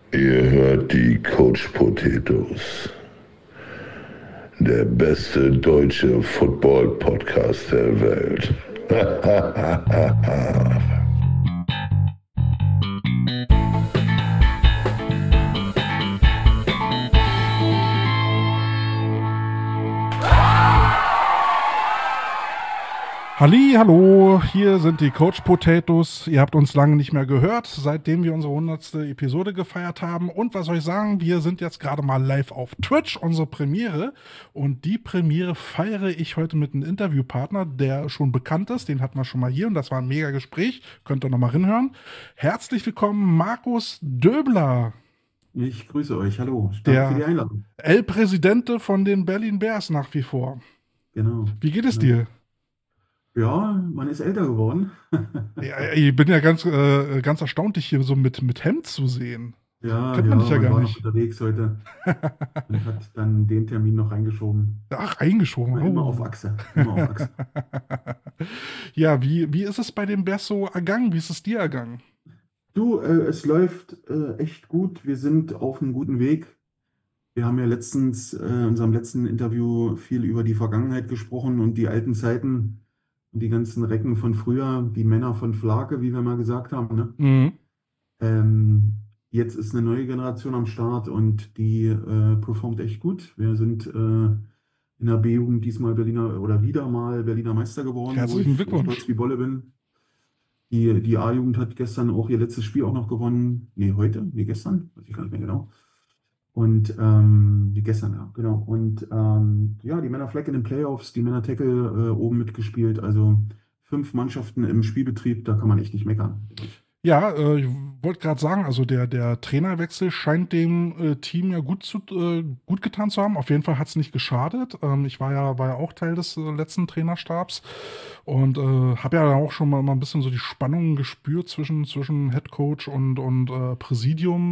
Ihr hört die Coach Potatoes, der beste deutsche Football-Podcast der Welt. Halli, hallo, hier sind die Coach Potatoes. Ihr habt uns lange nicht mehr gehört, seitdem wir unsere 100. Episode gefeiert haben. Und was soll ich sagen, wir sind jetzt gerade mal live auf Twitch, unsere Premiere. Und die Premiere feiere ich heute mit einem Interviewpartner, der schon bekannt ist. Den hatten wir schon mal hier und das war ein mega Gespräch. Könnt ihr noch mal hinhören. Herzlich willkommen, Markus Döbler, Ich grüße euch. Hallo. Danke für die der Einladung. El Presidente von den Berlin Bears nach wie vor. Genau. Wie geht es Genau. dir? Ja, man ist älter geworden. Ja, ich bin ja ganz erstaunt, dich hier so mit Hemd zu sehen. Ja, Kennt man dich ja, ja man gar war noch nicht. unterwegs heute und hat dann den Termin noch reingeschoben. Ach, eingeschoben. Immer auf Oh. Achse. Immer auf Achse. Ja, wie ist es bei dem Bärs so ergangen? Wie ist es dir ergangen? Du, es läuft echt gut. Wir sind auf einem guten Weg. Wir haben ja letztens in unserem letzten Interview viel über die Vergangenheit gesprochen und die alten Zeiten und die ganzen Recken von früher, die Männer von Flake, wie wir mal gesagt haben, ne? Mhm. Jetzt ist eine neue Generation am Start und die performt echt gut. Wir sind in der B-Jugend diesmal Berliner oder wieder mal Berliner Meister geworden, wo Herzlichen ich Glückwunsch. stolz wie Bolle bin. Die A-Jugend hat gestern auch ihr letztes Spiel auch noch gewonnen. Nee, heute? Nee, gestern? Weiß ich gar nicht mehr genau. Und die gestern, ja, genau. Und ja, die Männer Fleck in den Playoffs, die Männer Tackle oben mitgespielt. Also 5 Mannschaften im Spielbetrieb, da kann man echt nicht meckern. Ja, ich wollte gerade sagen, also der Trainerwechsel scheint dem Team ja gut getan zu haben. Auf jeden Fall hat es nicht geschadet. Ich war ja auch Teil des letzten Trainerstabs und habe ja auch schon mal ein bisschen so die Spannungen gespürt zwischen Head Coach und Präsidium,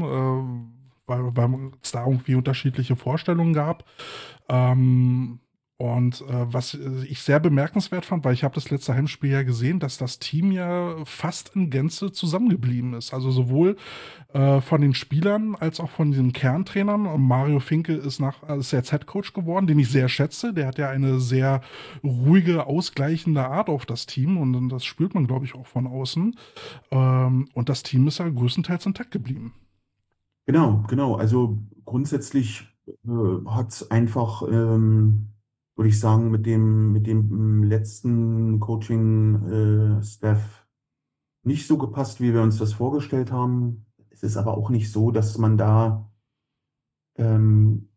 weil es da irgendwie unterschiedliche Vorstellungen gab. Ähm, und was ich sehr bemerkenswert fand, weil ich habe das letzte Heimspiel ja gesehen, dass das Team ja fast in Gänze zusammengeblieben ist. Also sowohl von den Spielern als auch von den Kerntrainern. Und Mario Finke ist jetzt Head Coach geworden, den ich sehr schätze. Der hat ja eine sehr ruhige, ausgleichende Art auf das Team und das spürt man, glaube ich, auch von außen. Und das Team ist ja größtenteils intakt geblieben. Genau, genau. Also grundsätzlich hat es einfach, würde ich sagen, mit dem letzten Coaching-Staff nicht so gepasst, wie wir uns das vorgestellt haben. Es ist aber auch nicht so, dass man da ähm,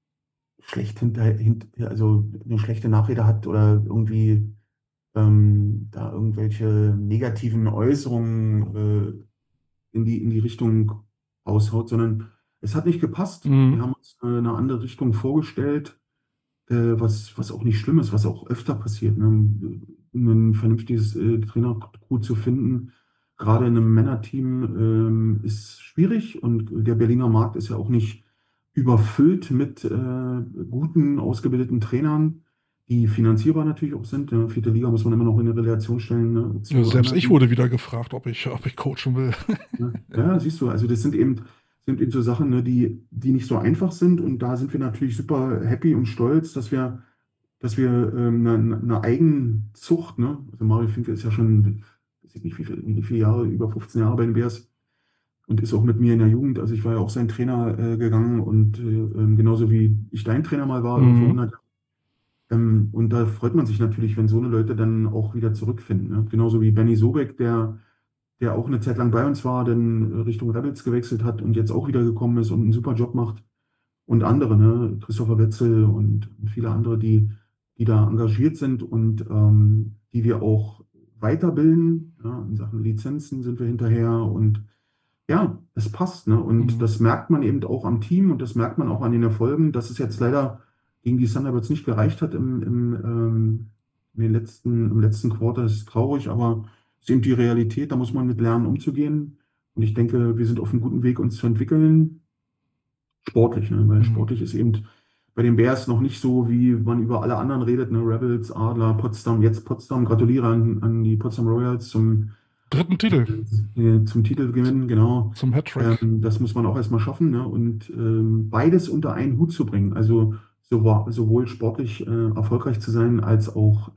also eine schlechte Nachrede hat oder irgendwie da irgendwelche negativen Äußerungen in die Richtung raushaut, sondern es hat nicht gepasst. Wir Mhm. haben uns eine andere Richtung vorgestellt, was auch nicht schlimm ist, was auch öfter passiert, ne? Ein vernünftiges Trainercrew zu finden, gerade in einem Männerteam, ist schwierig und der Berliner Markt ist ja auch nicht überfüllt mit guten, ausgebildeten Trainern, die finanzierbar natürlich auch sind. Ja, vierte Liga muss man immer noch in eine Relation stellen, ne, Ja, zu selbst ich anderen. wurde wieder gefragt, ob ich coachen will. Ja, ja, siehst du, also das sind eben so Sachen, ne, die nicht so einfach sind und da sind wir natürlich super happy und stolz, dass wir eine Eigenzucht, ne, also Mario Finke ist ja schon, weiß ich nicht, wie viele Jahre, über 15 Jahre bei den Bears und ist auch mit mir in der Jugend, also ich war ja auch sein Trainer gegangen und genauso wie ich dein Trainer mal war, vor Mhm. 100 Jahren. Und da freut man sich natürlich, wenn so eine Leute dann auch wieder zurückfinden, ne? Genauso wie Benny Sobek, der auch eine Zeit lang bei uns war, dann Richtung Rebels gewechselt hat und jetzt auch wieder gekommen ist und einen super Job macht. Und andere, ne, Christopher Wetzel und viele andere, die da engagiert sind und die wir auch weiterbilden. Ja, in Sachen Lizenzen sind wir hinterher und ja, es passt, ne? Und Mhm. das merkt man eben auch am Team und das merkt man auch an den Erfolgen, dass es jetzt leider gegen die Thunderbirds nicht gereicht hat im letzten Quarter. Das ist traurig, aber es ist eben die Realität, da muss man mit lernen, umzugehen. Und ich denke, wir sind auf einem guten Weg, uns zu entwickeln. Sportlich, ne? Weil Mhm. sportlich ist eben bei den Bears noch nicht so, wie man über alle anderen redet, ne? Rebels, Adler, Potsdam, jetzt Potsdam. Gratuliere an die Potsdam Royals zum Dritten Titel zum Titel gewinnen, genau. zum Hattrick. Das muss man auch erstmal schaffen, ne? Und beides unter einen Hut zu bringen, also sowohl sportlich erfolgreich zu sein, als auch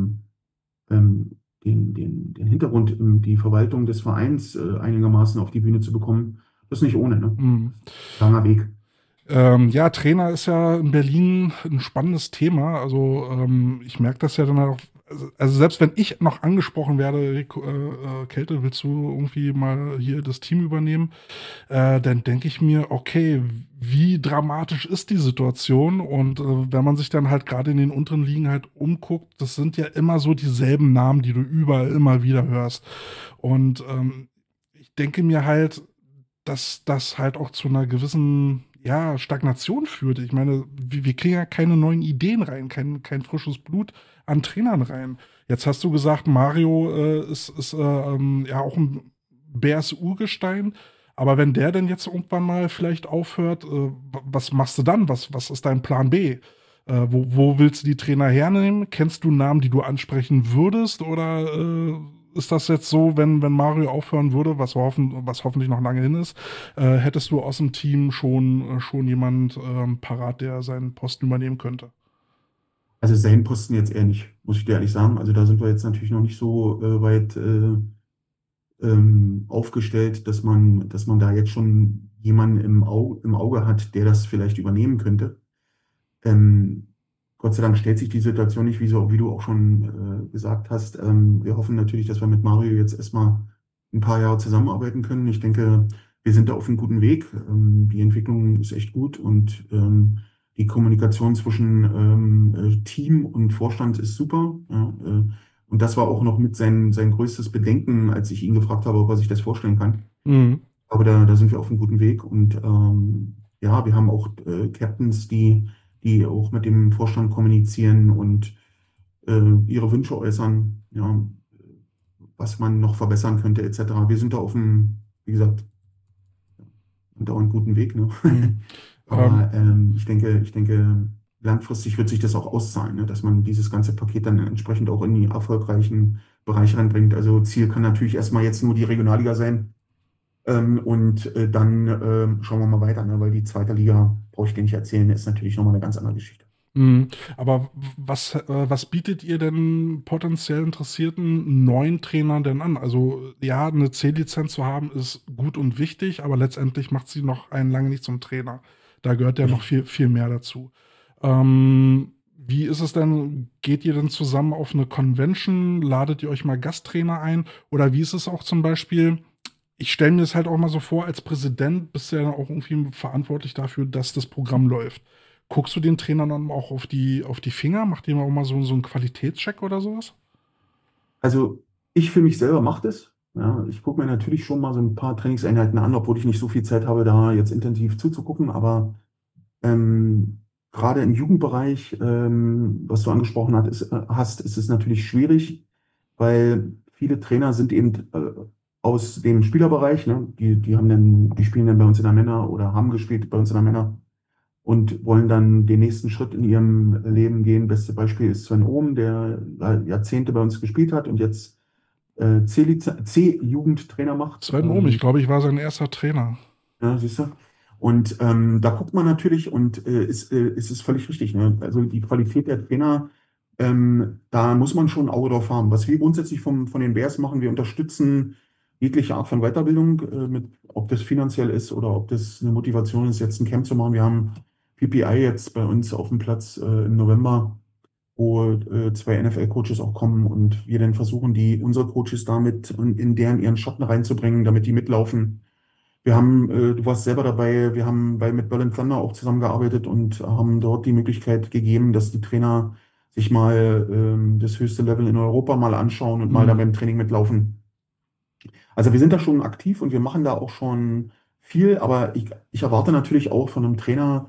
den Hintergrund, die Verwaltung des Vereins einigermaßen auf die Bühne zu bekommen, das ist nicht ohne, ne? Mhm. Langer Weg. Ja, Trainer ist ja in Berlin ein spannendes Thema. Also ich merke das ja dann halt auch. Also selbst wenn ich noch angesprochen werde, Rico, Kälte, willst du irgendwie mal hier das Team übernehmen? Dann denke ich mir, okay, wie dramatisch ist die Situation? Und wenn man sich dann halt gerade in den unteren Ligen halt umguckt, das sind ja immer so dieselben Namen, die du überall immer wieder hörst. Und ich denke mir halt, dass das halt auch zu einer gewissen, ja, Stagnation führt. Ich meine, wir kriegen ja keine neuen Ideen rein, kein frisches Blut an Trainern rein. Jetzt hast du gesagt, Mario ist ja auch ein BSU-Gestein. Aber wenn der denn jetzt irgendwann mal vielleicht aufhört, was machst du dann? Was ist dein Plan B? Wo willst du die Trainer hernehmen? Kennst du Namen, die du ansprechen würdest? Oder ist das jetzt so, wenn Mario aufhören würde, was hoffentlich noch lange hin ist, hättest du aus dem Team schon jemand parat, der seinen Posten übernehmen könnte? Also seinen Posten jetzt eher nicht, muss ich dir ehrlich sagen. Also da sind wir jetzt natürlich noch nicht so weit aufgestellt, dass man da jetzt schon jemanden im Auge hat, der das vielleicht übernehmen könnte. Ähm, Gott sei Dank stellt sich die Situation nicht, wie du auch schon gesagt hast. Wir hoffen natürlich, dass wir mit Mario jetzt erstmal ein paar Jahre zusammenarbeiten können. Ich denke, wir sind da auf einem guten Weg. Die Entwicklung ist echt gut und die Kommunikation zwischen Team und Vorstand ist super. Ja, und das war auch noch mit sein größtes Bedenken, als ich ihn gefragt habe, ob er sich das vorstellen kann. Mhm. Aber da sind wir auf einem guten Weg und ja, wir haben auch Captains, die auch mit dem Vorstand kommunizieren und ihre Wünsche äußern, ja, was man noch verbessern könnte, etc. Wir sind da auf einem, wie gesagt, da einen guten Weg, ne? Mhm. Ähm, Aber ich denke, langfristig wird sich das auch auszahlen, ne? Dass man dieses ganze Paket dann entsprechend auch in die erfolgreichen Bereiche reinbringt. Also Ziel kann natürlich erstmal jetzt nur die Regionalliga sein. Und dann schauen wir mal weiter, ne? Weil die zweite Liga, brauche ich dir nicht erzählen, ist natürlich nochmal eine ganz andere Geschichte. aber was bietet ihr denn potenziell interessierten neuen Trainern denn an? Also ja, eine C-Lizenz zu haben ist gut und wichtig, aber letztendlich macht sie noch einen lange nicht zum Trainer. Da gehört ja noch Richtig. viel mehr dazu. Wie ist es denn? Geht ihr denn zusammen auf eine Convention? Ladet ihr euch mal Gasttrainer ein? Oder wie ist es auch zum Beispiel? Ich stelle mir das halt auch mal so vor, als Präsident bist du ja auch irgendwie verantwortlich dafür, dass das Programm läuft. Guckst du den Trainern dann auch auf die Finger? Macht ihr auch mal so einen Qualitätscheck oder sowas? Also ich für mich selber mache das. Ja, ich gucke mir natürlich schon mal so ein paar Trainingseinheiten an, obwohl ich nicht so viel Zeit habe, da jetzt intensiv zuzugucken. Aber ähm, gerade im Jugendbereich, was du angesprochen hast, ist es natürlich schwierig, weil viele Trainer sind eben aus dem Spielerbereich, ne? Die spielen dann bei uns in der Männer oder haben gespielt bei uns in der Männer und wollen dann den nächsten Schritt in ihrem Leben gehen. Beste Beispiel ist Sven Ohm, der Jahrzehnte bei uns gespielt hat und jetzt C-Jugendtrainer macht. Sven Ohm, ich glaube, ich war sein erster Trainer. Ja, siehst du? Und da guckt man natürlich und ist es völlig richtig. Ne? Also die Qualität der Trainer, da muss man schon ein Auge drauf haben. Was wir grundsätzlich von den Bears machen, wir unterstützen jegliche Art von Weiterbildung, ob das finanziell ist oder ob das eine Motivation ist, jetzt ein Camp zu machen. Wir haben PPI jetzt bei uns auf dem Platz im November, wo zwei NFL-Coaches auch kommen und wir dann versuchen, unsere Coaches damit in ihren Schatten reinzubringen, damit die mitlaufen. Wir haben, du warst selber dabei, wir haben mit Berlin Thunder auch zusammengearbeitet und haben dort die Möglichkeit gegeben, dass die Trainer sich mal das höchste Level in Europa mal anschauen und mal da Mhm. beim Training mitlaufen. Also wir sind da schon aktiv und wir machen da auch schon viel, aber ich erwarte natürlich auch von einem Trainer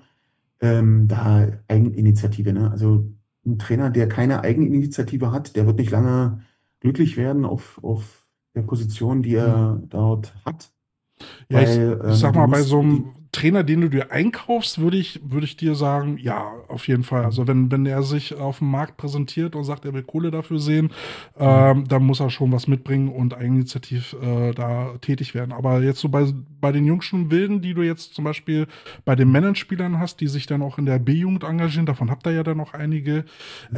da Eigeninitiative. Ne? Also ein Trainer, der keine Eigeninitiative hat, der wird nicht lange glücklich werden auf der Position, die Mhm. er dort hat. Ja, Weil ich sag du mal, bei musst so die, einem Trainer, den du dir einkaufst, würde ich dir sagen, ja, auf jeden Fall. Also wenn er sich auf dem Markt präsentiert und sagt, er will Kohle dafür sehen, dann muss er schon was mitbringen und eigeninitiativ da tätig werden. Aber jetzt so bei den jüngsten Wilden, die du jetzt zum Beispiel bei den Männerspielern hast, die sich dann auch in der B-Jugend engagieren, davon habt ihr ja dann noch einige,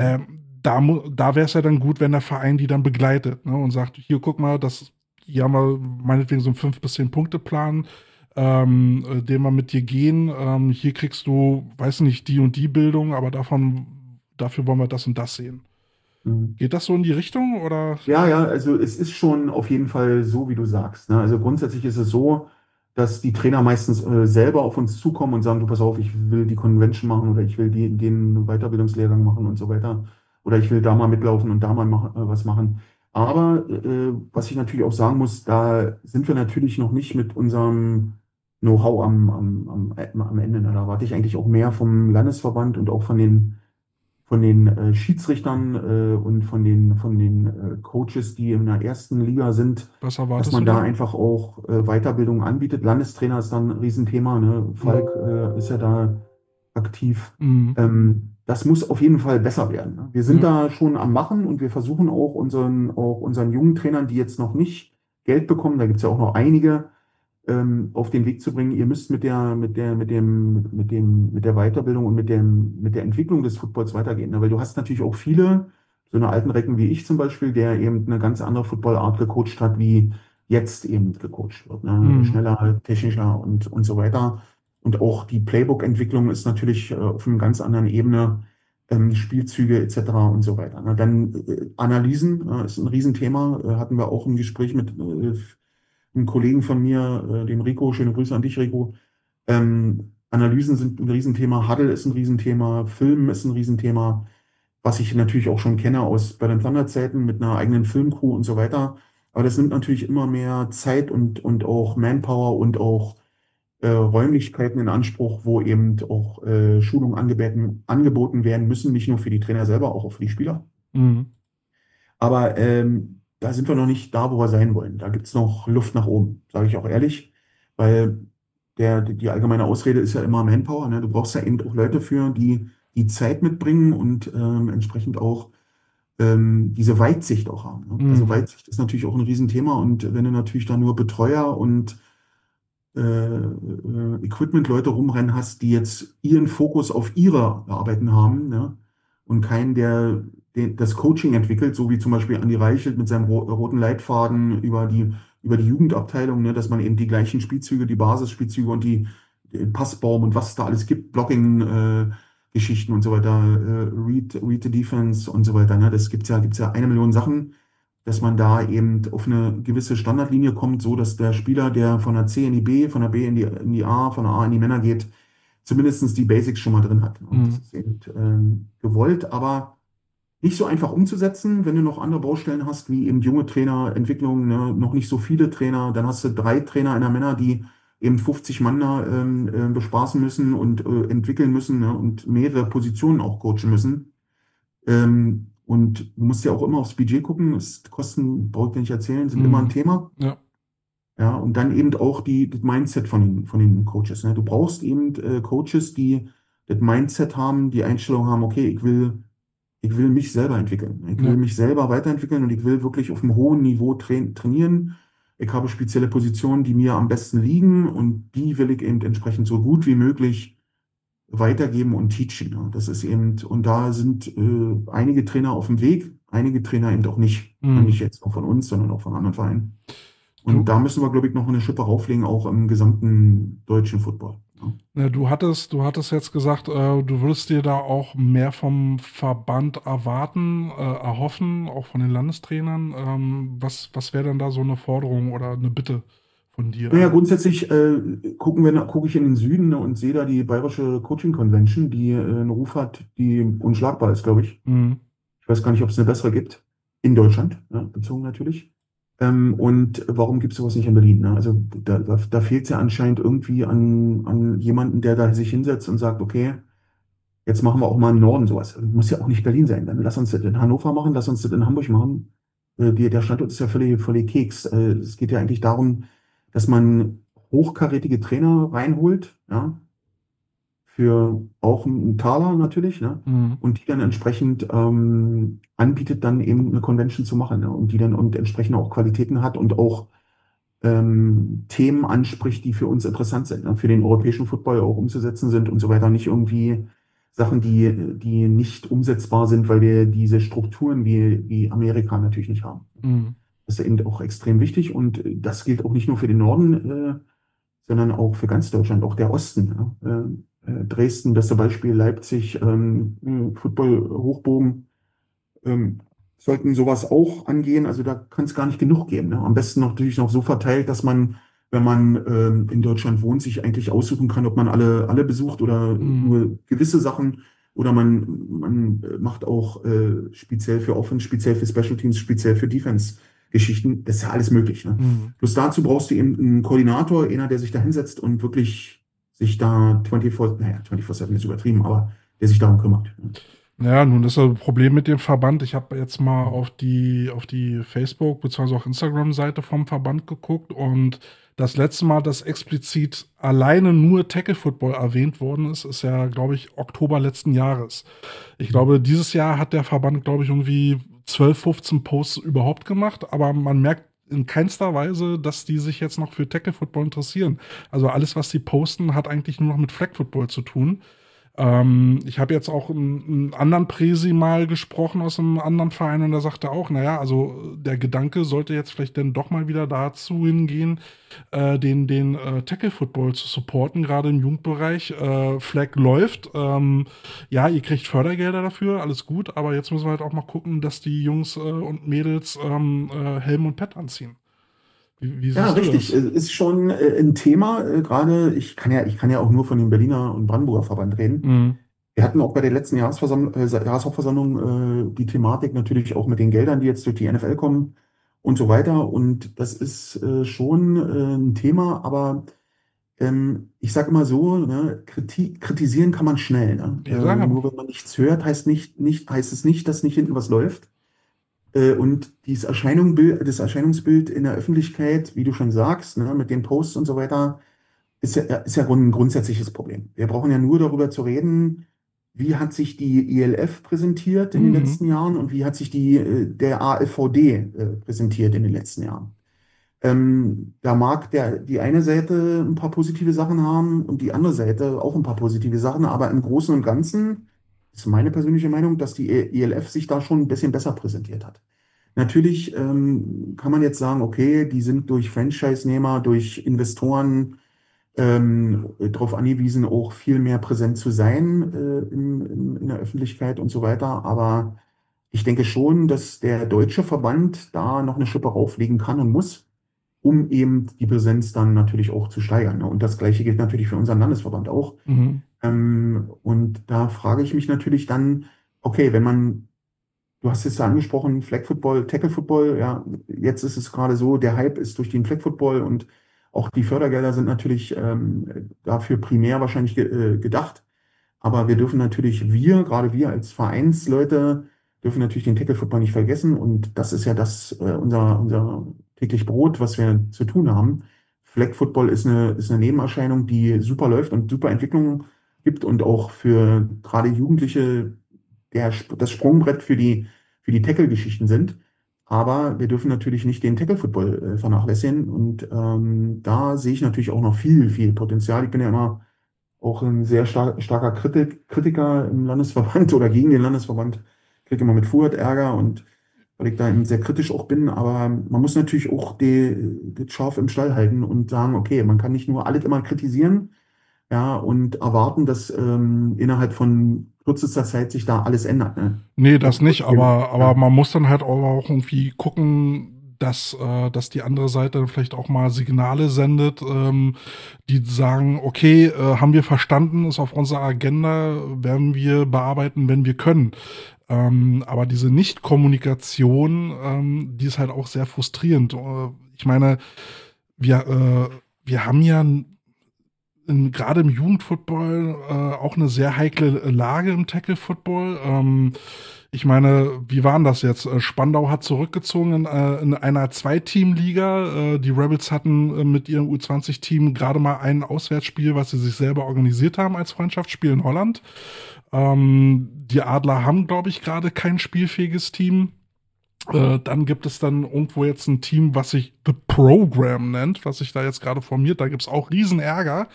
da wäre es ja dann gut, wenn der Verein die dann begleitet, ne, und sagt, hier, guck mal, hier haben wir meinetwegen so einen 5 bis 10 Punkte-Plan, den wir mit dir gehen. Hier kriegst du, weiß nicht, die und die Bildung, aber dafür wollen wir das und das sehen. Mhm. Geht das so in die Richtung oder? Ja, ja, also es ist schon auf jeden Fall so, wie du sagst. Ne? Also grundsätzlich ist es so, dass die Trainer meistens selber auf uns zukommen und sagen, du pass auf, ich will die Convention machen oder ich will den Weiterbildungslehrgang machen und so weiter. Oder ich will da mal mitlaufen und da mal was machen. Aber was ich natürlich auch sagen muss, da sind wir natürlich noch nicht mit unserem Know-how am Ende. Ne? Da warte ich eigentlich auch mehr vom Landesverband und auch von den Schiedsrichtern und von den Coaches, die in der ersten Liga sind, Was dass erwartest du man da da? einfach auch Weiterbildung anbietet. Landestrainer ist dann ein Riesenthema, ne? Falk ist ja da aktiv. Mhm. Das muss auf jeden Fall besser werden. Ne? Wir sind Ja. da schon am Machen und wir versuchen auch unseren jungen Trainern, die jetzt noch nicht Geld bekommen, da gibt es ja auch noch einige, auf den Weg zu bringen. Ihr müsst mit der Weiterbildung und mit der Entwicklung des Footballs weitergehen. Ne? Weil du hast natürlich auch viele, so eine alten Recken wie ich zum Beispiel, der eben eine ganz andere Footballart gecoacht hat, wie jetzt eben gecoacht wird. Ne? Mhm. Schneller, technischer und so weiter. Und auch die Playbook-Entwicklung ist natürlich auf einer ganz anderen Ebene. Spielzüge etc. und so weiter. Ne? Dann Analysen ist ein Riesenthema. Hatten wir auch ein Gespräch mit einem Kollegen von mir, dem Rico. Schöne Grüße an dich, Rico. Analysen sind ein Riesenthema, Huddle ist ein Riesenthema, Filmen ist ein Riesenthema, was ich natürlich auch schon kenne aus bei den Thunderzeiten mit einer eigenen Filmcrew und so weiter. Aber das nimmt natürlich immer mehr Zeit und auch Manpower und auch Räumlichkeiten in Anspruch, wo eben auch Schulungen angeboten werden müssen, nicht nur für die Trainer selber, auch für die Spieler. Mhm. Aber da sind wir noch nicht da, wo wir sein wollen. Da gibt es noch Luft nach oben, sage ich auch ehrlich, weil die allgemeine Ausrede ist ja immer Manpower. Ne? Du brauchst ja eben auch Leute für, die die Zeit mitbringen und entsprechend auch diese Weitsicht auch haben. Ne? Also Mhm. Weitsicht ist natürlich auch ein Riesenthema und wenn du natürlich da nur Betreuer und Equipment-Leute rumrennen hast, die jetzt ihren Fokus auf ihre Arbeiten haben, ne? Und keinen, der das Coaching entwickelt, so wie zum Beispiel Andi Reichelt mit seinem roten Leitfaden über die Jugendabteilung, ne? Dass man eben die gleichen Spielzüge, die Basisspielzüge und den Passbaum und was es da alles gibt, Blocking, Geschichten und so weiter, Read the Defense und so weiter. Ne? Das gibt's ja 1 Million Sachen, dass man da eben auf eine gewisse Standardlinie kommt, so dass der Spieler, der von der C in die B, von der B in die A, von der A in die Männer geht, zumindest die Basics schon mal drin hat. Und das Mhm. ist eben gewollt, aber nicht so einfach umzusetzen, wenn du noch andere Baustellen hast, wie eben junge Trainer, Entwicklung, ne, noch nicht so viele Trainer. Dann hast du 3 Trainer in der Männer, die eben 50 Mann da bespaßen müssen und entwickeln müssen, ne, und mehrere Positionen auch coachen müssen. Und du musst ja auch immer aufs Budget gucken. Kosten, brauche ich dir nicht erzählen, sind immer ein Mhm. Thema. Ja. Ja, und dann eben auch das Mindset von den Coaches. Ne? Du brauchst eben Coaches, die das Mindset haben, die Einstellung haben, okay, ich will mich selber entwickeln. Ich will Ja. mich selber weiterentwickeln und ich will wirklich auf einem hohen Niveau trainieren. Ich habe spezielle Positionen, die mir am besten liegen und die will ich eben entsprechend so gut wie möglich weitergeben und teachen. Ja. Das ist eben, und da sind einige Trainer auf dem Weg, einige Trainer eben auch nicht. Nicht Mhm. jetzt nur von uns, sondern auch von anderen Vereinen. Und Du, da müssen wir, glaube ich, noch eine Schippe rauflegen, auch im gesamten deutschen Football. Ja. du hattest jetzt gesagt, du würdest dir da auch mehr vom Verband erwarten, erhoffen, auch von den Landestrainern. Was wäre denn da so eine Forderung oder eine Bitte von Naja, dir? grundsätzlich gucke ich in den Süden, ne, und sehe da die Bayerische Coaching Convention, die einen Ruf hat, die unschlagbar ist, glaube ich. Mhm. Ich weiß gar nicht, ob es eine bessere gibt. In Deutschland, ja, bezogen natürlich. Und warum gibt es sowas nicht in Berlin? Ne? Also da fehlt es ja anscheinend irgendwie an jemanden, der da sich hinsetzt und sagt, okay, jetzt machen wir auch mal im Norden sowas. Muss ja auch nicht Berlin sein. Dann lass uns das in Hannover machen, lass uns das in Hamburg machen. Der Standort ist ja völlig Keks. Es geht ja eigentlich darum, dass man hochkarätige Trainer reinholt, ja, für auch einen Taler natürlich, ne? Mhm. Und die dann entsprechend anbietet, dann eben eine Convention zu machen, ne? Und die dann und entsprechend auch Qualitäten hat und auch Themen anspricht, die für uns interessant sind, ne? Für den europäischen Football auch umzusetzen sind und so weiter. Nicht irgendwie Sachen, die nicht umsetzbar sind, weil wir diese Strukturen wie Amerika natürlich nicht haben. Mhm. Das ist eben auch extrem wichtig und das gilt auch nicht nur für den Norden, sondern auch für ganz Deutschland, auch der Osten. Ja. Dresden, beste Beispiel, Leipzig, Football-Hochbogen, sollten sowas auch angehen. Also da kann es gar nicht genug geben. Ne? Am besten natürlich noch so verteilt, dass man, wenn man in Deutschland wohnt, sich eigentlich aussuchen kann, ob man alle besucht oder Mhm. nur gewisse Sachen. Oder man macht auch speziell für Offense, speziell für Special Teams, speziell für Defense-Geschichten. Das ist ja alles möglich. Ne? Mhm. Bloß dazu brauchst du eben einen Koordinator, einer, der sich da hinsetzt und wirklich sich da 24/7 ist übertrieben, aber der sich darum kümmert. Ne? Ja, nun ist das Problem mit dem Verband. Ich habe jetzt mal auf die Facebook- bzw. auch Instagram-Seite vom Verband geguckt und das letzte Mal, dass explizit alleine nur Tackle Football erwähnt worden ist, ist ja, glaube ich, Oktober letzten Jahres. Ich glaube, dieses Jahr hat der Verband, glaube ich, irgendwie 12, 15 Posts überhaupt gemacht, aber man merkt in keinster Weise, dass die sich jetzt noch für Tackle Football interessieren. Also alles, was sie posten, hat eigentlich nur noch mit Flag Football zu tun. Ich habe jetzt auch einen anderen Presi mal gesprochen aus einem anderen Verein und der sagte auch, naja, also der Gedanke sollte jetzt vielleicht dann doch mal wieder dazu hingehen, den Tackle-Football zu supporten, gerade im Jugendbereich. Flag läuft. Ja, ihr kriegt Fördergelder dafür, alles gut, aber jetzt müssen wir halt auch mal gucken, dass die Jungs und Mädels Helm und Pad anziehen. Wie Ja, siehst du richtig. das? Ist schon ein Thema. Gerade, ich kann ja auch nur von dem Berliner und Brandenburger Verband reden. Mhm. Wir hatten auch bei der letzten Jahreshauptversammlung die Thematik natürlich auch mit den Geldern, die jetzt durch die NFL kommen und so weiter. Und das ist schon ein Thema, aber ich sage immer so, ne, kritisieren kann man schnell. Ne? Ja, sag aber. Nur wenn man nichts hört, heißt es nicht, dass nicht hinten was läuft. Und das Erscheinungsbild in der Öffentlichkeit, wie du schon sagst, ne, mit den Posts und so weiter, ist ja ein grundsätzliches Problem. Wir brauchen ja nur darüber zu reden, wie hat sich die ELF präsentiert in den Mhm. letzten Jahren und wie hat sich der AFVD präsentiert in den letzten Jahren. Da mag die eine Seite ein paar positive Sachen haben und die andere Seite auch ein paar positive Sachen, aber im Großen und Ganzen ist meine persönliche Meinung, dass die ELF sich da schon ein bisschen besser präsentiert hat. Natürlich kann man jetzt sagen, okay, die sind durch Franchise-Nehmer, durch Investoren darauf angewiesen, auch viel mehr präsent zu sein in der Öffentlichkeit und so weiter. Aber ich denke schon, dass der deutsche Verband da noch eine Schippe rauflegen kann und muss, um eben die Präsenz dann natürlich auch zu steigern. Ne? Und das Gleiche gilt natürlich für unseren Landesverband auch. Mhm. Und da frage ich mich natürlich dann, okay, du hast es ja angesprochen, Flag Football, Tackle Football, ja, jetzt ist es gerade so, der Hype ist durch den Flag Football und auch die Fördergelder sind natürlich dafür primär wahrscheinlich gedacht. Aber wir dürfen natürlich, gerade wir als Vereinsleute, dürfen natürlich den Tackle Football nicht vergessen. Und das ist ja unser täglich Brot, was wir zu tun haben. Flag Football ist eine Nebenerscheinung, die super läuft und super Entwicklungen gibt und auch für gerade Jugendliche das Sprungbrett für die Tackle-Geschichten sind. Aber wir dürfen natürlich nicht den Tackle-Football vernachlässigen. Und da sehe ich natürlich auch noch viel, viel Potenzial. Ich bin ja immer auch ein sehr starker Kritiker im Landesverband oder gegen den Landesverband. Kriege immer mit Fuhrt Ärger und weil ich da eben sehr kritisch auch bin. Aber man muss natürlich auch das Schaf im Stall halten und sagen, okay, man kann nicht nur alles immer kritisieren, ja, und erwarten, dass innerhalb von kürzester Zeit sich da alles ändert. Ne? Nee, Auch das nicht, aber ja. man muss dann halt auch irgendwie gucken, dass die andere Seite vielleicht auch mal Signale sendet, die sagen, okay, haben wir verstanden, ist auf unserer Agenda, werden wir bearbeiten, wenn wir können. Aber diese Nicht-Kommunikation, die ist halt auch sehr frustrierend. Ich meine, wir haben ja gerade im Jugendfootball auch eine sehr heikle Lage im Tackle-Football. Ich meine, wie war denn das jetzt? Spandau hat zurückgezogen in einer Zwei-Team-Liga. Die Rebels hatten mit ihrem U20-Team gerade mal ein Auswärtsspiel, was sie sich selber organisiert haben als Freundschaftsspiel in Holland. Die Adler haben, glaube ich, gerade kein spielfähiges Team. Dann gibt es dann irgendwo jetzt ein Team, was sich The Program nennt, was sich da jetzt gerade formiert. Da gibt es auch riesen Ärger.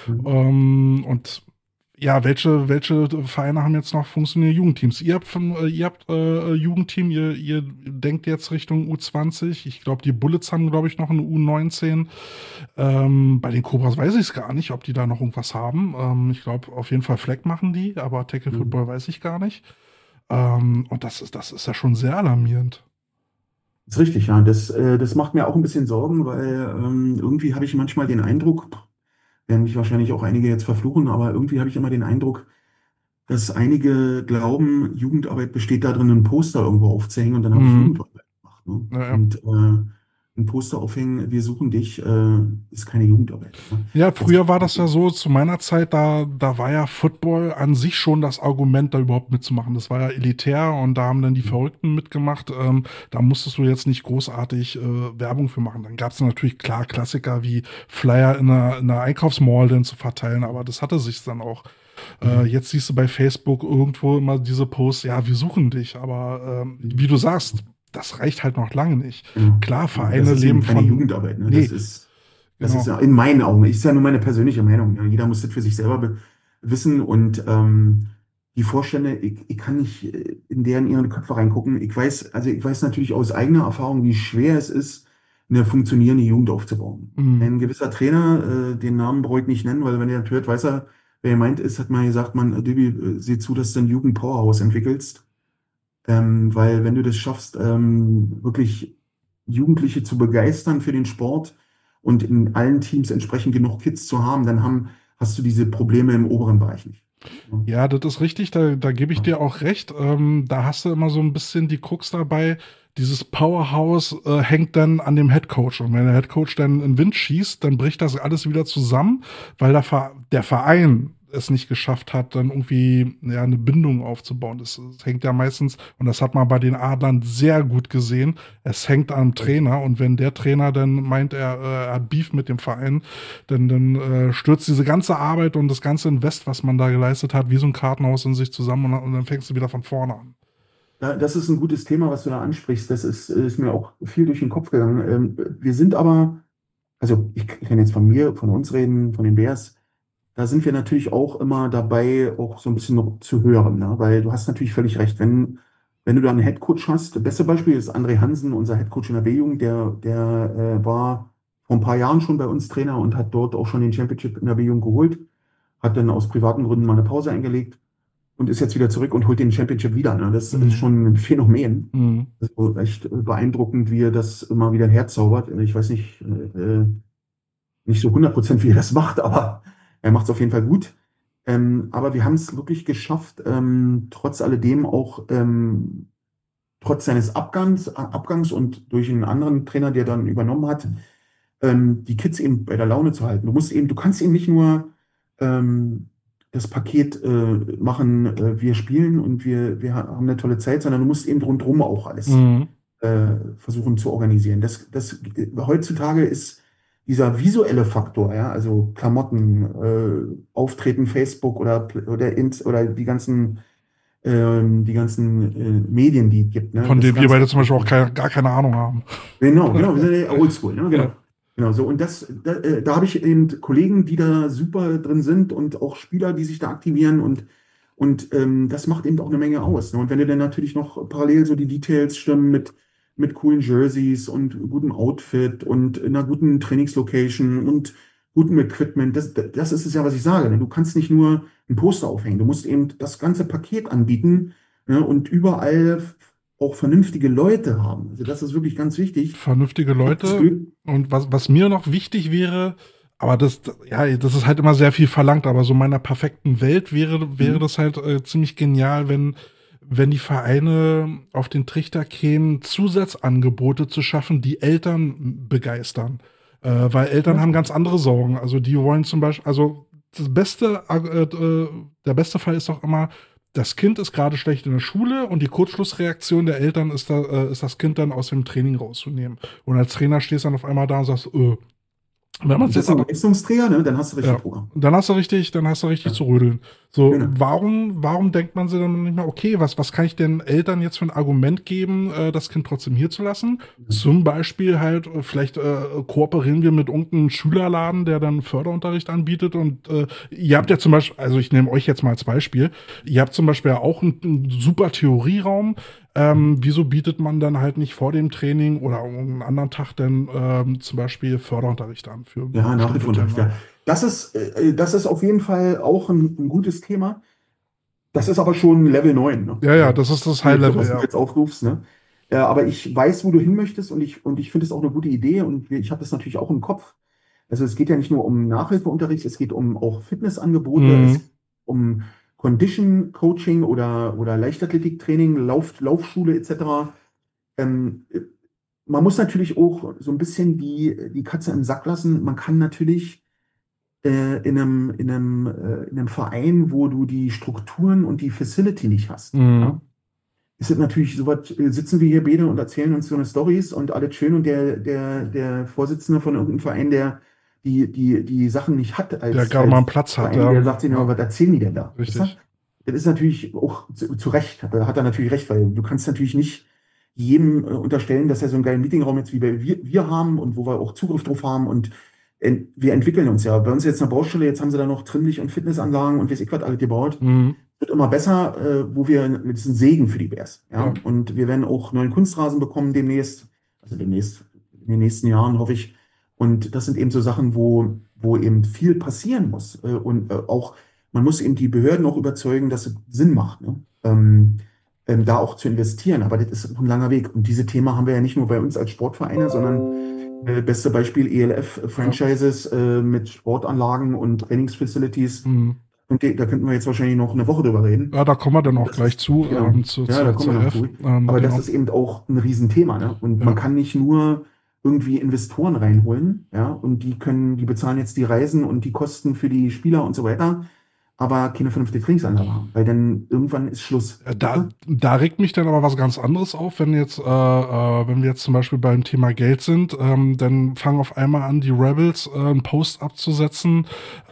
Und ja, welche Vereine haben jetzt noch funktionierende Jugendteams? Ihr habt Jugendteam, ihr denkt jetzt Richtung U20. Ich glaube, die Bullets haben, glaube ich, noch eine U19. Bei den Cobras weiß ich es gar nicht, ob die da noch irgendwas haben. Ich glaube, auf jeden Fall Flag machen die, aber Tackle Football weiß ich gar nicht. Und das ist ja schon sehr alarmierend. Das ist richtig, ja. Das macht mir auch ein bisschen Sorgen, weil irgendwie habe ich manchmal den Eindruck, werden mich wahrscheinlich auch einige jetzt verfluchen, aber irgendwie habe ich immer den Eindruck, dass einige glauben, Jugendarbeit besteht darin, ein Poster irgendwo aufzuhängen und dann habe ich Jugendarbeit gemacht. Ne? Ja, ja. Und ein Poster aufhängen, wir suchen dich, ist keine Jugendarbeit. Ne? Ja, früher war das ja so, zu meiner Zeit, da war ja Football an sich schon das Argument, da überhaupt mitzumachen. Das war ja elitär und da haben dann die Verrückten mitgemacht. Da musstest du jetzt nicht großartig Werbung für machen. Dann gab es natürlich klar Klassiker wie Flyer in einer Einkaufsmall dann zu verteilen, aber das hatte sich dann auch. Jetzt siehst du bei Facebook irgendwo immer diese Posts, ja, wir suchen dich, aber wie du sagst, das reicht halt noch lange nicht. Genau. Klar, Das Vereine ist leben eben keine von Jugendarbeit. Ne? Nee, Das genau. ist ja in meinen Augen, ist ja nur meine persönliche Meinung. Ja? Jeder muss das für sich selber wissen und die Vorstände, ich kann nicht in ihren Köpfe reingucken. Ich weiß natürlich aus eigener Erfahrung, wie schwer es ist, eine funktionierende Jugend aufzubauen. Ein gewisser Trainer, den Namen brauche ich nicht nennen, weil wenn er das hört, weiß er, wer gemeint ist, hat mal gesagt, Dübi, sieh zu, dass du ein Jugend-Powerhouse entwickelst. Weil wenn du das schaffst, wirklich Jugendliche zu begeistern für den Sport und in allen Teams entsprechend genug Kids zu haben, dann hast du diese Probleme im oberen Bereich nicht. Ja, das ist richtig, da gebe ich dir auch recht. Da hast du immer so ein bisschen die Krux dabei. Dieses Powerhouse hängt dann an dem Headcoach. Und wenn der Headcoach dann in den Wind schießt, dann bricht das alles wieder zusammen, weil der Verein es nicht geschafft hat, dann irgendwie eine Bindung aufzubauen. Das hängt ja meistens, und das hat man bei den Adlern sehr gut gesehen, es hängt am Trainer. Und wenn der Trainer dann meint, er hat Beef mit dem Verein, dann stürzt diese ganze Arbeit und das ganze Invest, was man da geleistet hat, wie so ein Kartenhaus in sich zusammen und dann fängst du wieder von vorne an. Das ist ein gutes Thema, was du da ansprichst. Das ist mir auch viel durch den Kopf gegangen. Wir sind aber, also ich kann jetzt von uns reden, von den Bears. Da sind wir natürlich auch immer dabei, auch so ein bisschen noch zu hören, ne? Weil du hast natürlich völlig recht. Wenn du da einen Headcoach hast, das beste Beispiel ist André Hansen, unser Headcoach in der B-Jugend, der war vor ein paar Jahren schon bei uns Trainer und hat dort auch schon den Championship in der B-Jugend geholt, hat dann aus privaten Gründen mal eine Pause eingelegt und ist jetzt wieder zurück und holt den Championship wieder. Ne? Das ist schon ein Phänomen. Das ist echt beeindruckend, wie er das immer wieder herzaubert. Ich weiß nicht so 100%, wie er das macht, aber er macht es auf jeden Fall gut. Aber wir haben es wirklich geschafft, trotz alledem auch, trotz seines Abgangs und durch einen anderen Trainer, der dann übernommen hat, die Kids eben bei der Laune zu halten. Du kannst eben nicht nur das Paket machen, wir spielen und wir haben eine tolle Zeit, sondern du musst eben rundherum auch alles versuchen zu organisieren. Heutzutage ist dieser visuelle Faktor, ja, also Klamotten, Auftreten, Facebook oder die ganzen Medien, die es gibt. Ne? Von denen wir beide zum Beispiel auch gar keine Ahnung haben. Genau, wir sind ja oldschool, ne? Genau. Ja. Genau so. Und da habe ich eben Kollegen, die da super drin sind und auch Spieler, die sich da aktivieren und das macht eben auch eine Menge aus. Ne? Und wenn du dann natürlich noch parallel so die Details stimmen mit coolen Jerseys und gutem Outfit und einer guten Trainingslocation und gutem Equipment. Das ist es ja, was ich sage. Ne? Du kannst nicht nur ein Poster aufhängen, du musst eben das ganze Paket anbieten, ne? Und überall auch vernünftige Leute haben. Also das ist wirklich ganz wichtig. Vernünftige Leute. Und was mir noch wichtig wäre, aber das ist halt immer sehr viel verlangt, aber so in meiner perfekten Welt wäre das halt ziemlich genial, wenn die Vereine auf den Trichter kämen, Zusatzangebote zu schaffen, die Eltern begeistern. Weil Eltern Ja. haben ganz andere Sorgen. Also die wollen zum Beispiel, also der beste Fall ist doch immer, das Kind ist gerade schlecht in der Schule und die Kurzschlussreaktion der Eltern ist das Kind dann aus dem Training rauszunehmen. Und als Trainer stehst du dann auf einmal da und sagst, wenn man es Und das jetzt ist ein aber, Leistungsträger, ne? Dann hast du richtig ja, Druck. dann hast du richtig Ja, zu rödeln. So, genau. warum denkt man sich dann nicht mehr, okay, was kann ich den Eltern jetzt für ein Argument geben, das Kind trotzdem hier zu lassen? Zum Beispiel halt, vielleicht kooperieren wir mit irgendeinem Schülerladen, der dann Förderunterricht anbietet und ihr habt ja zum Beispiel, also ich nehme euch jetzt mal als Beispiel, ihr habt zum Beispiel ja auch einen super Theorieraum. Wieso bietet man dann halt nicht vor dem Training oder einen anderen Tag denn zum Beispiel Förderunterricht an für Ja, bestimmte Nachhilfeunterricht, Themen? ja. Das ist auf jeden Fall auch ein gutes Thema. Das ist aber schon Level 9, ne? Ja, ja, das ist das High-Level, Was du ja. jetzt aufrufst, ne? Aber ich weiß, wo du hin möchtest und ich finde es auch eine gute Idee und ich habe das natürlich auch im Kopf. Also es geht ja nicht nur um Nachhilfeunterricht, es geht um auch Fitnessangebote, es Mhm. geht um Condition Coaching oder Leichtathletiktraining, Laufschule etc. Ähm, Man muss natürlich auch so ein bisschen die Katze im Sack lassen. Man kann natürlich in einem Verein, wo du die Strukturen und die Facility nicht hast. Mhm. Ja? Ist es natürlich so was, sitzen wir hier beide und erzählen uns so eine Storys und alles schön und der Vorsitzende von irgendeinem Verein, der die Sachen nicht hat Der als, gerade mal einen als Platz hat, Verein, ja. der sagt sich immer, Ja, was erzählen die denn da? Weißt du? richtig. Das ist natürlich auch zu Recht, hat er natürlich recht, weil du kannst natürlich nicht jedem unterstellen, dass er so einen geilen Meetingraum jetzt wie wir haben und wo wir auch Zugriff drauf haben und wir entwickeln uns ja. Bei uns jetzt eine Baustelle, jetzt haben sie da noch Trimmlicht und Fitnessanlagen und weiß ich was alles gebaut. Mhm. Wird immer besser, das ist ein Segen für die Bears. Ja. Ja? Und wir werden auch neuen Kunstrasen bekommen demnächst, in den nächsten Jahren, hoffe ich. Und das sind eben so Sachen, wo eben viel passieren muss. Man muss eben die Behörden auch überzeugen, dass es Sinn macht, ne? Da auch zu investieren. Aber das ist ein langer Weg. Und diese Themen haben wir ja nicht nur bei uns als Sportvereine, sondern beste Beispiel Ja. ELF-Franchises mit Sportanlagen und Trainingsfacilities. Mhm. Und da könnten wir jetzt wahrscheinlich noch eine Woche drüber reden. Ja, da kommen wir dann auch Das gleich ist, zu, genau. Ja, da kommen zur wir noch F. zu. Aber das Genau. ist eben auch ein Riesenthema, ne? Und man Ja. kann nicht nur irgendwie Investoren reinholen, ja, und die bezahlen jetzt die Reisen und die Kosten für die Spieler und so weiter, aber keine vernünftige Trainingsanlage haben, weil dann irgendwann ist Schluss. Da regt mich dann aber was ganz anderes auf, wenn wir jetzt zum Beispiel beim Thema Geld sind, dann fangen auf einmal an, die Rebels einen Post abzusetzen.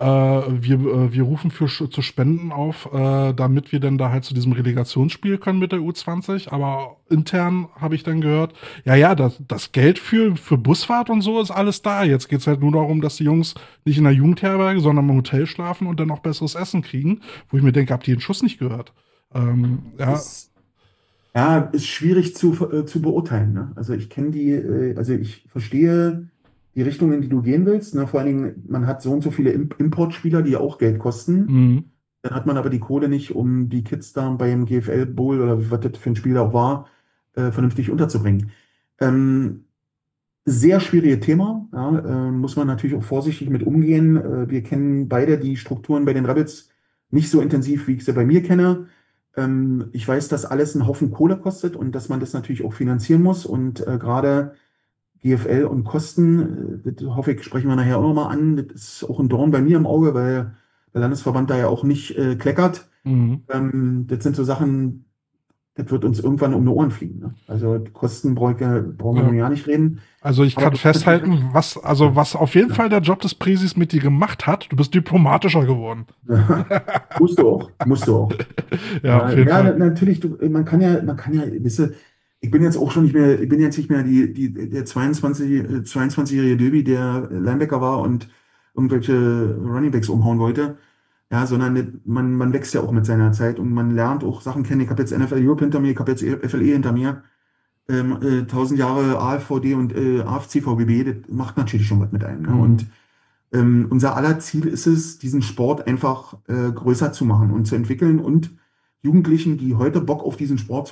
Wir rufen zu Spenden auf, damit wir dann da halt zu diesem Relegationsspiel können mit der U20. Aber intern habe ich dann gehört, ja, das Geld für Busfahrt und so ist alles da. Jetzt geht es halt nur darum, dass die Jungs nicht in der Jugendherberge, sondern im Hotel schlafen und dann auch besseres Essen kriegen, wo ich mir denke, habt ihr den Schuss nicht gehört? Ja. Ist, ja, ist schwierig zu beurteilen, ne? Also also ich verstehe die Richtung, in die du gehen willst, ne? Vor allen Dingen, man hat so und so viele Importspieler, die ja auch Geld kosten. Mhm. Dann hat man aber die Kohle nicht, um die Kids da beim GFL Bowl oder was das für ein Spiel da auch war, vernünftig unterzubringen. Ähm, Sehr schwieriges Thema, ja, muss man natürlich auch vorsichtig mit umgehen. Wir kennen beide die Strukturen bei den Rebels nicht so intensiv, wie ich sie bei mir kenne. Ich weiß, dass alles einen Haufen Kohle kostet und dass man das natürlich auch finanzieren muss. Und gerade GFL und Kosten, das hoffe ich, sprechen wir nachher auch nochmal an. Das ist auch ein Dorn bei mir im Auge, weil der Landesverband da ja auch nicht kleckert. Mhm. Das sind so Sachen, das wird uns irgendwann um die Ohren fliegen. Ne? Also die Kosten brauchen wir Ja. nun ja nicht reden. Also ich Aber kann du hast natürlich festhalten, recht. was auf jeden Ja. Fall der Job des Presis mit dir gemacht hat, du bist diplomatischer geworden. Ja. Musst du auch. Ja, auf jeden Fall. Natürlich, man kann ja, weißt du, ich bin jetzt nicht mehr der 22-jährige Döbi, der Linebacker war und irgendwelche Runningbacks umhauen wollte. Ja, sondern man wächst ja auch mit seiner Zeit und man lernt auch Sachen kennen. Ich habe jetzt NFL Europe hinter mir, ich habe jetzt FLE hinter mir. 1000 Jahre AFVD und AFCVBB, das macht natürlich schon was mit einem. Ne? Und Mhm. unser aller Ziel ist es, diesen Sport einfach größer zu machen und zu entwickeln und Jugendlichen, die heute Bock auf diesen Sport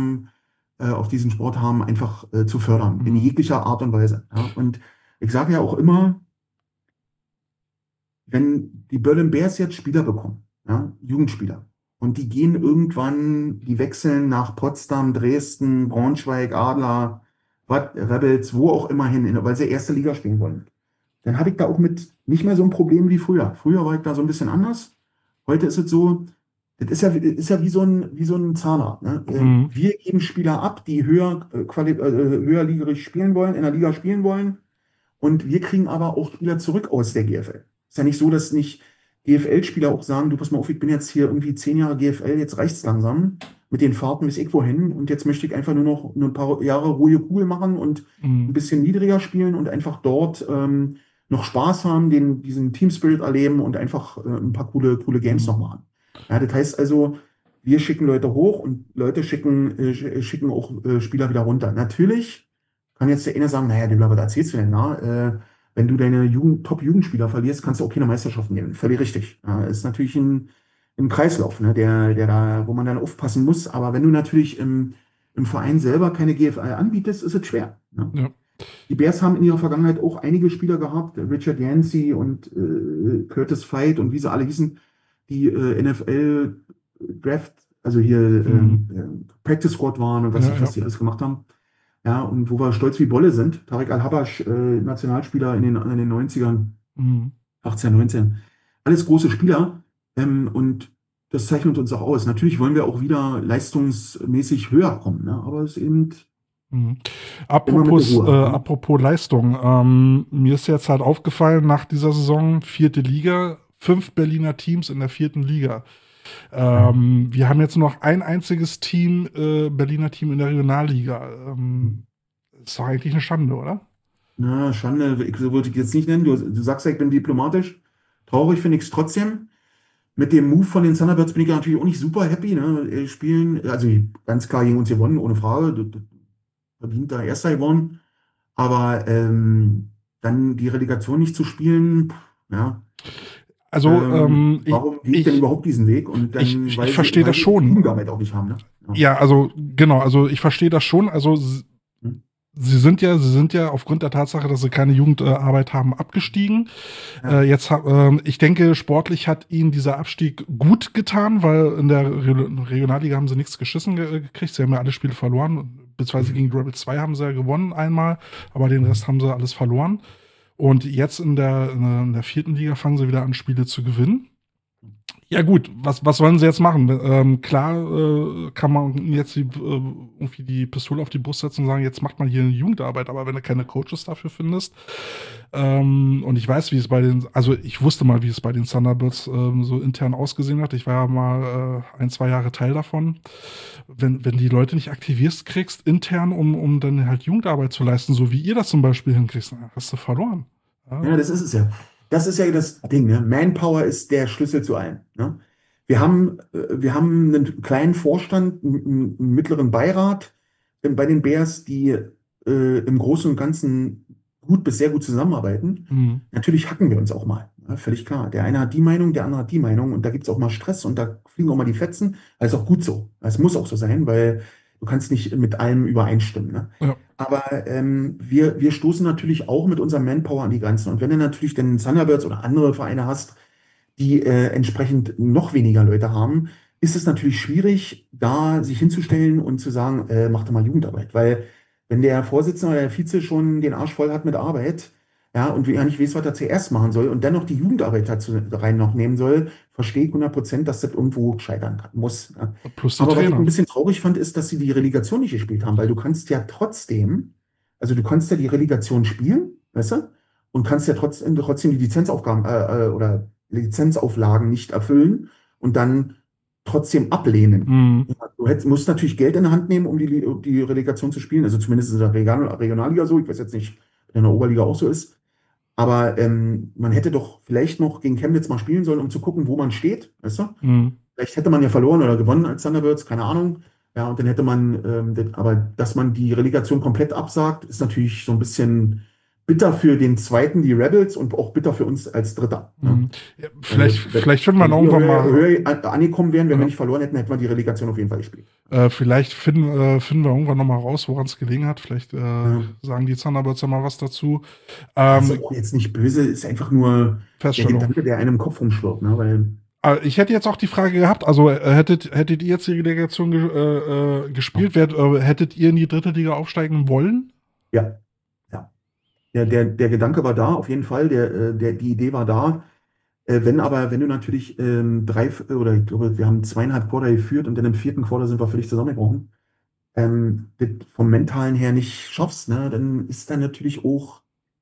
haben, einfach zu fördern, in Mhm. jeglicher Art und Weise. Ja? Und ich sage ja auch immer, wenn die Berlin Bears jetzt Spieler bekommen, ja, Jugendspieler, und die wechseln nach Potsdam, Dresden, Braunschweig, Adler, Rebels, wo auch immer hin, weil sie erste Liga spielen wollen. dann habe ich da auch mit nicht mehr so ein Problem wie früher. Früher war ich da so ein bisschen anders. Heute ist es so, das ist ja wie so ein Zahnrad. Ne? Mhm. Wir geben Spieler ab, die höherligerig spielen wollen, in der Liga spielen wollen. Und wir kriegen aber auch Spieler zurück aus der GFL. Ist ja nicht so, dass nicht GFL-Spieler auch sagen, du pass mal auf, ich bin jetzt hier irgendwie 10 Jahre GFL, jetzt reicht's langsam mit den Fahrten bis irgendwo hin und jetzt möchte ich einfach nur noch ein paar Jahre ruhige Kugel machen und ein Mhm. bisschen niedriger spielen und einfach dort noch Spaß haben, diesen Team Spirit erleben und einfach ein paar coole Games noch Mhm. machen. Ja, das heißt also, wir schicken Leute hoch und Leute schicken auch Spieler wieder runter. Natürlich kann jetzt der eine sagen, naja, was erzählst du denn da? Wenn du deine Top-Jugendspieler verlierst, kannst du auch keine Meisterschaft nehmen. Völlig richtig. Ja, ist natürlich ein Kreislauf, ne, der da, wo man dann aufpassen muss. Aber wenn du natürlich im Verein selber keine GFL anbietest, ist es schwer. Ne? Ja. Die Bears haben in ihrer Vergangenheit auch einige Spieler gehabt, Richard Yancey und Curtis Veit und wie sie alle hießen, die NFL Draft, also hier Practice Squad waren und was Ja, was die alles gemacht haben. Ja, und wo wir stolz wie Bolle sind. Tarek Al-Habash, Nationalspieler in den 90ern, Mhm. 18, 19. Alles große Spieler. Und das zeichnet uns auch aus. Natürlich wollen wir auch wieder leistungsmäßig höher kommen, ne? Aber es ist eben Mhm. immer mit der Ruhe. Ne? Apropos Leistung, mir ist jetzt halt aufgefallen, nach dieser Saison, 4. Liga, 5 Berliner Teams in der 4. Liga. Wir haben jetzt noch ein einziges Team, Berliner Team in der Regionalliga. Ist doch eigentlich eine Schande, oder? Na, Schande, so würde ich jetzt nicht nennen. Du sagst ja, ich bin diplomatisch. Traurig finde ich es trotzdem. Mit dem Move von den Thunderbirds bin ich ja natürlich auch nicht super happy. Ne? Spielen, also ganz klar gegen uns gewonnen, ohne Frage. Verdient da Erster gewonnen. Aber dann die Relegation nicht zu spielen, ja. Also, Warum gehe ich denn überhaupt diesen Weg? Und dann, ich verstehe weil das sie die schon. Jugendarbeit auch nicht haben, ne? Ja, also, genau, also ich verstehe das schon. Also, Hm. Sie sind ja aufgrund der Tatsache, dass sie keine Jugendarbeit haben, abgestiegen. Ja. Ich denke, sportlich hat ihnen dieser Abstieg gut getan, weil in der Regionalliga haben sie nichts geschissen gekriegt. Sie haben ja alle Spiele verloren, beziehungsweise gegen Rebels 2 haben sie ja gewonnen einmal, aber den Rest haben sie alles verloren. Und jetzt in der 4. Liga fangen sie wieder an, Spiele zu gewinnen. Ja gut, was wollen sie jetzt machen? Klar kann man jetzt irgendwie die Pistole auf die Brust setzen und sagen, jetzt macht man hier eine Jugendarbeit, aber wenn du keine Coaches dafür findest, und ich weiß, ich wusste mal, wie es bei den Thunderbirds so intern ausgesehen hat. Ich war ja mal 1-2 Jahre Teil davon. Wenn die Leute nicht aktivierst kriegst, intern, um dann halt Jugendarbeit zu leisten, so wie ihr das zum Beispiel hinkriegst, dann hast du verloren. Ja, das ist es ja. Das ist ja das Ding, ne? Manpower ist der Schlüssel zu allem. Ne? Wir haben einen kleinen Vorstand, einen mittleren Beirat bei den Bears, die im Großen und Ganzen gut bis sehr gut zusammenarbeiten. Mhm. Natürlich hacken wir uns auch mal. Ja, völlig klar. Der eine hat die Meinung, der andere hat die Meinung und da gibt es auch mal Stress und da fliegen auch mal die Fetzen. Das ist auch gut so. Das muss auch so sein, weil du kannst nicht mit allem übereinstimmen. Ne? Ja. Aber wir stoßen natürlich auch mit unserem Manpower an die Grenzen. Und wenn du natürlich den Thunderbirds oder andere Vereine hast, die entsprechend noch weniger Leute haben, ist es natürlich schwierig, da sich hinzustellen und zu sagen, mach doch mal Jugendarbeit. Weil wenn der Vorsitzende oder der Vize schon den Arsch voll hat mit Arbeit, ja, und ja nicht weiß, was er zuerst machen soll und dann noch die Jugendarbeit dazu rein noch nehmen soll, verstehe ich 100%, dass das irgendwo scheitern muss. Ja. Plus die Aber was ich Trainer. ein bisschen traurig fand, ist, dass sie die Relegation nicht gespielt haben, weil du kannst ja trotzdem, also du kannst ja die Relegation spielen, weißt du, und kannst ja trotzdem die Lizenzaufgaben oder Lizenzauflagen nicht erfüllen und dann trotzdem ablehnen. Mhm. Ja, musst natürlich Geld in der Hand nehmen, um die Relegation zu spielen, also zumindest in der Regionalliga so, ich weiß jetzt nicht, ob in der Oberliga auch so ist. Aber man hätte doch vielleicht noch gegen Chemnitz mal spielen sollen, um zu gucken, wo man steht, weißt du? Mhm. Vielleicht hätte man ja verloren oder gewonnen als Thunderbirds, keine Ahnung. Ja, und dann hätte man, aber dass man die Relegation komplett absagt, ist natürlich so ein bisschen bitter für den Zweiten, die Rebels, und auch bitter für uns als Dritter. Ne? Mhm. Ja, vielleicht finden wir Wenn irgendwann wir mal. höher angekommen wären, wenn Ja. wir nicht verloren hätten, hätten wir die Relegation auf jeden Fall gespielt. Vielleicht finden wir irgendwann noch mal raus, woran es gelegen hat. Vielleicht sagen die Thunderbirds ja mal was dazu. Also auch jetzt nicht böse, ist einfach nur der Feststellung. Gedanke, der einem im Kopf rumschwirrt. Ne? Weil Ich hätte jetzt auch die Frage gehabt, also hättet ihr jetzt die Relegation gespielt, hättet ihr in die 3. Liga aufsteigen wollen? ja, ja. der Gedanke war da, auf jeden Fall, die Idee war da. Wenn du natürlich oder ich glaube, wir haben 2,5 Quarter geführt und dann im vierten Quarter sind wir völlig zusammengebrochen, das vom Mentalen her nicht schaffst, ne, dann ist dann natürlich auch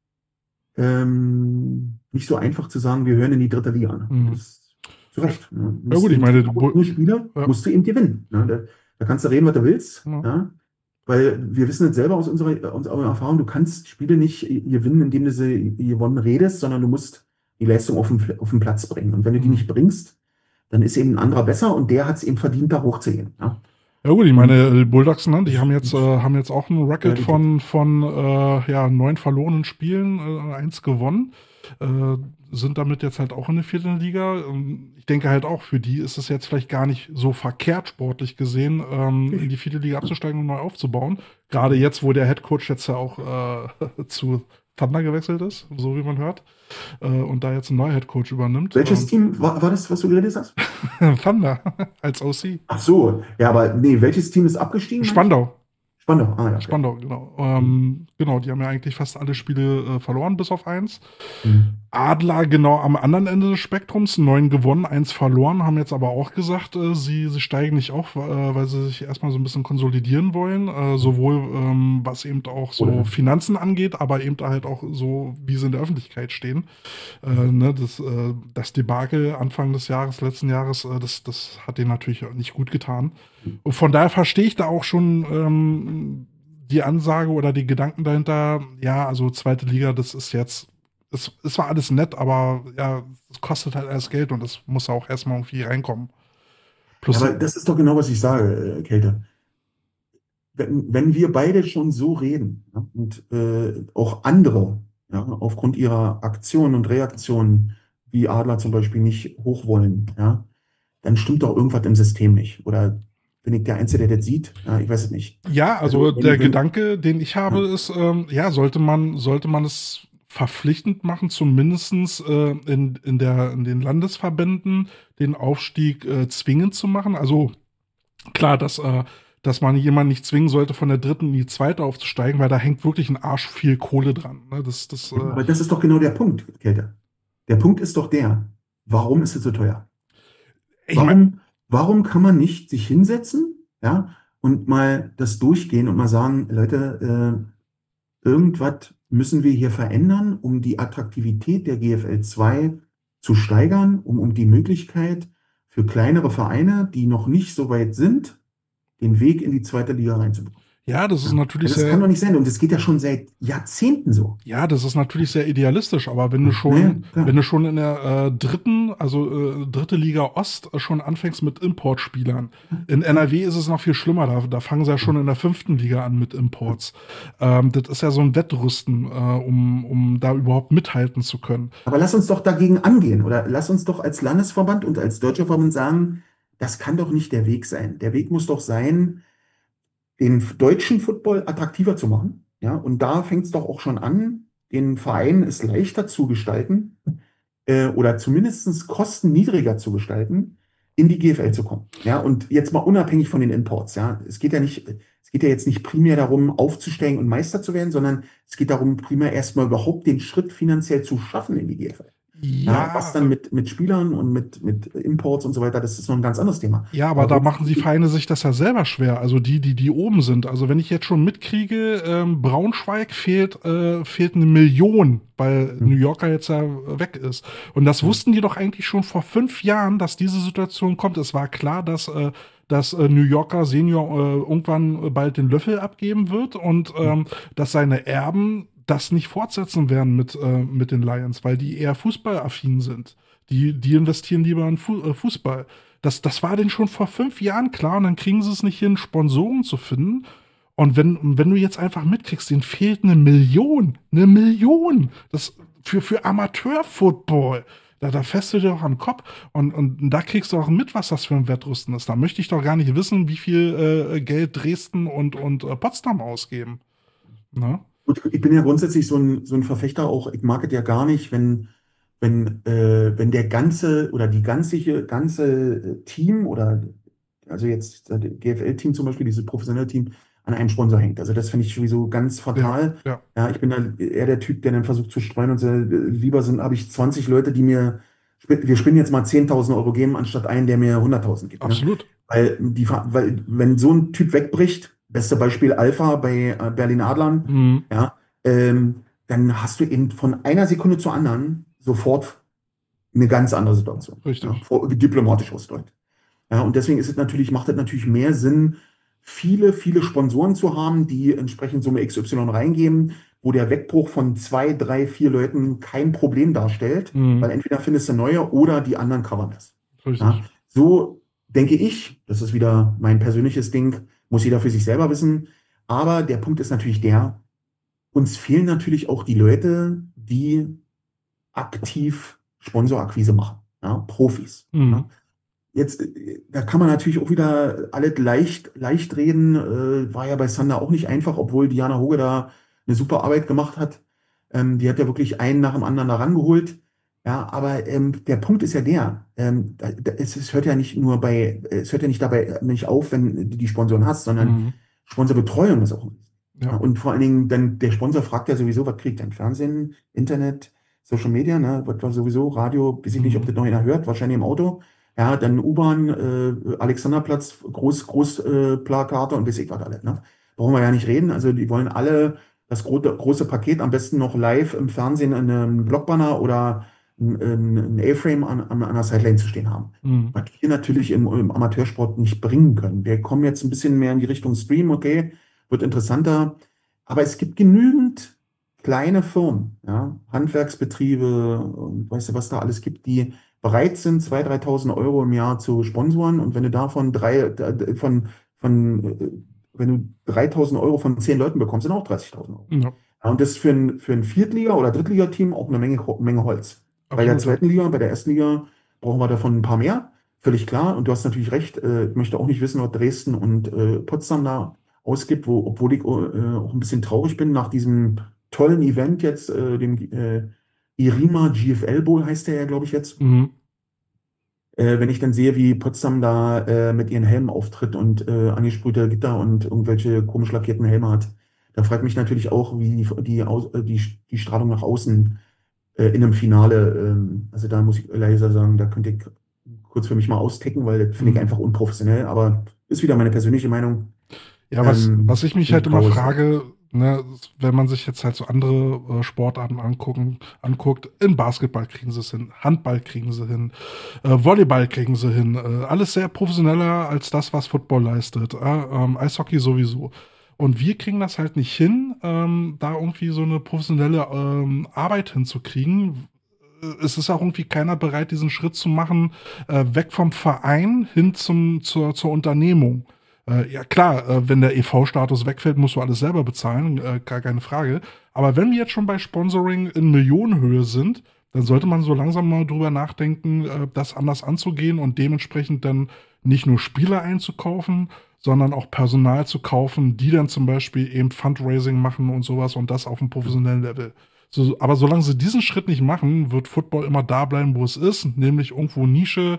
nicht so einfach zu sagen, wir hören in die dritte Liga. Ne? Mhm. Das ist zu Recht. Ne? Du Ja musst gut, ich eben meine, nur Spiele, ja, musst du eben gewinnen. Ne? Da kannst du reden, was du willst. ja. Ja? Weil wir wissen jetzt selber aus unserer Erfahrung, du kannst Spiele nicht gewinnen, indem du sie gewonnen redest, sondern du musst die Leistung auf den Platz bringen. Und wenn du die nicht bringst, dann ist eben ein anderer besser und der hat es eben verdient, da hochzugehen. Ja? Ja gut, ich Und meine, die Bulldogs, ne, die das haben jetzt auch einen Record Realität. von 9 verlorenen Spielen, 1 gewonnen. Sind damit jetzt halt auch in der vierten Liga. Ich denke halt auch, für die ist es jetzt vielleicht gar nicht so verkehrt, sportlich gesehen, in die vierte Liga abzusteigen und neu aufzubauen. Gerade jetzt, wo der Headcoach jetzt ja auch zu Thunder gewechselt ist, so wie man hört, und da jetzt ein neuer Headcoach übernimmt. Welches Team war das, was du geredet hast? Thunder als OC. Ach so, ja, aber nee, welches Team ist abgestiegen, meine ich? Spandau. Spandau, ah ja, okay. Spandau, genau. Mhm. Genau, die haben ja eigentlich fast alle Spiele verloren, bis auf 1. Mhm. Adler genau am anderen Ende des Spektrums, 9 gewonnen, 1 verloren, haben jetzt aber auch gesagt, sie steigen nicht auf, weil sie sich erstmal so ein bisschen konsolidieren wollen, sowohl was eben auch so Oder? Finanzen angeht, aber eben halt auch so, wie sie in der Öffentlichkeit stehen. Ne, das Debakel Anfang des Jahres, letzten Jahres, das hat denen natürlich nicht gut getan. Und von daher verstehe ich da auch schon die Ansage oder die Gedanken dahinter, ja, also zweite Liga, das ist jetzt, es war alles nett, aber ja, es kostet halt alles Geld und das muss auch erstmal irgendwie reinkommen. Ja, Plus, aber das ist doch genau, was ich sage, Kälte. Wenn wir beide schon so reden, ja, und auch andere, ja, aufgrund ihrer Aktionen und Reaktionen, wie Adler zum Beispiel nicht hoch wollen, ja, dann stimmt doch irgendwas im System nicht. Oder bin ich der Einzige, der das sieht? Ja, ich weiß es nicht. ja, Also, also der Gedanke, den ich habe, ja, ist, ja, sollte man es verpflichtend machen, zumindestens in den Landesverbänden den Aufstieg zwingend zu machen. Also klar, dass man jemanden nicht zwingen sollte, von der dritten in die zweite aufzusteigen, weil da hängt wirklich ein Arsch viel Kohle dran. Ne? aber das ist doch genau der Punkt, Kälte. Der Punkt ist doch der, warum ist es so teuer? ich meine, Warum kann man nicht sich hinsetzen, ja, und mal das durchgehen und mal sagen, Leute, irgendwas müssen wir hier verändern, um die Attraktivität der GFL 2 zu steigern, um die Möglichkeit für kleinere Vereine, die noch nicht so weit sind, den Weg in die zweite Liga reinzubekommen. ja, das ist Ja, natürlich das kann sehr, doch nicht sein. Und das geht ja schon seit Jahrzehnten so. ja, das ist natürlich sehr idealistisch, aber Naja, klar. wenn du schon in der dritte Liga Ost schon anfängst mit Importspielern. In NRW ist es noch viel schlimmer, da fangen sie ja schon in der fünften Liga an mit Imports. Das ist ja so ein Wettrüsten, um da überhaupt mithalten zu können. Aber lass uns doch dagegen angehen oder lass uns doch als Landesverband und als Deutscher Verband sagen, das kann doch nicht der Weg sein. Der Weg muss doch sein, den deutschen Football attraktiver zu machen. Ja, und da fängt es doch auch schon an, den Vereinen es leichter zu gestalten oder zumindest Kosten niedriger zu gestalten, in die GFL zu kommen. Ja, und jetzt mal unabhängig von den Imports. Ja, es geht ja jetzt nicht primär darum, aufzusteigen und Meister zu werden, sondern es geht darum, primär erstmal überhaupt den Schritt finanziell zu schaffen in die GFL. Ja, was Ja, dann mit Spielern und mit Imports und so weiter, das ist noch ein ganz anderes Thema. ja, aber Aber da machen die Vereine sich das ja selber schwer. Also die oben sind. Also wenn ich jetzt schon mitkriege, Braunschweig fehlt 1 Million, weil New Yorker jetzt ja weg ist. Und das wussten die doch eigentlich schon vor 5 Jahren, dass diese Situation kommt. Es war klar, dass New Yorker Senior irgendwann bald den Löffel abgeben wird und dass seine Erben das nicht fortsetzen werden mit den Lions, weil die eher fußballaffin sind. Die investieren lieber in Fußball. Das war denen schon vor 5 Jahren klar und dann kriegen sie es nicht hin, Sponsoren zu finden. Und wenn du jetzt einfach mitkriegst, denen fehlt 1 Million. 1 Million. Das für Amateur-Football. Da fährst du dir doch am Kopf und da kriegst du auch mit, was das für ein Wettrüsten ist. Da möchte ich doch gar nicht wissen, wie viel Geld Dresden und Potsdam ausgeben. Ne? Gut, ich bin ja grundsätzlich so ein Verfechter auch, ich mag es ja gar nicht, wenn der ganze oder die ganze Team oder also jetzt das GFL-Team zum Beispiel, dieses professionelle Team, an einem Sponsor hängt. Also das finde ich sowieso ganz fatal. Ja. Ja, ich bin dann eher der Typ, der dann versucht zu streuen und so, habe ich 20 Leute, wir spinnen jetzt mal 10.000 Euro geben, anstatt einen, der mir 100.000 gibt. Ne? Absolut. Weil wenn so ein Typ wegbricht, beste Beispiel Alpha bei Berlin Adlern, Mhm. ja, dann hast du eben von einer Sekunde zur anderen sofort eine ganz andere Situation. Ja, Richtig. diplomatisch ausgedrückt. Ja, und deswegen macht es natürlich mehr Sinn, viele Sponsoren zu haben, die entsprechend Summe XY reingeben, wo der Wegbruch von 2, 3, 4 Leuten kein Problem darstellt, weil Mhm. entweder findest du neue oder die anderen covern das. Ja, Richtig. so denke ich, das ist wieder mein persönliches Ding, muss jeder für sich selber wissen. Aber der Punkt ist natürlich uns fehlen natürlich auch die Leute, die aktiv Sponsorakquise machen, ja, Profis. Ja. Mhm. Jetzt, da kann man natürlich auch wieder alles leicht reden. War ja bei Sander auch nicht einfach, obwohl Diana Hoge da eine super Arbeit gemacht hat. Die hat ja wirklich einen nach dem anderen da rangeholt. Ja, aber der Punkt ist ja es hört ja es hört ja nicht dabei nicht auf, wenn du die Sponsoren hast, sondern Mhm. Sponsorbetreuung ist auch. Ja, Ja. und vor allen Dingen, dann der Sponsor fragt ja sowieso, was kriegt dein Fernsehen, Internet, Social Media, ne, was war sowieso, Radio, weiß ich nicht, ob Mhm. das noch einer hört, wahrscheinlich im Auto. Ja, dann U-Bahn, Alexanderplatz, Plakate und weiß ich was alles, ne? Brauchen wir ja nicht reden. Also die wollen alle das große Paket, am besten noch live im Fernsehen in einem Blockbanner oder ein A-Frame an der Sideline zu stehen haben. Mhm. Was wir natürlich im Amateursport nicht bringen können. Wir kommen jetzt ein bisschen mehr in die Richtung Stream, okay, wird interessanter. Aber es gibt genügend kleine Firmen, ja, Handwerksbetriebe und weißt du, was da alles gibt, die bereit sind, 2.000, 3.000 Euro im Jahr zu sponsoren. Und wenn du davon wenn du 3.000 Euro von 10 Leuten bekommst, sind auch 30.000 Euro. Ja. Ja, und das ist für ein Viertliga- oder Drittligateam auch eine Menge Holz. Bei der Absolut. Ja. zweiten Liga, bei der ersten Liga brauchen wir davon ein paar mehr. Völlig klar. Und du hast natürlich recht. Ich möchte auch nicht wissen, was Dresden und Potsdam da ausgibt, obwohl ich auch ein bisschen traurig bin nach diesem tollen Event jetzt, dem IRIMA GFL Bowl heißt der ja, glaube ich, jetzt. Mhm. Wenn ich dann sehe, wie Potsdam da mit ihren Helmen auftritt und angesprühte Gitter und irgendwelche komisch lackierten Helme hat, da fragt mich natürlich auch, wie die Strahlung nach außen in einem Finale, also da muss ich leider sagen, da könnte ich kurz für mich mal austicken, weil das finde ich Mhm. einfach unprofessionell, aber ist wieder meine persönliche Meinung. Ja, was ich mich Bin halt ich immer raus. frage, ne, wenn man sich jetzt halt so andere Sportarten anguckt, in Basketball kriegen sie es hin, Handball kriegen sie hin, Volleyball kriegen sie hin, alles sehr professioneller als das, was Football leistet, Eishockey sowieso. Und wir kriegen das halt nicht hin, da irgendwie so eine professionelle Arbeit hinzukriegen. Es ist auch irgendwie keiner bereit, diesen Schritt zu machen, weg vom Verein hin zur Unternehmung. Ja klar, wenn der EV-Status wegfällt, musst du alles selber bezahlen, gar keine Frage. Aber wenn wir jetzt schon bei Sponsoring in Millionenhöhe sind, dann sollte man so langsam mal drüber nachdenken, das anders anzugehen und dementsprechend dann nicht nur Spieler einzukaufen, sondern auch Personal zu kaufen, die dann zum Beispiel eben Fundraising machen und sowas und das auf einem professionellen Level. Aber solange sie diesen Schritt nicht machen, wird Football immer da bleiben, wo es ist, nämlich irgendwo Nische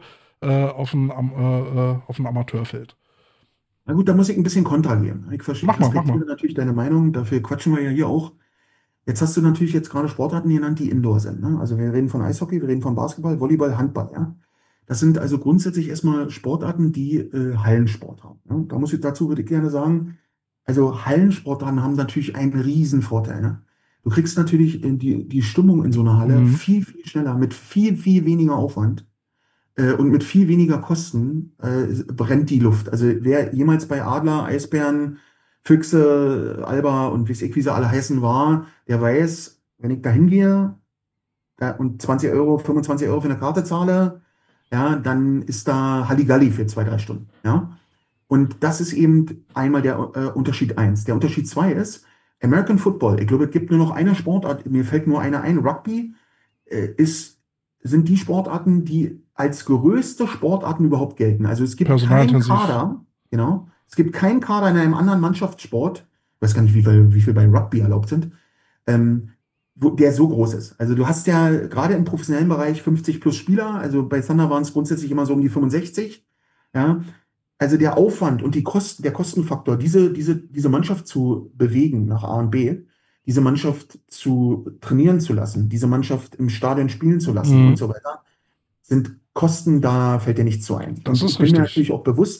auf dem Amateurfeld. Na gut, da muss ich ein bisschen Kontra geben. Ich Mach mal. respektiere natürlich deine Meinung, dafür quatschen wir ja hier auch. Jetzt hast du natürlich jetzt gerade Sportarten genannt, die Indoor sind. Ne? Also wir reden von Eishockey, wir reden von Basketball, Volleyball, Handball. Ja? Das sind also grundsätzlich erstmal Sportarten, die Hallensport haben. Ne? Dazu würde ich gerne sagen, also Hallensportarten haben natürlich einen riesen Vorteil. Ne? Du kriegst natürlich die Stimmung in so einer Halle Mhm. viel schneller, mit viel weniger Aufwand und mit viel weniger Kosten brennt die Luft. Also wer jemals bei Adler, Eisbären, Füchse, Alba und wie sie alle heißen war, der weiß, wenn ich da hingehe und 20 Euro, 25 Euro für eine Karte zahle, ja, dann ist da Halligalli für 2, 3 Stunden. Ja? Und das ist eben einmal der Unterschied eins. Der Unterschied zwei ist, American Football, ich glaube, es gibt nur noch eine Sportart, mir fällt nur eine ein, Rugby, äh, ist, sind die Sportarten, die als größte Sportarten überhaupt gelten. Also es gibt keinen Personalintensiv. Kader, genau, es gibt keinen Kader in einem anderen Mannschaftssport, ich weiß gar nicht, wie viel bei Rugby erlaubt sind, ähm, der so groß ist. Also du hast ja gerade im professionellen Bereich 50 plus Spieler, also bei Thunder waren es grundsätzlich immer so um die 65, ja, Also der Aufwand und der Kostenfaktor, diese Mannschaft zu bewegen nach A und B, diese Mannschaft zu trainieren zu lassen, diese Mannschaft im Stadion spielen zu lassen und Mhm. so weiter, sind Kosten, da fällt dir nichts so ein. Das Und ist ich bin mir richtig. natürlich auch bewusst,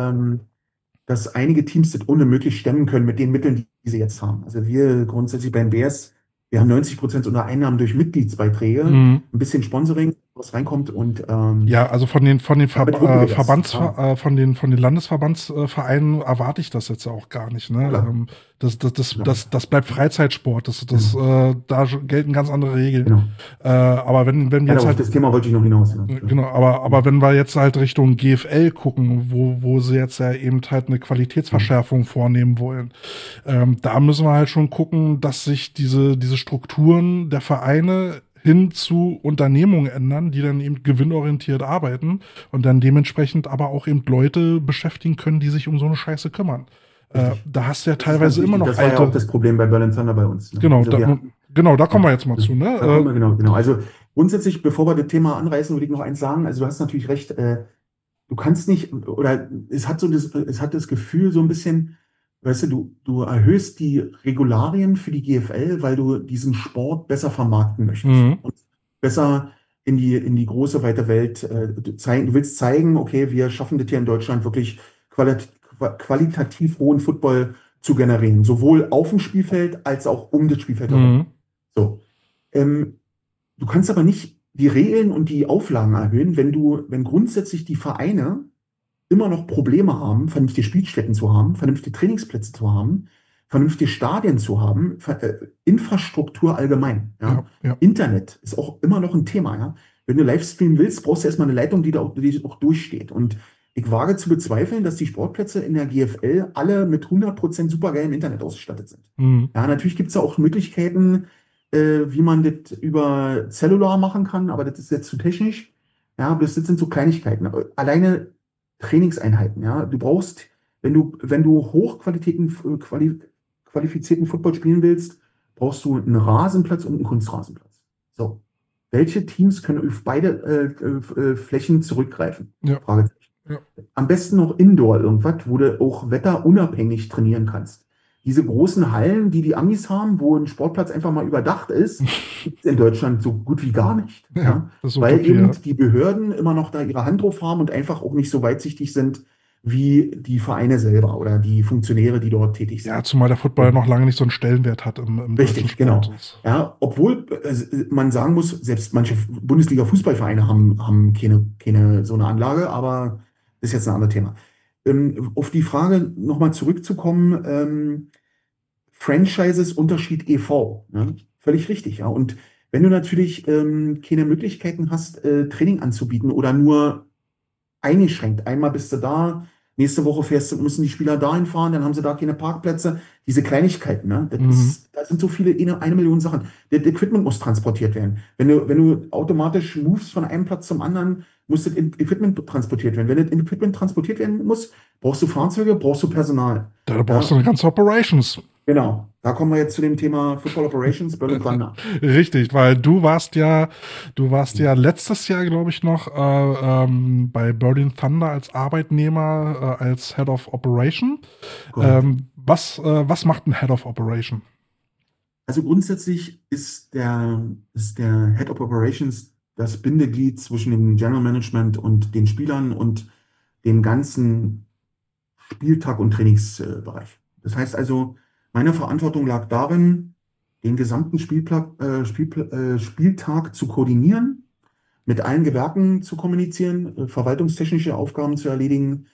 dass einige Teams das unmöglich stemmen können mit den Mitteln, die sie jetzt haben. Also wir grundsätzlich beim BS, wir haben 90% unserer Einnahmen durch Mitgliedsbeiträge, Mhm. ein bisschen Sponsoring, was reinkommt und Ja, also von den damit wuppen wir das. Ja, von den Landesverbandsvereinen erwarte ich das jetzt auch gar nicht. Ne? klar, klar. Das bleibt Freizeitsport. Genau. Da gelten ganz andere Regeln. Genau. Aber wenn Ja, jetzt auf halt das Thema wollte ich noch hinaus. Ja. genau, aber wenn wir jetzt halt Richtung GFL gucken, wo sie jetzt ja eben halt eine Mhm. Qualitätsverschärfung vornehmen wollen, da müssen wir halt schon gucken, dass sich diese Strukturen der Vereine hin zu Unternehmungen ändern, die dann eben gewinnorientiert arbeiten und dann dementsprechend aber auch eben Leute beschäftigen können, die sich um so eine Scheiße kümmern. Richtig. Da hast du ja Das ist ganz teilweise immer wichtig. noch Das war ja auch alte, das Problem bei Berlin Thunder bei uns. Ne? genau, Also wir hatten, genau, da kommen wir ja, jetzt mal zu, da kommen ne? wir genau. Also grundsätzlich, bevor wir das Thema anreißen, würde ich noch eins sagen. Also du hast natürlich recht, du kannst nicht, oder es hat das Gefühl so ein bisschen, weißt du, du erhöhst die Regularien für die GFL, weil du diesen Sport besser vermarkten möchtest Mhm. und besser in die große, weite Welt zeigen. Du willst zeigen, okay, wir schaffen das hier in Deutschland wirklich qualitativ hohen Football zu generieren, sowohl auf dem Spielfeld als auch um das Spielfeld herum. Mhm. So. Ähm, Du kannst aber nicht die Regeln und die Auflagen erhöhen, wenn grundsätzlich die Vereine immer noch Probleme haben, vernünftige Spielstätten zu haben, vernünftige Trainingsplätze zu haben, vernünftige Stadien zu haben, Infrastruktur allgemein. Ja? Ja, ja. Internet ist auch immer noch ein Thema. Ja? Wenn du live streamen willst, brauchst du erstmal eine Leitung, die auch durchsteht. Und ich wage zu bezweifeln, dass die Sportplätze in der GFL alle mit 100% supergeilem Internet ausgestattet sind. Mhm. Ja, natürlich gibt es da auch Möglichkeiten, wie man das über Cellular machen kann, aber das ist jetzt zu technisch. Ja, aber das sind so Kleinigkeiten. Aber alleine Trainingseinheiten, ja. Du brauchst, wenn du qualifizierten Football spielen willst, brauchst du einen Rasenplatz und einen Kunstrasenplatz. So. Welche Teams können auf beide Flächen zurückgreifen? Ja, Fragezeichen. ja. Am besten noch Indoor irgendwas, wo du auch wetterunabhängig trainieren kannst. Diese großen Hallen, die die Amis haben, wo ein Sportplatz einfach mal überdacht ist, gibt es in Deutschland so gut wie gar nicht. Ja, Ja? das ist Weil Utopie, eben ja. die Behörden immer noch da ihre Hand drauf haben und einfach auch nicht so weitsichtig sind wie die Vereine selber oder die Funktionäre, die dort tätig Ja, sind. zumal der Football So. noch lange nicht so einen Stellenwert hat im deutschen Richtig, Sport. genau. Ja, obwohl man sagen muss, selbst manche Bundesliga-Fußballvereine haben keine so eine Anlage, aber das ist jetzt ein anderes Thema. Auf die Frage nochmal zurückzukommen, Franchises Unterschied e.V. Ne? Völlig richtig, ja. Und wenn du natürlich keine Möglichkeiten hast, Training anzubieten oder nur eingeschränkt. Einmal bist du da, nächste Woche müssen die Spieler dahin fahren, dann haben sie da keine Parkplätze. Diese Kleinigkeiten, ne? Mhm. Da sind so viele, eine Million Sachen. Das Equipment muss transportiert werden. Wenn du automatisch movest von einem Platz zum anderen, muss das Equipment transportiert werden. Wenn das Equipment transportiert werden muss, brauchst du Fahrzeuge, brauchst du Personal. Da brauchst du Ja, eine ganze Operations. genau. Da kommen wir jetzt zu dem Thema Football Operations, Berlin Thunder. Richtig, weil du warst ja letztes Jahr, glaube ich, noch bei Berlin Thunder als Arbeitnehmer, als Head of Operation. Korrekt. Was macht ein Head of Operation? Also grundsätzlich ist der Head of Operations das Bindeglied zwischen dem General Management und den Spielern und dem ganzen Spieltag- und Trainingsbereich. Das heißt also, meine Verantwortung lag darin, den gesamten Spieltag zu koordinieren, mit allen Gewerken zu kommunizieren, verwaltungstechnische Aufgaben zu erledigen,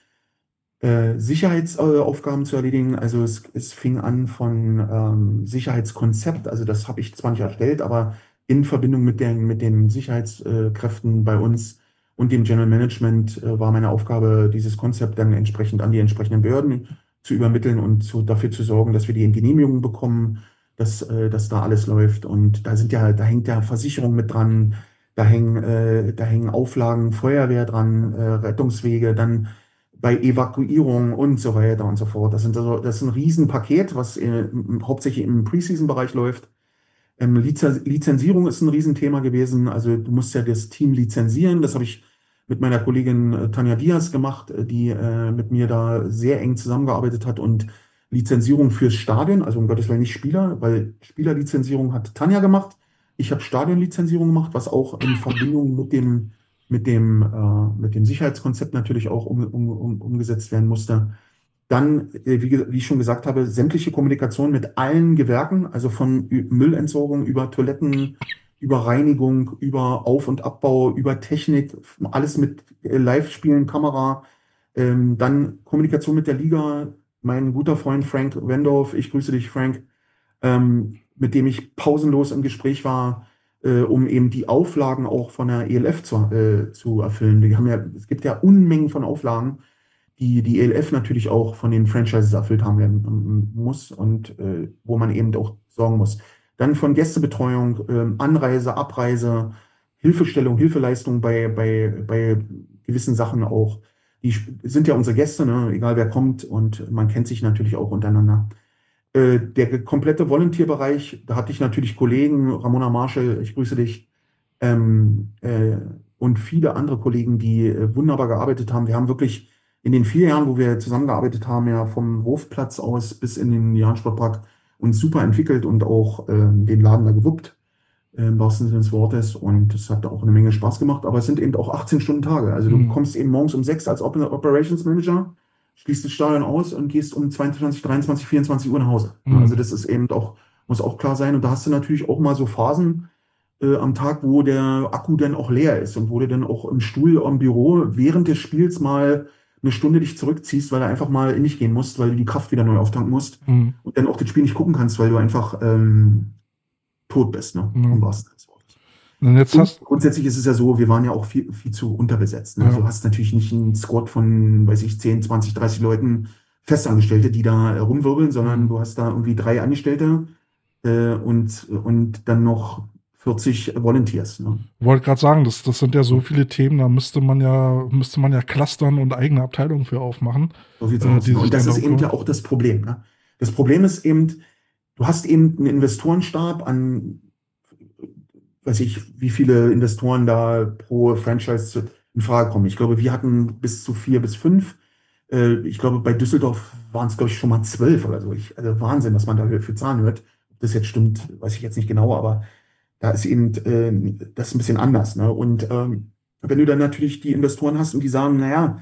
Sicherheitsaufgaben zu erledigen. Also es fing an von Sicherheitskonzept, also das habe ich zwar nicht erstellt, aber in Verbindung mit den Sicherheitskräften bei uns und dem General Management war meine Aufgabe, dieses Konzept dann entsprechend an die entsprechenden Behörden zu übermitteln und dafür zu sorgen, dass wir die Genehmigungen bekommen, dass da alles läuft. Und da hängt ja Versicherung mit dran, da hängen Auflagen, Feuerwehr dran, Rettungswege, dann bei Evakuierung und so weiter und so fort. Das ist ein Riesenpaket, was hauptsächlich im Preseason-Bereich läuft. Lizenzierung ist ein Riesenthema gewesen. Also du musst ja das Team lizenzieren. Das habe ich mit meiner Kollegin Tanja Diaz gemacht, die mit mir da sehr eng zusammengearbeitet hat und Lizenzierung fürs Stadion, also um Gottes Willen nicht Spieler, weil Spielerlizenzierung hat Tanja gemacht. Ich habe Stadionlizenzierung gemacht, was auch in Verbindung mit dem Sicherheitskonzept natürlich auch umgesetzt werden musste. Dann, wie ich schon gesagt habe, sämtliche Kommunikation mit allen Gewerken, also von Müllentsorgung über Toiletten, über Reinigung, über Auf- und Abbau, über Technik, alles mit Live-Spielen, Kamera. Dann Kommunikation mit der Liga. Mein guter Freund Frank Wendorf, ich grüße dich, Frank, mit dem ich pausenlos im Gespräch war, um eben die Auflagen auch von der ELF zu erfüllen. Es gibt ja Unmengen von Auflagen, die ELF natürlich auch von den Franchises erfüllt haben werden muss und wo man eben auch sorgen muss. Dann von Gästebetreuung, Anreise, Abreise, Hilfestellung, Hilfeleistung bei gewissen Sachen auch. Die sind ja unsere Gäste, ne? Egal wer kommt, und man kennt sich natürlich auch untereinander. Der komplette Volunteerbereich, da hatte ich natürlich Kollegen, Ramona Marschall, ich grüße dich, ähm, äh, und viele andere Kollegen, die wunderbar gearbeitet haben. Wir haben wirklich in den 4 Jahren, wo wir zusammengearbeitet haben, ja vom Wurfplatz aus bis in den Jahn-Sportpark uns super entwickelt und auch den Laden da gewuppt, im wahrsten Sinne des Wortes. Und das hat auch eine Menge Spaß gemacht. Aber es sind eben auch 18-Stunden-Tage. Also du kommst eben morgens um 6 als Operations Manager, schließt das Stadion aus und gehst um 22, 23, 24 Uhr nach Hause. Also das ist eben auch, muss auch klar sein. Und da hast du natürlich auch mal so Phasen am Tag, wo der Akku dann auch leer ist und wo du dann auch im Stuhl am Büro während des Spiels mal eine Stunde dich zurückziehst, weil du einfach mal in dich gehen musst, weil du die Kraft wieder neu auftanken musst und dann auch das Spiel nicht gucken kannst, weil du einfach tot bist, ne? Im wahrsten Sinne des Wortes. Und jetzt Und grundsätzlich ist es ja so, wir waren ja auch viel zu unterbesetzt. Ne? Ja. Also du hast natürlich nicht einen Squad von, weiß ich, 10, 20, 30 Leuten, Festangestellte, die da rumwirbeln, sondern du hast da irgendwie 3 Angestellte und dann noch 40 Volunteers. Ne? Wollte gerade sagen, das sind ja so viele Themen, da müsste man ja clustern und eigene Abteilungen für aufmachen. So sieht's aus. Und das ist eben ja auch das Problem. Ne? Das Problem ist eben, du hast eben einen Investorenstab an, weiß ich, wie viele Investoren da pro Franchise in Frage kommen. Ich glaube, wir hatten bis zu 4 bis 5. Ich glaube, bei Düsseldorf waren es, glaube ich, schon mal 12 oder so. Also Wahnsinn, was man da für Zahlen hört. Ob das jetzt stimmt, weiß ich jetzt nicht genau, aber da ist eben das ein bisschen anders. Ne? Und wenn du dann natürlich die Investoren hast und die sagen, naja,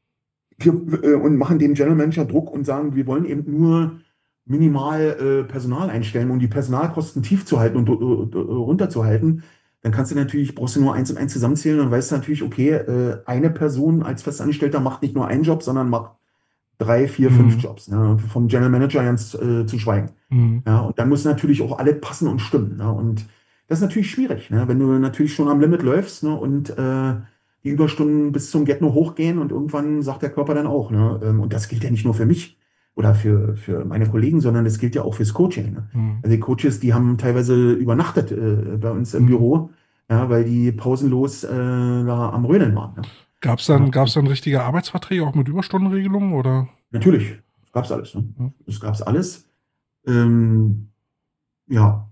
und machen dem General Manager Druck und sagen, wir wollen eben nur minimal Personal einstellen, um die Personalkosten tief zu halten und runterzuhalten, dann brauchst du nur 1 und 1 zusammenzählen und weißt natürlich, okay, eine Person als Festangestellter macht nicht nur einen Job, sondern macht 3, 4, 5 Jobs. Ne? Vom General Manager ganz zu schweigen. Ja, und dann muss natürlich auch alle passen und stimmen. Ne? Und das ist natürlich schwierig, ne? Wenn du natürlich schon am Limit läufst, ne? Und die Überstunden bis zum Get-No hochgehen und irgendwann sagt der Körper dann auch. Ne? Und das gilt ja nicht nur für mich oder für meine Kollegen, sondern das gilt ja auch fürs Coaching. Ne? Also die Coaches, die haben teilweise übernachtet bei uns im Büro, ja, weil die pausenlos da am Rödeln waren. Ne? Gab's dann richtige Arbeitsverträge auch mit Überstundenregelungen oder? Natürlich, das gab's alles. Ne? Ja. Das gab's alles. Ja.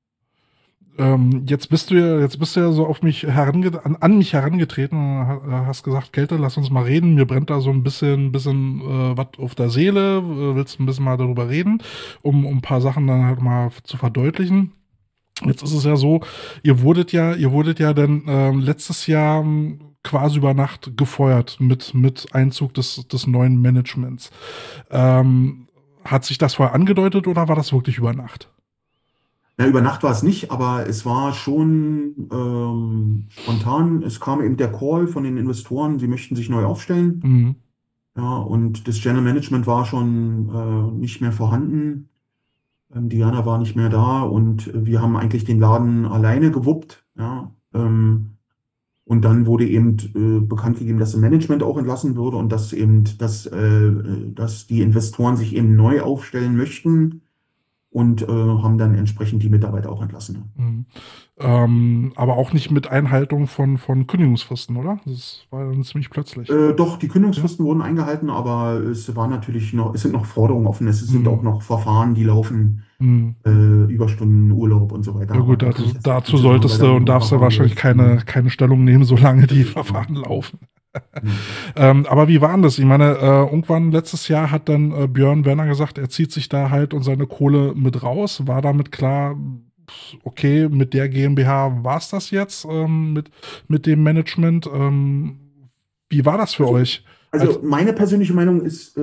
Jetzt bist du ja so auf mich an mich herangetreten und hast gesagt, Kälte, lass uns mal reden. Mir brennt da so ein bisschen was auf der Seele. Willst ein bisschen mal darüber reden, um ein paar Sachen dann halt mal zu verdeutlichen. Jetzt ist es ja so, ihr wurdet ja dann letztes Jahr quasi über Nacht gefeuert mit Einzug des neuen Managements. Hat sich das vorher angedeutet oder war das wirklich über Nacht? Ja, über Nacht war es nicht, aber es war schon spontan. Es kam eben der Call von den Investoren, sie möchten sich neu aufstellen. Ja, und das General Management war schon nicht mehr vorhanden. Diana war nicht mehr da und wir haben eigentlich den Laden alleine gewuppt. Ja, und dann wurde eben bekannt gegeben, dass das Management auch entlassen würde und dass die Investoren sich eben neu aufstellen möchten. und haben dann entsprechend die Mitarbeiter auch entlassen. Mhm. Aber auch nicht mit Einhaltung von Kündigungsfristen, oder? Das war dann ziemlich plötzlich. Doch, die Ja. Kündigungsfristen wurden eingehalten, aber es sind noch Forderungen offen, es sind auch Mhm. noch Verfahren, die laufen, Mhm. Überstunden, Urlaub und so weiter. Ja Aber gut, da kann also ich jetzt nicht dazu zu sagen, weil solltest da du und noch ein darfst du Verfahren wahrscheinlich läuft. keine Stellung nehmen, solange die Genau. Verfahren laufen. Genau. Aber wie war denn das? Ich meine, irgendwann letztes Jahr hat dann Björn Werner gesagt, er zieht sich da halt und seine Kohle mit raus. War damit klar, okay, mit der GmbH war es das jetzt mit dem Management. Wie war das für Also, euch? also meine persönliche Meinung ist,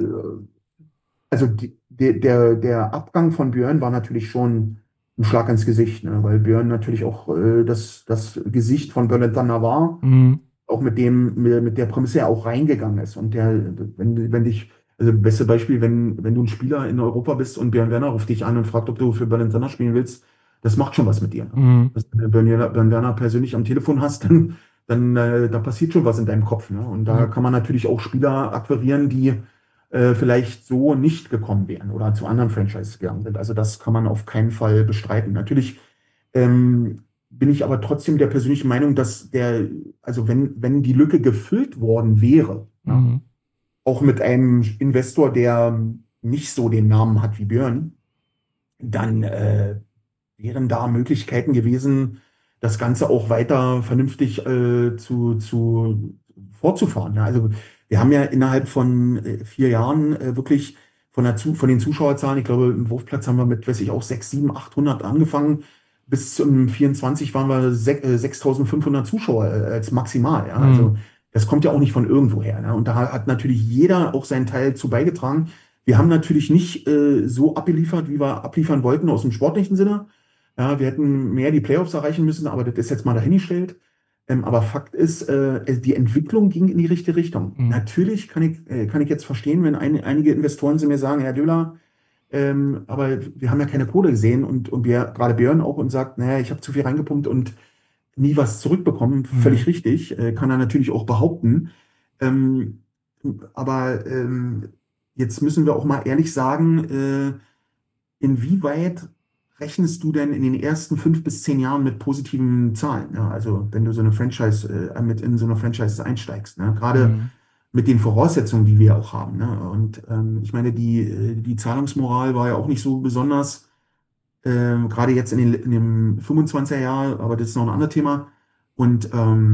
also der Abgang von Björn war natürlich schon ein Schlag ins Gesicht, ne? Weil Björn natürlich auch das Gesicht von Berlin Thunder war, Mhm. auch mit der Prämisse ja auch reingegangen ist. Und wenn dich, also beste Beispiel, wenn du ein Spieler in Europa bist und Björn Werner ruft dich an und fragt, ob du für Berlin Thunder spielen willst, das macht schon was mit dir. Ne? Mhm. Wenn du Björn Werner persönlich am Telefon hast, dann da passiert schon was in deinem Kopf. Ne? Und da Mhm. kann man natürlich auch Spieler akquirieren, die vielleicht so nicht gekommen wären oder zu anderen Franchises gegangen sind. Also das kann man auf keinen Fall bestreiten. Natürlich bin ich aber trotzdem der persönlichen Meinung, also wenn die Lücke gefüllt worden wäre, ja, Mhm. auch mit einem Investor, der nicht so den Namen hat wie Björn, dann wären da Möglichkeiten gewesen, das Ganze auch weiter vernünftig fortzufahren. Ja, also wir haben ja innerhalb von 4 Jahren wirklich von den Zuschauerzahlen, ich glaube, im Wurfplatz haben wir mit, weiß ich auch, 6, 7, 800 angefangen. Bis zum 24 waren wir 6.500 Zuschauer als maximal. Ja? Mhm. Also das kommt ja auch nicht von irgendwoher. Ne? Und da hat natürlich jeder auch seinen Teil zu beigetragen. Wir haben natürlich nicht so abgeliefert, wie wir abliefern wollten aus dem sportlichen Sinne. Ja, wir hätten mehr die Playoffs erreichen müssen, aber das ist jetzt mal dahingestellt. Aber Fakt ist, die Entwicklung ging in die richtige Richtung. Mhm. Natürlich kann ich jetzt verstehen, wenn einige Investoren zu mir sagen, Herr Döhler, aber wir haben ja keine Kohle gesehen und gerade Björn auch und sagt, naja, ich habe zu viel reingepumpt und nie was zurückbekommen. Völlig Mhm. richtig, kann er natürlich auch behaupten. Ähm, aber jetzt müssen wir auch mal ehrlich sagen, inwieweit rechnest du denn in den ersten 5 bis 10 Jahren mit positiven Zahlen? Ja, also wenn du so eine Franchise mit in so eine Franchise einsteigst, ne? Gerade Mhm. mit den Voraussetzungen, die wir auch haben. Ne? Und ich meine, die Zahlungsmoral war ja auch nicht so besonders, gerade jetzt in dem 25er Jahr, aber das ist noch ein anderes Thema. Und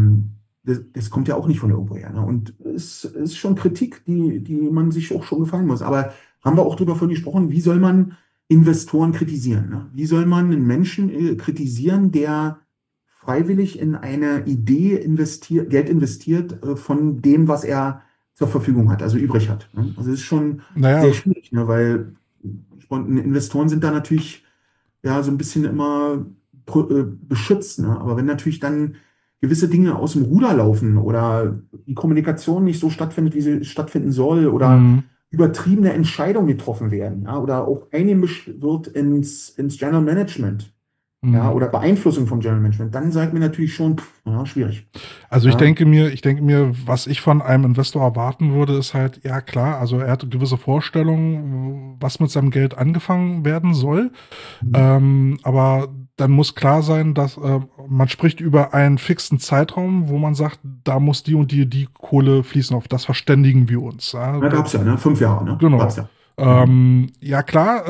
das kommt ja auch nicht von irgendwoher. Ne? Und es ist schon Kritik, die man sich auch schon gefallen muss. Aber haben wir auch darüber vorhin gesprochen, wie soll man Investoren kritisieren? Ne? Wie soll man einen Menschen kritisieren, der freiwillig in eine Idee Geld investiert von dem, was er zur Verfügung hat, also übrig hat. Ne? Also es ist schon sehr Naja, schwierig, ne? Weil Investoren sind da natürlich ja so ein bisschen immer beschützt. Ne? Aber wenn natürlich dann gewisse Dinge aus dem Ruder laufen oder die Kommunikation nicht so stattfindet, wie sie stattfinden soll, oder mhm. übertriebene Entscheidungen getroffen werden, ja? Oder auch eingemischt wird ins General Management, ja, Mhm. oder Beeinflussung vom General Management, dann sagt mir natürlich schon, ja, schwierig. Also Ja, ich denke mir, was ich von einem Investor erwarten würde, ist halt, ja klar, also er hat gewisse Vorstellungen, was mit seinem Geld angefangen werden soll. mhm. Aber dann muss klar sein, dass man spricht über einen fixen Zeitraum, wo man sagt, da muss die und die Kohle fließen. Auf das verständigen wir uns. Ja, Ja, gab's ja, ne? 5 Jahre, ne? Gab's genau. ja. Mhm. Ja klar,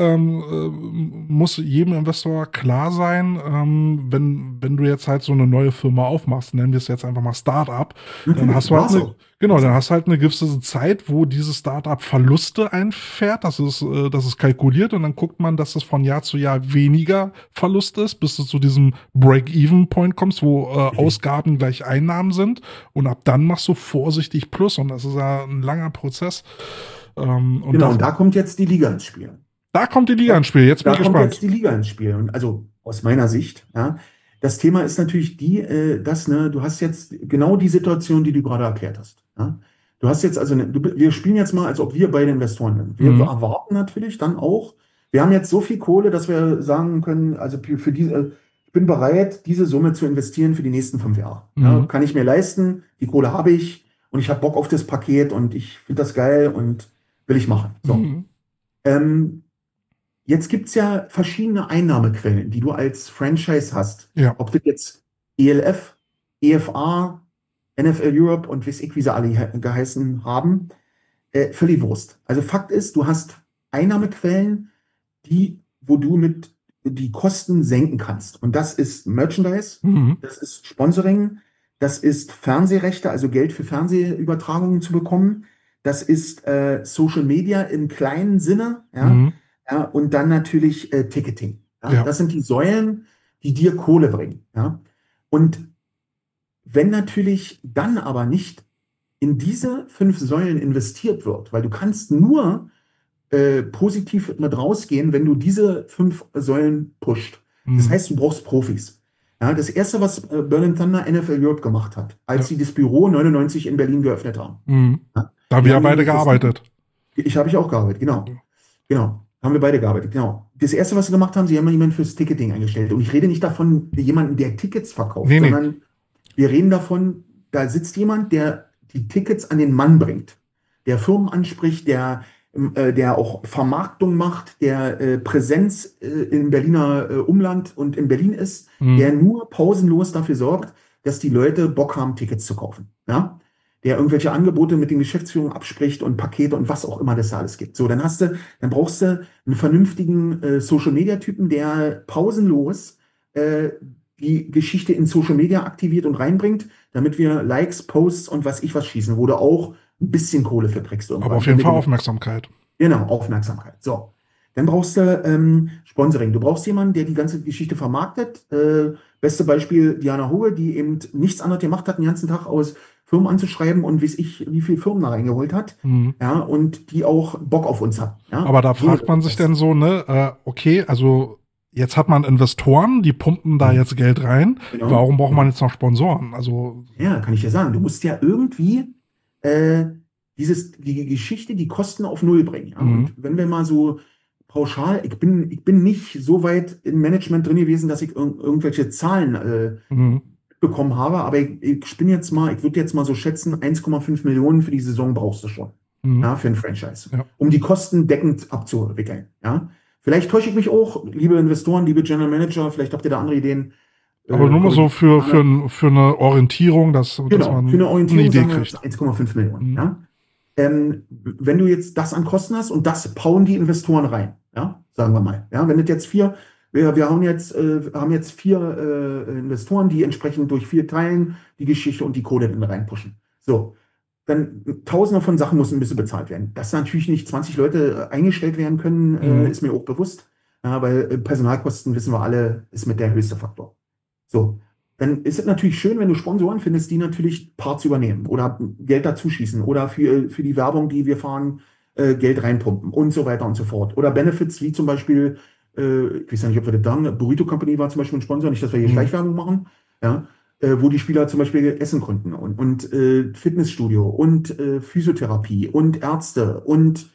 muss jedem Investor klar sein, wenn du jetzt halt so eine neue Firma aufmachst, nennen wir es jetzt einfach mal Startup, dann hast Natürlich, du halt war's eine, auch. genau, War's dann auch. hast du halt eine gewisse Zeit, wo dieses Startup Verluste einfährt, das ist kalkuliert und dann guckt man, dass es von Jahr zu Jahr weniger Verlust ist, bis du zu diesem Break-Even-Point kommst, wo Richtig. Ausgaben gleich Einnahmen sind und ab dann machst du vorsichtig Plus und das ist ja ein langer Prozess. Und Genau, das, und da kommt jetzt die Liga ins Spiel. da kommt die Liga Ja, ins Spiel. Jetzt bin da ich kommt jetzt gespannt. die Liga ins Spiel. Und also aus meiner Sicht, ja, das Thema ist natürlich ne, du hast jetzt genau die Situation, die du gerade erklärt hast. Ja. Du hast jetzt also, wir spielen jetzt mal, als ob wir beide Investoren sind. Wir Mhm. erwarten natürlich dann auch, wir haben jetzt so viel Kohle, dass wir sagen können, also für diese, ich bin bereit, diese Summe zu investieren für die nächsten 5 Jahre. Ja, Mhm. kann ich mir leisten, die Kohle habe ich und ich habe Bock auf das Paket und ich finde das geil und will ich machen. So. Mhm. Ähm, jetzt gibt es ja verschiedene Einnahmequellen, die du als Franchise hast. Ja. Ob das jetzt ELF, EFA, NFL Europe und weiß ich, wie sie alle geheißen haben, völlig Wurst. Also Fakt ist, du hast Einnahmequellen, wo du mit die Kosten senken kannst. Und das ist Merchandise, das ist Sponsoring, das ist Fernsehrechte, also Geld für Fernsehübertragungen zu bekommen. Das ist Social Media im kleinen Sinne, ja, und dann natürlich Ticketing. Ja? Ja. Das sind die Säulen, die dir Kohle bringen. Ja? Und wenn natürlich dann aber nicht in diese 5 Säulen investiert wird, weil du kannst nur positiv mit rausgehen, wenn du diese 5 Säulen pusht. Das heißt, du brauchst Profis. Ja, das erste, was Berlin Thunder NFL Europe gemacht hat, als sie das Büro 99 in Berlin geöffnet haben. Ja? Da haben wir ja beide gearbeitet. Habe ich auch gearbeitet, genau. Genau. Haben wir beide gearbeitet, genau. Das erste, was sie gemacht haben, sie haben jemanden fürs Ticketing eingestellt. Und ich rede nicht davon, jemanden, der Tickets verkauft, sondern wir reden davon, da sitzt jemand, der die Tickets an den Mann bringt, der Firmen anspricht, der auch Vermarktung macht, der Präsenz im Berliner Umland und in Berlin ist, der nur pausenlos dafür sorgt, dass die Leute Bock haben, Tickets zu kaufen. Ja? Der irgendwelche Angebote mit den Geschäftsführungen abspricht und Pakete und was auch immer das da alles gibt. So, dann brauchst du einen vernünftigen Social-Media-Typen, der pausenlos die Geschichte in Social Media aktiviert und reinbringt, damit wir Likes, Posts und was schießen, wo du auch ein bisschen Kohle für kriegst. Aber auf jeden Fall Aufmerksamkeit. Genau, Aufmerksamkeit. So, dann brauchst du Sponsoring. Du brauchst jemanden, der die ganze Geschichte vermarktet. Beste Beispiel Diana Hohe, die eben nichts anderes gemacht hat, den ganzen Tag aus Firmen anzuschreiben und wie viele Firmen da reingeholt hat. Ja, und die auch Bock auf uns hat. Ja? Aber da fragt man sich denn so, okay, also jetzt hat man Investoren, die pumpen da jetzt Geld rein. Genau. Warum braucht man jetzt noch Sponsoren? Also ja, kann ich dir sagen. Du musst ja irgendwie die Geschichte, die Kosten auf Null bringen. Ja? Und wenn wir mal so pauschal, ich bin nicht so weit im Management drin gewesen, dass ich irgendwelche Zahlen bekommen habe, aber ich würde jetzt mal so schätzen, 1,5 Millionen für die Saison brauchst du schon. Ja, für ein Franchise. Ja. Um die Kosten deckend abzuwickeln. Ja? Vielleicht täusche ich mich auch, liebe Investoren, liebe General Manager, vielleicht habt ihr da andere Ideen. Aber nur mal so für eine Orientierung, dass man für eine Orientierung eine Idee kriegt. 1,5 Millionen. Ja? Wenn du jetzt das an Kosten hast und das bauen die Investoren rein, ja, sagen wir mal. Ja? Wenn das jetzt wir haben jetzt 4 Investoren, die entsprechend durch 4 teilen, die Geschichte und die Kohle dann reinpushen. So, dann Tausende von Sachen müssen ein bisschen bezahlt werden. Dass natürlich nicht 20 Leute eingestellt werden können, ist mir auch bewusst. Ja, weil Personalkosten, wissen wir alle, ist mit der höchste Faktor. So, dann ist es natürlich schön, wenn du Sponsoren findest, die natürlich Parts übernehmen oder Geld dazu schießen oder für die Werbung, die wir fahren, Geld reinpumpen und so weiter und so fort. Oder Benefits wie zum Beispiel ich weiß ja nicht, ob wir das sagen, Burrito Company war zum Beispiel ein Sponsor, nicht, dass wir hier Schleichwerbung machen, ja, wo die Spieler zum Beispiel essen konnten und Fitnessstudio und Physiotherapie und Ärzte und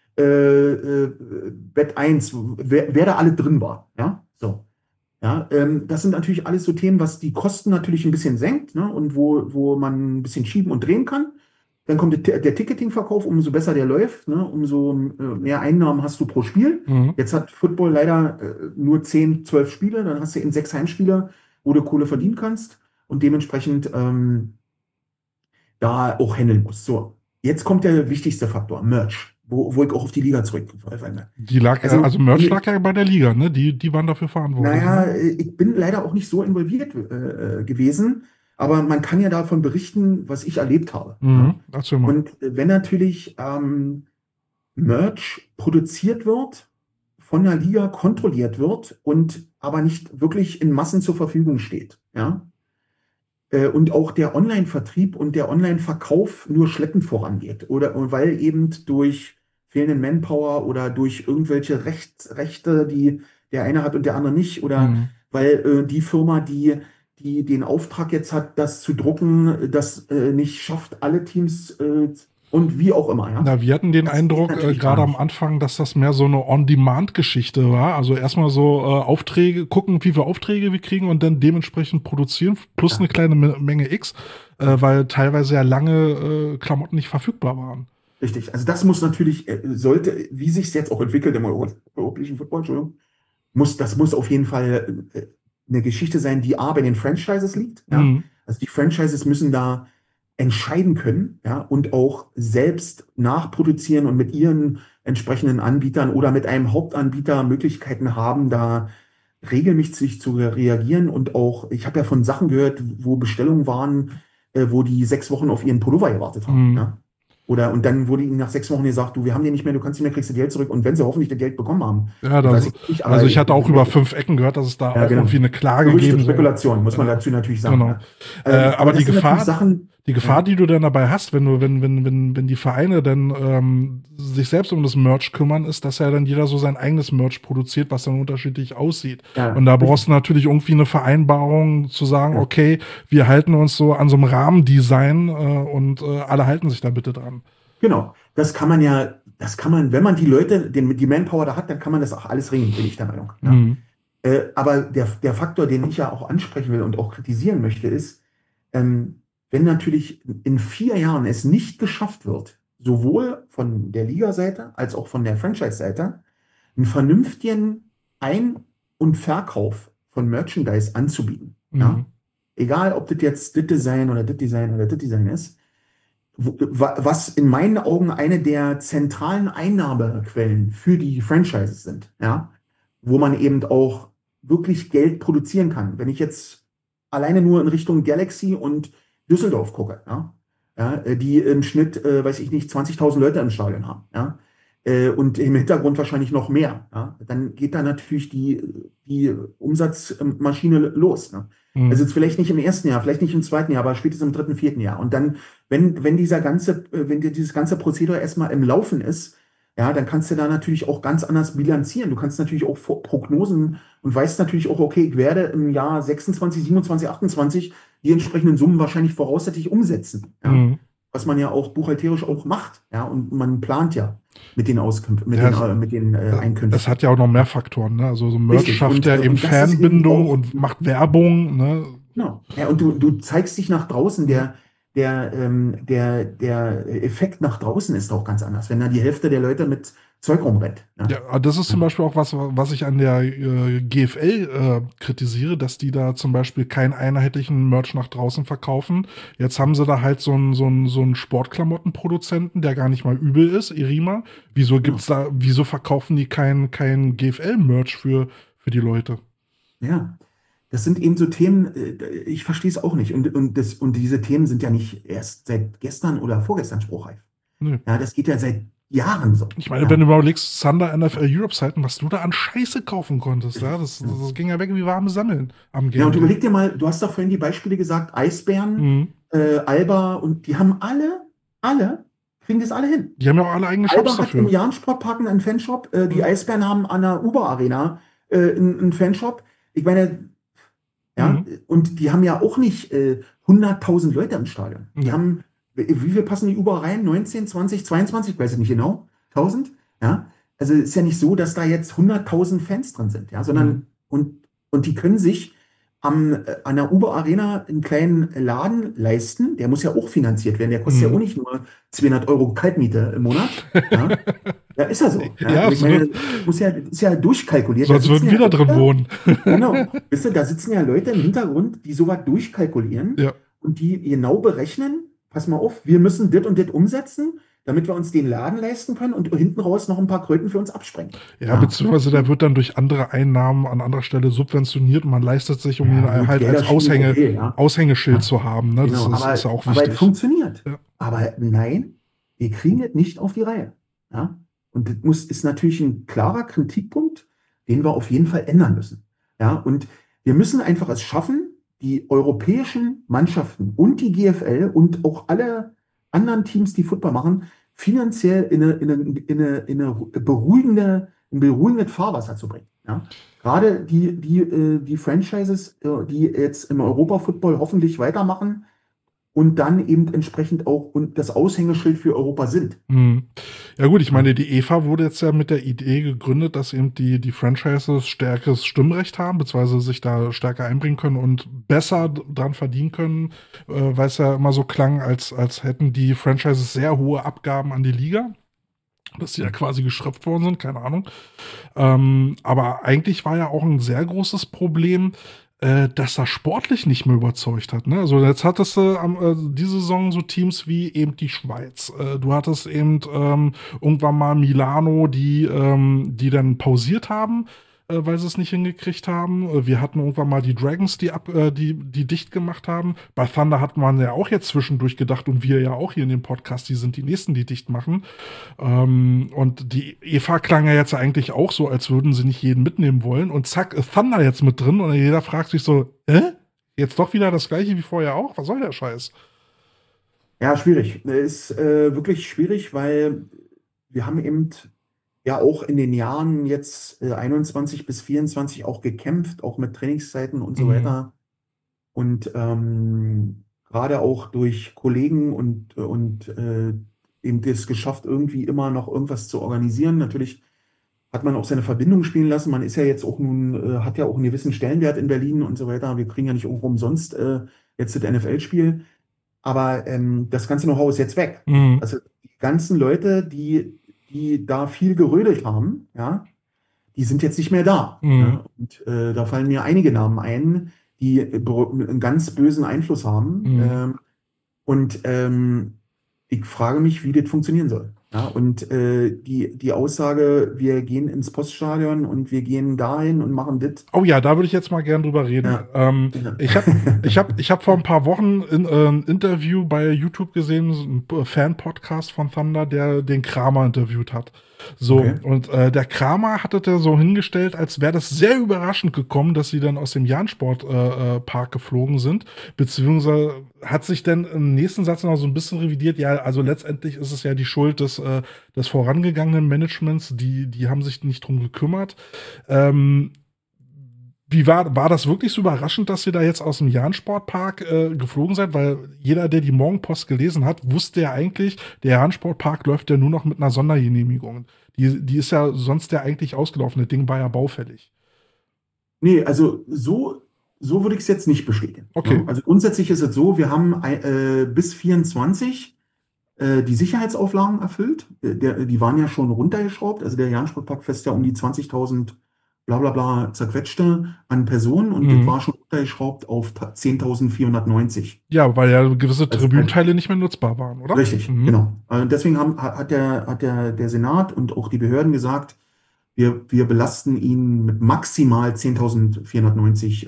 Bett 1, wer da alle drin war, ja, so. Ja, das sind natürlich alles so Themen, was die Kosten natürlich ein bisschen senkt, ne, und wo man ein bisschen schieben und drehen kann. Dann kommt der Ticketing-Verkauf, umso besser der läuft, ne? Umso mehr Einnahmen hast du pro Spiel. Jetzt hat Football leider nur 10, 12 Spiele, dann hast du eben 6 Heimspiele, wo du Kohle verdienen kannst und dementsprechend da auch handeln musst. So, jetzt kommt der wichtigste Faktor, Merch, wo ich auch auf die Liga zurückfalle. Merch lag ja bei der Liga, ne? Die waren dafür verantwortlich. Naja, ich bin leider auch nicht so involviert gewesen. Aber man kann ja davon berichten, was ich erlebt habe. Und wenn natürlich Merch produziert wird, von der Liga kontrolliert wird und aber nicht wirklich in Massen zur Verfügung steht, ja, und auch der Online-Vertrieb und der Online-Verkauf nur schleppend vorangeht oder weil eben durch fehlenden Manpower oder durch irgendwelche Rechte, die der eine hat und der andere nicht, oder weil die Firma, die den Auftrag jetzt hat, das zu drucken, das nicht schafft, alle Teams und wie auch immer. Ja? Na, wir hatten den Eindruck, gerade am Anfang, dass das mehr so eine On-Demand-Geschichte war. Also erstmal so Aufträge, gucken, wie viele Aufträge wir kriegen und dann dementsprechend produzieren, plus eine kleine Menge X, weil teilweise ja lange Klamotten nicht verfügbar waren. Richtig. Also das muss natürlich, sollte, wie sich es jetzt auch entwickelt im europäischen Football, Entschuldigung, das muss auf jeden Fall eine Geschichte sein, die A bei den Franchises liegt. Ja? Mhm. Also die Franchises müssen da entscheiden können, ja, und auch selbst nachproduzieren und mit ihren entsprechenden Anbietern oder mit einem Hauptanbieter Möglichkeiten haben, da regelmäßig zu reagieren. Und auch, ich habe ja von Sachen gehört, wo Bestellungen waren, wo die 6 Wochen auf ihren Pullover gewartet haben. Mhm. Ja? Und dann wurde ihnen nach 6 Wochen gesagt, du, wir haben den nicht mehr, du kannst nicht mehr, kriegst du Geld zurück. Und wenn sie hoffentlich das Geld bekommen haben, Ja, weiß ich nicht, aber also ich hatte auch über 5 Ecken gehört, dass es da ja, auch genau. irgendwie eine Klage Gerüchte, geben soll. Spekulation, muss man dazu natürlich sagen. Genau. Ja. Aber das die sind natürlich Gefahr, Sachen, die du dann dabei hast, wenn die Vereine dann sich selbst um das Merch kümmern, ist, dass ja dann jeder so sein eigenes Merch produziert, was dann unterschiedlich aussieht. Ja, und da richtig. brauchst du natürlich irgendwie eine Vereinbarung zu sagen, Ja. okay, wir halten uns so an so einem Rahmendesign und alle halten sich da bitte dran. Genau. Das kann man, wenn man die Leute, die Manpower da hat, dann kann man das auch alles regeln, bin ich der Meinung. Ja. Mhm. Aber der Faktor, den ich ja auch ansprechen will und auch kritisieren möchte, ist, wenn natürlich in 4 Jahren es nicht geschafft wird, sowohl von der Liga-Seite als auch von der Franchise-Seite, einen vernünftigen Ein- und Verkauf von Merchandise anzubieten. Mhm. Ja? Egal, ob das jetzt das Design oder das Design oder das Design ist, was in meinen Augen eine der zentralen Einnahmequellen für die Franchises sind, ja, wo man eben auch wirklich Geld produzieren kann. Wenn ich jetzt alleine nur in Richtung Galaxy und Düsseldorf gucke, die im Schnitt, weiß ich nicht, 20.000 Leute im Stadion haben, und im Hintergrund wahrscheinlich noch mehr, dann geht da natürlich die Umsatzmaschine los. Ne? Mhm. Also jetzt vielleicht nicht im ersten Jahr, vielleicht nicht im zweiten Jahr, aber spätestens im dritten, vierten Jahr. Und dann, wenn dieses ganze Prozedere erstmal im Laufen ist, dann kannst du da natürlich auch ganz anders bilanzieren. Du kannst natürlich auch Prognosen und weißt natürlich auch, okay, ich werde im Jahr 26, 27, 28 die entsprechenden Summen wahrscheinlich voraussichtlich umsetzen. Ja? Mhm. Was man ja auch buchhalterisch auch macht. Ja? Und man plant ja mit den Auskünften, mit den Einkünften. Das hat ja auch noch mehr Faktoren, ne? Also so Merch Richtig. schafft ja eben und das ist eben Fanbindung auch- und macht Werbung, ne? Genau. Ja, und du zeigst dich nach draußen, der Effekt nach draußen ist auch ganz anders, wenn da die Hälfte der Leute mit Zeug rumrennt. Ne? Ja, das ist zum Beispiel auch was ich an der GFL kritisiere, dass die da zum Beispiel keinen einheitlichen Merch nach draußen verkaufen. Jetzt haben sie da halt so einen Sportklamottenproduzenten, der gar nicht mal übel ist, Irima. Wieso verkaufen die kein GFL-Merch für die Leute? Ja, das sind eben so Themen, ich verstehe es auch nicht. Und diese Themen sind ja nicht erst seit gestern oder vorgestern spruchreif. Nö. Ja, das geht ja seit Jahren so. Ich meine, wenn du überlegst, Thunder NFL Europe Zeiten, was du da an Scheiße kaufen konntest, das ging ja weg wie warme Semmeln am Ja, und Game. überleg dir mal, du hast doch vorhin die Beispiele gesagt, Eisbären, Mhm. Alba, und die haben alle, kriegen das alle hin. Die haben ja auch alle eigene Shops Alba hat im dafür. Jahn-Sportpark einen Fanshop, die Eisbären haben an der Uber-Arena einen Fanshop. Ich meine, und die haben ja auch nicht 100.000 Leute im Stadion. Die Ja. haben, wie viel passen die Uber rein? 19, 20, 22, weiß ich nicht genau. 1000? Ja. Also es ist ja nicht so, dass da jetzt 100.000 Fans drin sind, sondern und die können sich an der Uber-Arena einen kleinen Laden leisten. Der muss ja auch finanziert werden. Der kostet ja auch nicht nur 200 Euro Kaltmiete im Monat. Ja, ist ja so. Ja, ich meine, ist ja durchkalkuliert. Sonst würden wir da drin wohnen. Genau. Wisst ihr, da sitzen ja Leute im Hintergrund, die sowas durchkalkulieren und die genau berechnen, pass mal auf, wir müssen das und das umsetzen, damit wir uns den Laden leisten können und hinten raus noch ein paar Kröten für uns absprengen. Ja, beziehungsweise der wird dann durch andere Einnahmen an anderer Stelle subventioniert und man leistet sich, um ihn halt Gelder als stehen, Aushängeschild zu haben. Ne? Genau, Das ist ja auch aber wichtig. es funktioniert. Ja. Aber nein, wir kriegen es nicht auf die Reihe. Ja? Und das ist natürlich ein klarer Kritikpunkt, den wir auf jeden Fall ändern müssen. Ja? Und wir müssen einfach es schaffen, die europäischen Mannschaften und die GFL und auch alle anderen Teams, die Football machen, finanziell in eine beruhigendes Fahrwasser zu bringen. Ja? Gerade die Franchises, die jetzt im Europa-Football hoffentlich weitermachen und dann eben entsprechend auch und das Aushängeschild für Europa sind. Ja gut, ich meine, die EFA wurde jetzt ja mit der Idee gegründet, dass eben die Franchises stärkeres Stimmrecht haben, beziehungsweise sich da stärker einbringen können und besser dran verdienen können, weil es ja immer so klang, als hätten die Franchises sehr hohe Abgaben an die Liga, dass die ja quasi geschröpft worden sind, keine Ahnung. Aber eigentlich war ja auch ein sehr großes Problem, dass er sportlich nicht mehr überzeugt hat. Ne? Also jetzt hattest du diese Saison so Teams wie eben die Schweiz. Du hattest eben irgendwann mal Milano, die dann pausiert haben, weil sie es nicht hingekriegt haben. Wir hatten irgendwann mal die Dragons, die dicht gemacht haben. Bei Thunder hat man ja auch jetzt zwischendurch gedacht und wir ja auch hier in dem Podcast, die sind die Nächsten, die dicht machen. Und die EFA klang ja jetzt eigentlich auch so, als würden sie nicht jeden mitnehmen wollen. Und zack, ist Thunder jetzt mit drin und jeder fragt sich so, jetzt doch wieder das gleiche wie vorher auch? Was soll der Scheiß? Ja, schwierig. Ist wirklich schwierig, weil wir haben eben ja auch in den Jahren jetzt 21 bis 24 auch gekämpft, auch mit Trainingszeiten und so weiter. Und gerade auch durch Kollegen und eben das geschafft, irgendwie immer noch irgendwas zu organisieren. Natürlich hat man auch seine Verbindung spielen lassen. Man ist ja jetzt auch nun, hat ja auch einen gewissen Stellenwert in Berlin und so weiter. Wir kriegen ja nicht irgendwo umsonst jetzt das NFL-Spiel. Aber das ganze Know-how ist jetzt weg. Also die ganzen Leute, die da viel gerödelt haben, ja, die sind jetzt nicht mehr da. Ja? Und da fallen mir einige Namen ein, die einen ganz bösen Einfluss haben. Und ich frage mich, wie das funktionieren soll. Ja? Und die Aussage, wir gehen ins Poststadion und wir gehen dahin und machen das. Oh ja, da würde ich jetzt mal gern drüber reden. Ja. Ich hab vor ein paar Wochen ein Interview bei YouTube gesehen, ein Fan-Podcast von Thunder, der den Kramer interviewt hat. So, Okay. und der Kramer hatte das so hingestellt, als wäre das sehr überraschend gekommen, dass sie dann aus dem Jansport-Park geflogen sind, beziehungsweise hat sich dann im nächsten Satz noch so ein bisschen revidiert, ja, also letztendlich ist es ja die Schuld des vorangegangenen Managements, die haben sich nicht drum gekümmert. Wie war das wirklich so überraschend, dass ihr da jetzt aus dem Jansportpark geflogen seid? Weil jeder, der die Morgenpost gelesen hat, wusste ja eigentlich, der Jansportpark läuft ja nur noch mit einer Sondergenehmigung. Die ist ja sonst ja eigentlich ausgelaufen. Das Ding war ja baufällig. Nee, also so würde ich es jetzt nicht bestätigen. Okay. Ja, also grundsätzlich ist es so, wir haben bis 24 die Sicherheitsauflagen erfüllt. Die waren ja schon runtergeschraubt. Also der Jansportpark fässt ja um die 20.000 bla bla bla zerquetschte an Personen und das war schon runtergeschraubt auf 10.490. Ja, weil ja gewisse Also Tribünenteile nicht mehr nutzbar waren, oder? richtig, genau. Deswegen hat der Senat und auch die Behörden gesagt, wir belasten ihn mit maximal 10.490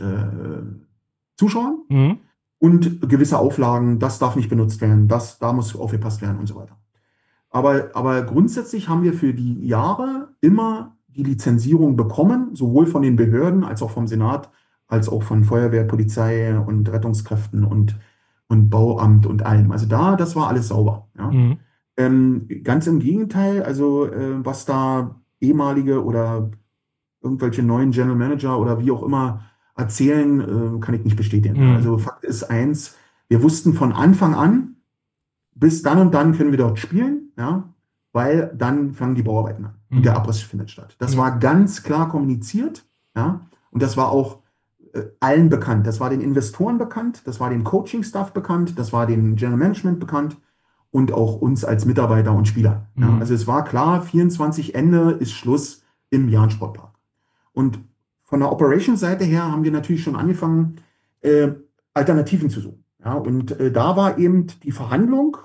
Zuschauern und gewisse Auflagen, das darf nicht benutzt werden, da muss aufgepasst werden und so weiter. Aber grundsätzlich haben wir für die Jahre immer die Lizenzierung bekommen, sowohl von den Behörden als auch vom Senat, als auch von Feuerwehr, Polizei und Rettungskräften und Bauamt und allem. Also das war alles sauber. Ja. Ganz im Gegenteil, also was da ehemalige oder irgendwelche neuen General Manager oder wie auch immer erzählen, kann ich nicht bestätigen. Also Fakt ist eins, wir wussten von Anfang an, bis dann und dann können wir dort spielen, ja, weil dann fangen die Bauarbeiten an und der Abriss findet statt. Das war ganz klar kommuniziert, ja, und das war auch allen bekannt. Das war den Investoren bekannt, das war dem Coaching-Staff bekannt, das war dem General Management bekannt und auch uns als Mitarbeiter und Spieler. Ja. Also es war klar, 24 Ende ist Schluss im Jansportpark. Und von der Operations-Seite her haben wir natürlich schon angefangen, Alternativen zu suchen. Ja. Und da war eben die Verhandlung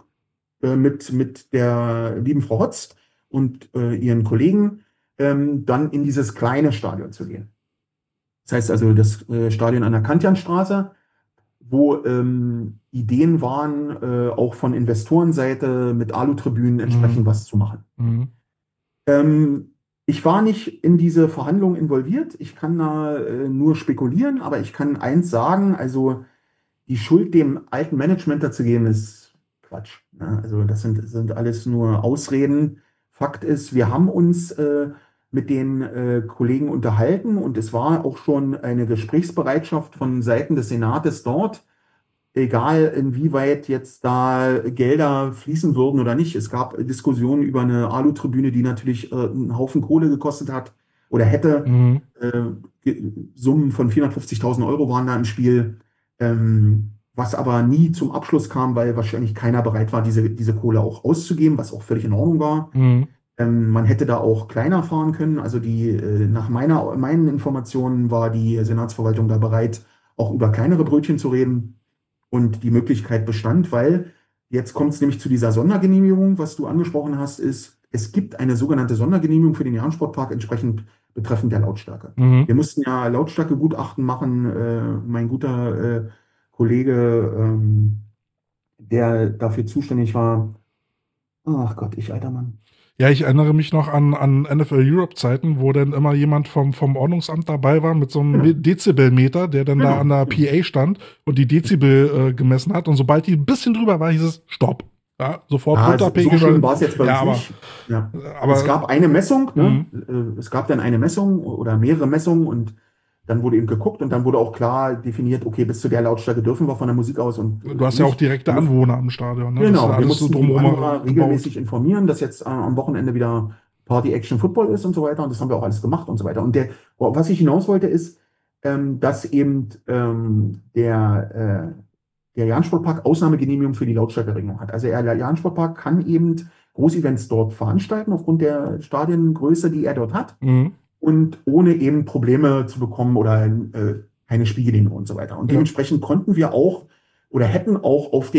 mit der lieben Frau Hotz und ihren Kollegen, dann in dieses kleine Stadion zu gehen. Das heißt also das Stadion an der Kantianstraße, wo Ideen waren, auch von Investorenseite mit Alu-Tribünen entsprechend was zu machen. Ich war nicht in diese Verhandlungen involviert. Ich kann da nur spekulieren, aber ich kann eins sagen, also die Schuld dem alten Management dazu geben, ist Quatsch. Ja, also das sind alles nur Ausreden. Fakt ist, wir haben uns mit den Kollegen unterhalten und es war auch schon eine Gesprächsbereitschaft von Seiten des Senates dort. egal inwieweit jetzt da Gelder fließen würden oder nicht. Es gab Diskussionen über eine Alu-Tribüne, die natürlich einen Haufen Kohle gekostet hat oder hätte. Mhm. Summen von 450.000 Euro waren da im Spiel, was aber nie zum Abschluss kam, weil wahrscheinlich keiner bereit war, diese Kohle auch auszugeben, was auch völlig in Ordnung war. Mhm. Man hätte da auch kleiner fahren können. Also nach meinen Informationen war die Senatsverwaltung da bereit, auch über kleinere Brötchen zu reden. Und die Möglichkeit bestand, weil jetzt kommt es nämlich zu dieser Sondergenehmigung, was du angesprochen hast, ist, es gibt eine sogenannte Sondergenehmigung für den Jahn-Sportpark entsprechend betreffend der Lautstärke. Mhm. Wir mussten ja Lautstärkegutachten machen. Mein guter Kollege, der dafür zuständig war, ach Gott, ich alter Mann. Ja, ich erinnere mich noch an NFL Europe-Zeiten, wo dann immer jemand vom Ordnungsamt dabei war mit so einem Genau. Dezibelmeter, der dann da Genau. an der PA stand und die Dezibel gemessen hat. Und sobald die ein bisschen drüber war, hieß es Stopp. Ja, sofort So runterpegeln. schlimm war es jetzt bei uns Ja, aber, nicht. Ja. aber Es gab eine Messung, ne? Es gab dann eine Messung oder mehrere Messungen und dann wurde eben geguckt und dann wurde auch klar definiert, okay, bis zu der Lautstärke dürfen wir von der Musik aus und du hast ja auch direkte Anwohner am Stadion. Ne? Das ist Genau, wir alles so mussten die drumherum Anwohner gebaut. regelmäßig informieren, dass jetzt am Wochenende wieder Party-Action-Football ist und so weiter. Und das haben wir auch alles gemacht und so weiter. Und was ich hinaus wollte, ist, dass eben der Jahn-Sportpark Ausnahmegenehmigung für die Lautstärkeregelung hat. Also der Jahn-Sportpark kann eben Großevents dort veranstalten, aufgrund der Stadiongröße, die er dort hat. Mhm. Und ohne eben Probleme zu bekommen oder keine Spielgenehmigung und so weiter. Und dementsprechend konnten wir auch oder hätten auch auf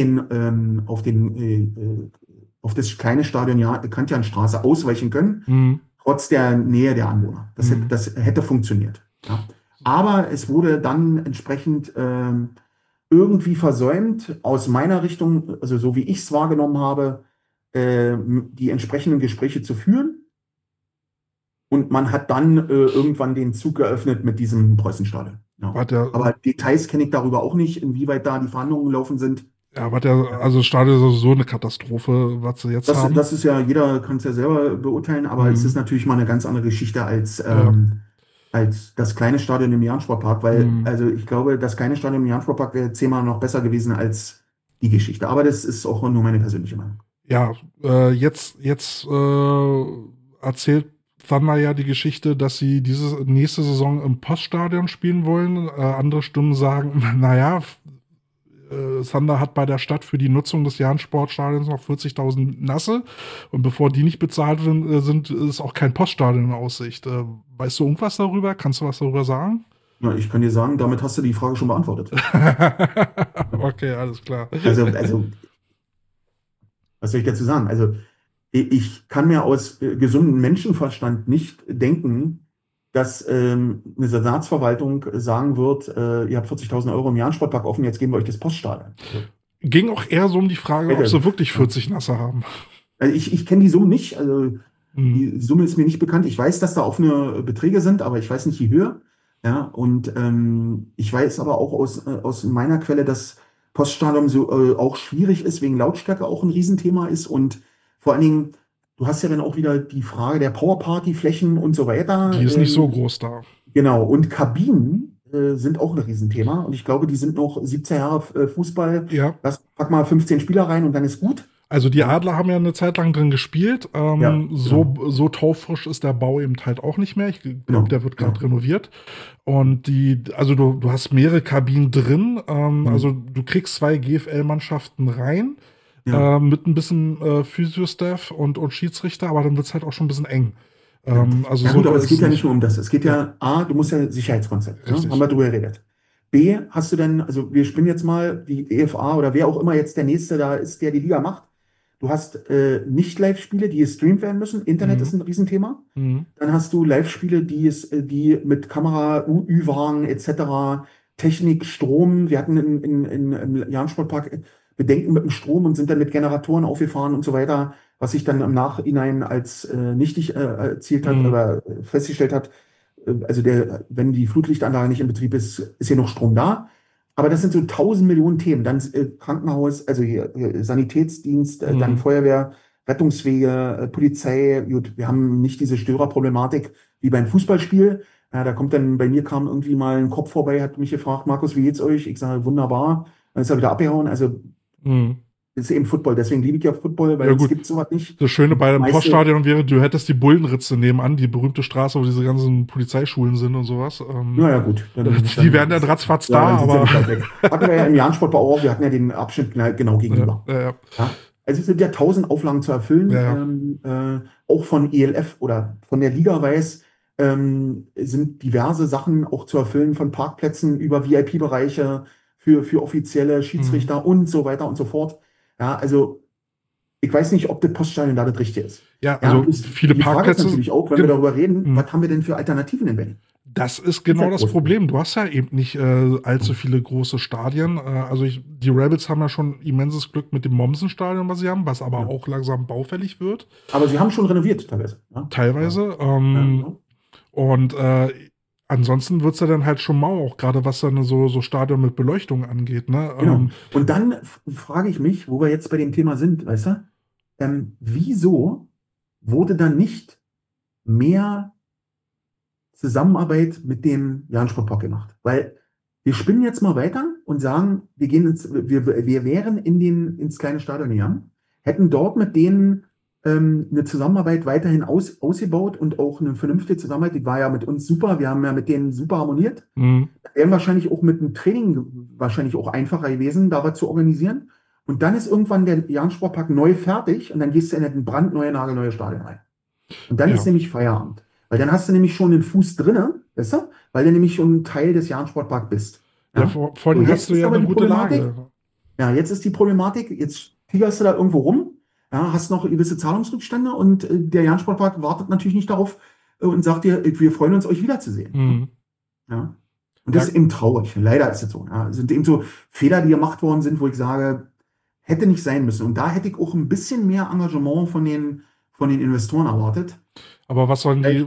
das kleine Stadion Kantianstraße ausweichen können, trotz der Nähe der Anwohner. Das hätte funktioniert. Ja. Aber es wurde dann entsprechend irgendwie versäumt, aus meiner Richtung, also so wie ich es wahrgenommen habe, die entsprechenden Gespräche zu führen. Und man hat dann irgendwann den Zug geöffnet mit diesem Preußenstadion. Ja. Aber Details kenne ich darüber auch nicht, inwieweit da die Verhandlungen gelaufen sind. Ja, also das Stadion ist so eine Katastrophe, was sie jetzt haben. Das ist ja, jeder kann es ja selber beurteilen, aber es ist natürlich mal eine ganz andere Geschichte als das kleine Stadion im Jahn-Sportpark, weil, also ich glaube, das kleine Stadion im Jahn-Sportpark wäre 10-mal noch besser gewesen als die Geschichte. Aber das ist auch nur meine persönliche Meinung. Ja, jetzt erzählt Thunder ja die Geschichte, dass sie diese nächste Saison im Poststadion spielen wollen. Andere Stimmen sagen, naja, Thunder hat bei der Stadt für die Nutzung des Jahn-Sportstadions noch 40.000 Nasse. Und bevor die nicht bezahlt sind, ist auch kein Poststadion in Aussicht. Weißt du irgendwas darüber? Kannst du was darüber sagen? Ja, ich kann dir sagen, damit hast du die Frage schon beantwortet. Okay, alles klar. Also, was soll ich dazu sagen? Also, ich kann mir aus gesundem Menschenverstand nicht denken, dass eine Senatsverwaltung sagen wird, ihr habt 40.000 Euro im Jahn-Sportpark offen, jetzt geben wir euch das Poststadion. Ging auch eher so um die Frage, ob sie wirklich 40 Nasse haben. Also ich kenne die Summe nicht, also die Summe ist mir nicht bekannt. Ich weiß, dass da offene Beträge sind, aber ich weiß nicht, wie höher. Ja, und ich weiß aber auch aus meiner Quelle, dass Poststadion so auch schwierig ist, wegen Lautstärke auch ein Riesenthema ist und vor allen Dingen, du hast ja dann auch wieder die Frage der Powerparty-Flächen und so weiter. Die ist nicht so groß da. Genau, und Kabinen sind auch ein Riesenthema. Und ich glaube, die sind noch 17 Jahre Fußball. Ja. Pack mal 15 Spieler rein und dann ist gut. Also die Adler haben ja eine Zeit lang drin gespielt. So taufrisch ist der Bau eben halt auch nicht mehr. Ich glaube, der wird gerade renoviert. Und also du hast mehrere Kabinen drin. Also du kriegst 2 GFL-Mannschaften rein. Mit ein bisschen Physio-Staff und Schiedsrichter, aber dann wird es halt auch schon ein bisschen eng. Also gut, aber es geht ja nicht nur um das. Es geht ja, A, du musst ja Sicherheitskonzept, ne? Haben wir drüber geredet. B, hast du denn, also wir spinnen jetzt mal die EFA oder wer auch immer jetzt der Nächste da ist, der die Liga macht. Du hast nicht Live-Spiele, die gestreamt werden müssen. Internet ist ein Riesenthema. Dann hast du Live-Spiele, die mit Kamera, Ü-Wagen etc., Technik, Strom. Wir hatten im Jahn-Sportpark Bedenken mit dem Strom und sind dann mit Generatoren aufgefahren und so weiter, was sich dann im Nachhinein als nichtig erzielt hat oder festgestellt hat. Also wenn die Flutlichtanlage nicht in Betrieb ist, ist hier noch Strom da. Aber das sind so 1000 Millionen Themen. Dann Krankenhaus, also hier Sanitätsdienst, dann Feuerwehr, Rettungswege, Polizei. Gut, wir haben nicht diese Störerproblematik wie beim Fußballspiel. Da kommt dann, bei mir kam irgendwie mal ein Kopf vorbei, hat mich gefragt, Markus, wie geht's euch? Ich sage, wunderbar. dann ist er wieder abgehauen. Also Mhm. das ist eben Football. Deswegen liebe ich ja Football, weil Ja, es gut. gibt sowas nicht. Das Schöne bei dem Meiste- Poststadion wäre, du hättest die Bullenritze nebenan, die berühmte Straße, wo diese ganzen Polizeischulen sind und sowas. Naja, gut. Die wären dann ratzfatz ja, da, dann sind sie aber. nicht weit weg. Hatten wir ja im Jahrensportbau auch, wir hatten ja den Abschnitt genau gegenüber. Ja. Ja? Also es sind ja 1000 Auflagen zu erfüllen, Ja. auch von ELF oder von der Liga weiß, sind diverse Sachen auch zu erfüllen, von Parkplätzen über VIP-Bereiche für offizielle Schiedsrichter und so weiter und so fort. Ja, also ich weiß nicht, ob das Poststadion da das Richtige ist. Ja, also ist, viele die Frage ist Parkplätze. natürlich auch, wenn wir darüber reden, Mhm. was haben wir denn für Alternativen in Berlin? Das ist genau Das ist das ja Problem. Du hast ja eben nicht allzu viele große Stadien. Die Rebels haben ja schon immenses Glück mit dem Mommsen-Stadion, was sie haben, was aber auch langsam baufällig wird. Aber sie haben schon renoviert teilweise. Ja? Teilweise. Ja. Und ansonsten wird es ja dann halt schon mau, auch gerade was dann so Stadion mit Beleuchtung angeht. Ne? Genau. Und dann frage ich mich, wo wir jetzt bei dem Thema sind, weißt du, wieso wurde dann nicht mehr Zusammenarbeit mit dem Jahn-Sportpark gemacht? Weil wir spinnen jetzt mal weiter und sagen, wir wären ins kleine Stadion gegangen, hätten dort mit denen eine Zusammenarbeit weiterhin ausgebaut und auch eine vernünftige Zusammenarbeit. Die war ja mit uns super, wir haben ja mit denen super harmoniert. Wären wahrscheinlich auch mit dem Training wahrscheinlich auch einfacher gewesen, da was zu organisieren. Und dann ist irgendwann der Jahn-Sportpark neu fertig und dann gehst du in ein brandneue, nagelneue Stadion rein. Und dann ist nämlich Feierabend. Weil dann hast du nämlich schon den Fuß drinne, weißt du? Weil du nämlich schon ein Teil des Jahn-Sportparks bist. Ja, vor allem hast du ja eine gute Lage. Ja, jetzt ist die Problematik, jetzt tigerst du da irgendwo rum, ja, hast noch gewisse Zahlungsrückstände und der Jahn-Sportpark wartet natürlich nicht darauf und sagt dir, wir freuen uns, euch wiederzusehen. Ja. Und das ist eben traurig. Leider ist es so. Ja. Es sind eben so Fehler, die gemacht worden sind, wo ich sage, hätte nicht sein müssen. Und da hätte ich auch ein bisschen mehr Engagement von den Investoren erwartet. Aber was sollen die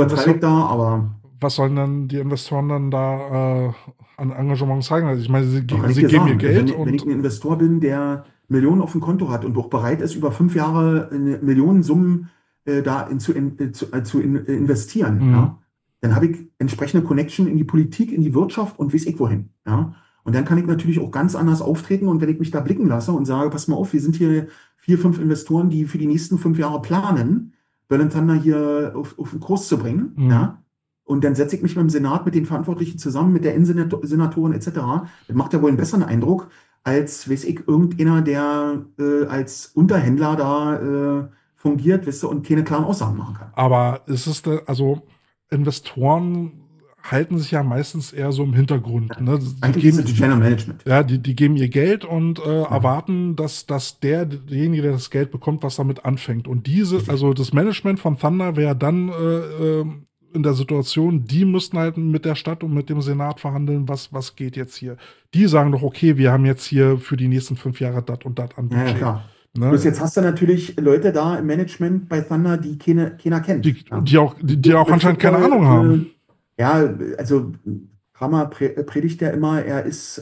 dann die Investoren dann da an Engagement zeigen? Also ich meine, sie geben ihr Geld. Wenn ich ein Investor bin, der Millionen auf dem Konto hat und auch bereit ist, über 5 Jahre Millionensummen zu investieren, ja, dann habe ich entsprechende Connection in die Politik, in die Wirtschaft und weiß ich wohin. Ja. Und dann kann ich natürlich auch ganz anders auftreten. Und wenn ich mich da blicken lasse und sage, pass mal auf, wir sind hier 4, 5 Investoren, die für die nächsten 5 Jahre planen, Berlin Thunder hier auf den Kurs zu bringen. Ja. Und dann setze ich mich mit dem Senat, mit den Verantwortlichen zusammen, mit der Innensenatoren etc. Das macht ja wohl einen besseren Eindruck, als, weiß ich, irgendeiner, der als Unterhändler da fungiert, weißt du, und keine klaren Aussagen machen kann. Aber ist es also Investoren halten sich ja meistens eher so im Hintergrund. Ne? Eigentlich ist es General Management. Ja, die geben ihr Geld und erwarten, dass derjenige, der das Geld bekommt, was damit anfängt. Und also das Management von Thunder wäre dann in der Situation, die müssten halt mit der Stadt und mit dem Senat verhandeln, was geht jetzt hier. Die sagen doch, okay, wir haben jetzt hier für die nächsten 5 Jahre dat und dat an Budget. Ja, klar. Ne? Bloß jetzt hast du natürlich Leute da im Management bei Thunder, die keiner kennt. Die auch anscheinend keine Ahnung haben. Ja, also Kramer predigt ja immer, er ist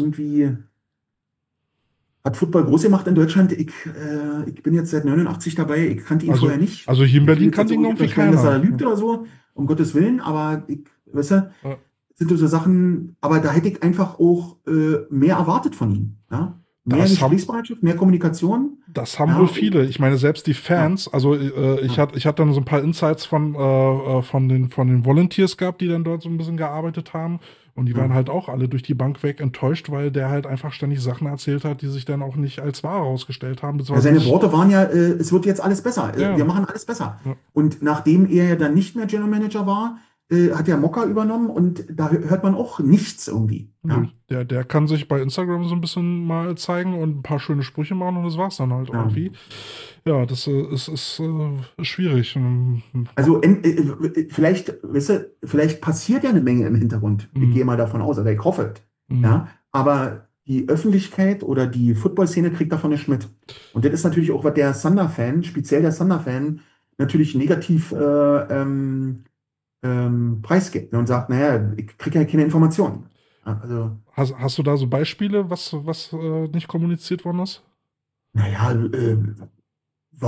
hat Football groß gemacht in Deutschland. Ich bin jetzt seit 89 dabei, ich kannte ihn vorher nicht. Also hier in Berlin kannte ihn irgendwie keiner. Dass er lügt oder so, um Gottes Willen, aber weißt du, sind so Sachen, aber da hätte ich einfach auch mehr erwartet von ihm. Ja? Mehr Gesprächsbereitschaft, mehr Kommunikation. Das haben wohl viele. Ich meine, selbst die Fans, also ich hatte dann so ein paar Insights von den Volunteers gehabt, die dann dort so ein bisschen gearbeitet haben. Und die waren halt auch alle durch die Bank weg enttäuscht, weil der halt einfach ständig Sachen erzählt hat, die sich dann auch nicht als wahr herausgestellt haben. Ja, seine Worte waren ja, es wird jetzt alles besser. Ja. Wir machen alles besser. Ja. Und nachdem er ja dann nicht mehr General Manager war, hat der Mokka übernommen und da hört man auch nichts irgendwie. Ja? Der kann sich bei Instagram so ein bisschen mal zeigen und ein paar schöne Sprüche machen und das war's dann halt irgendwie. Ja, das ist schwierig. Also vielleicht passiert ja eine Menge im Hintergrund. Ich gehe mal davon aus, oder ich hoffe. Ja? Aber die Öffentlichkeit oder die Football-Szene kriegt davon nicht mit. Und das ist natürlich auch, was der Thunder-Fan, speziell der Thunder-Fan, natürlich negativ preisgibt und sagt, naja, ich kriege ja keine Informationen. Also, hast du da so Beispiele, was nicht kommuniziert worden ist? Naja,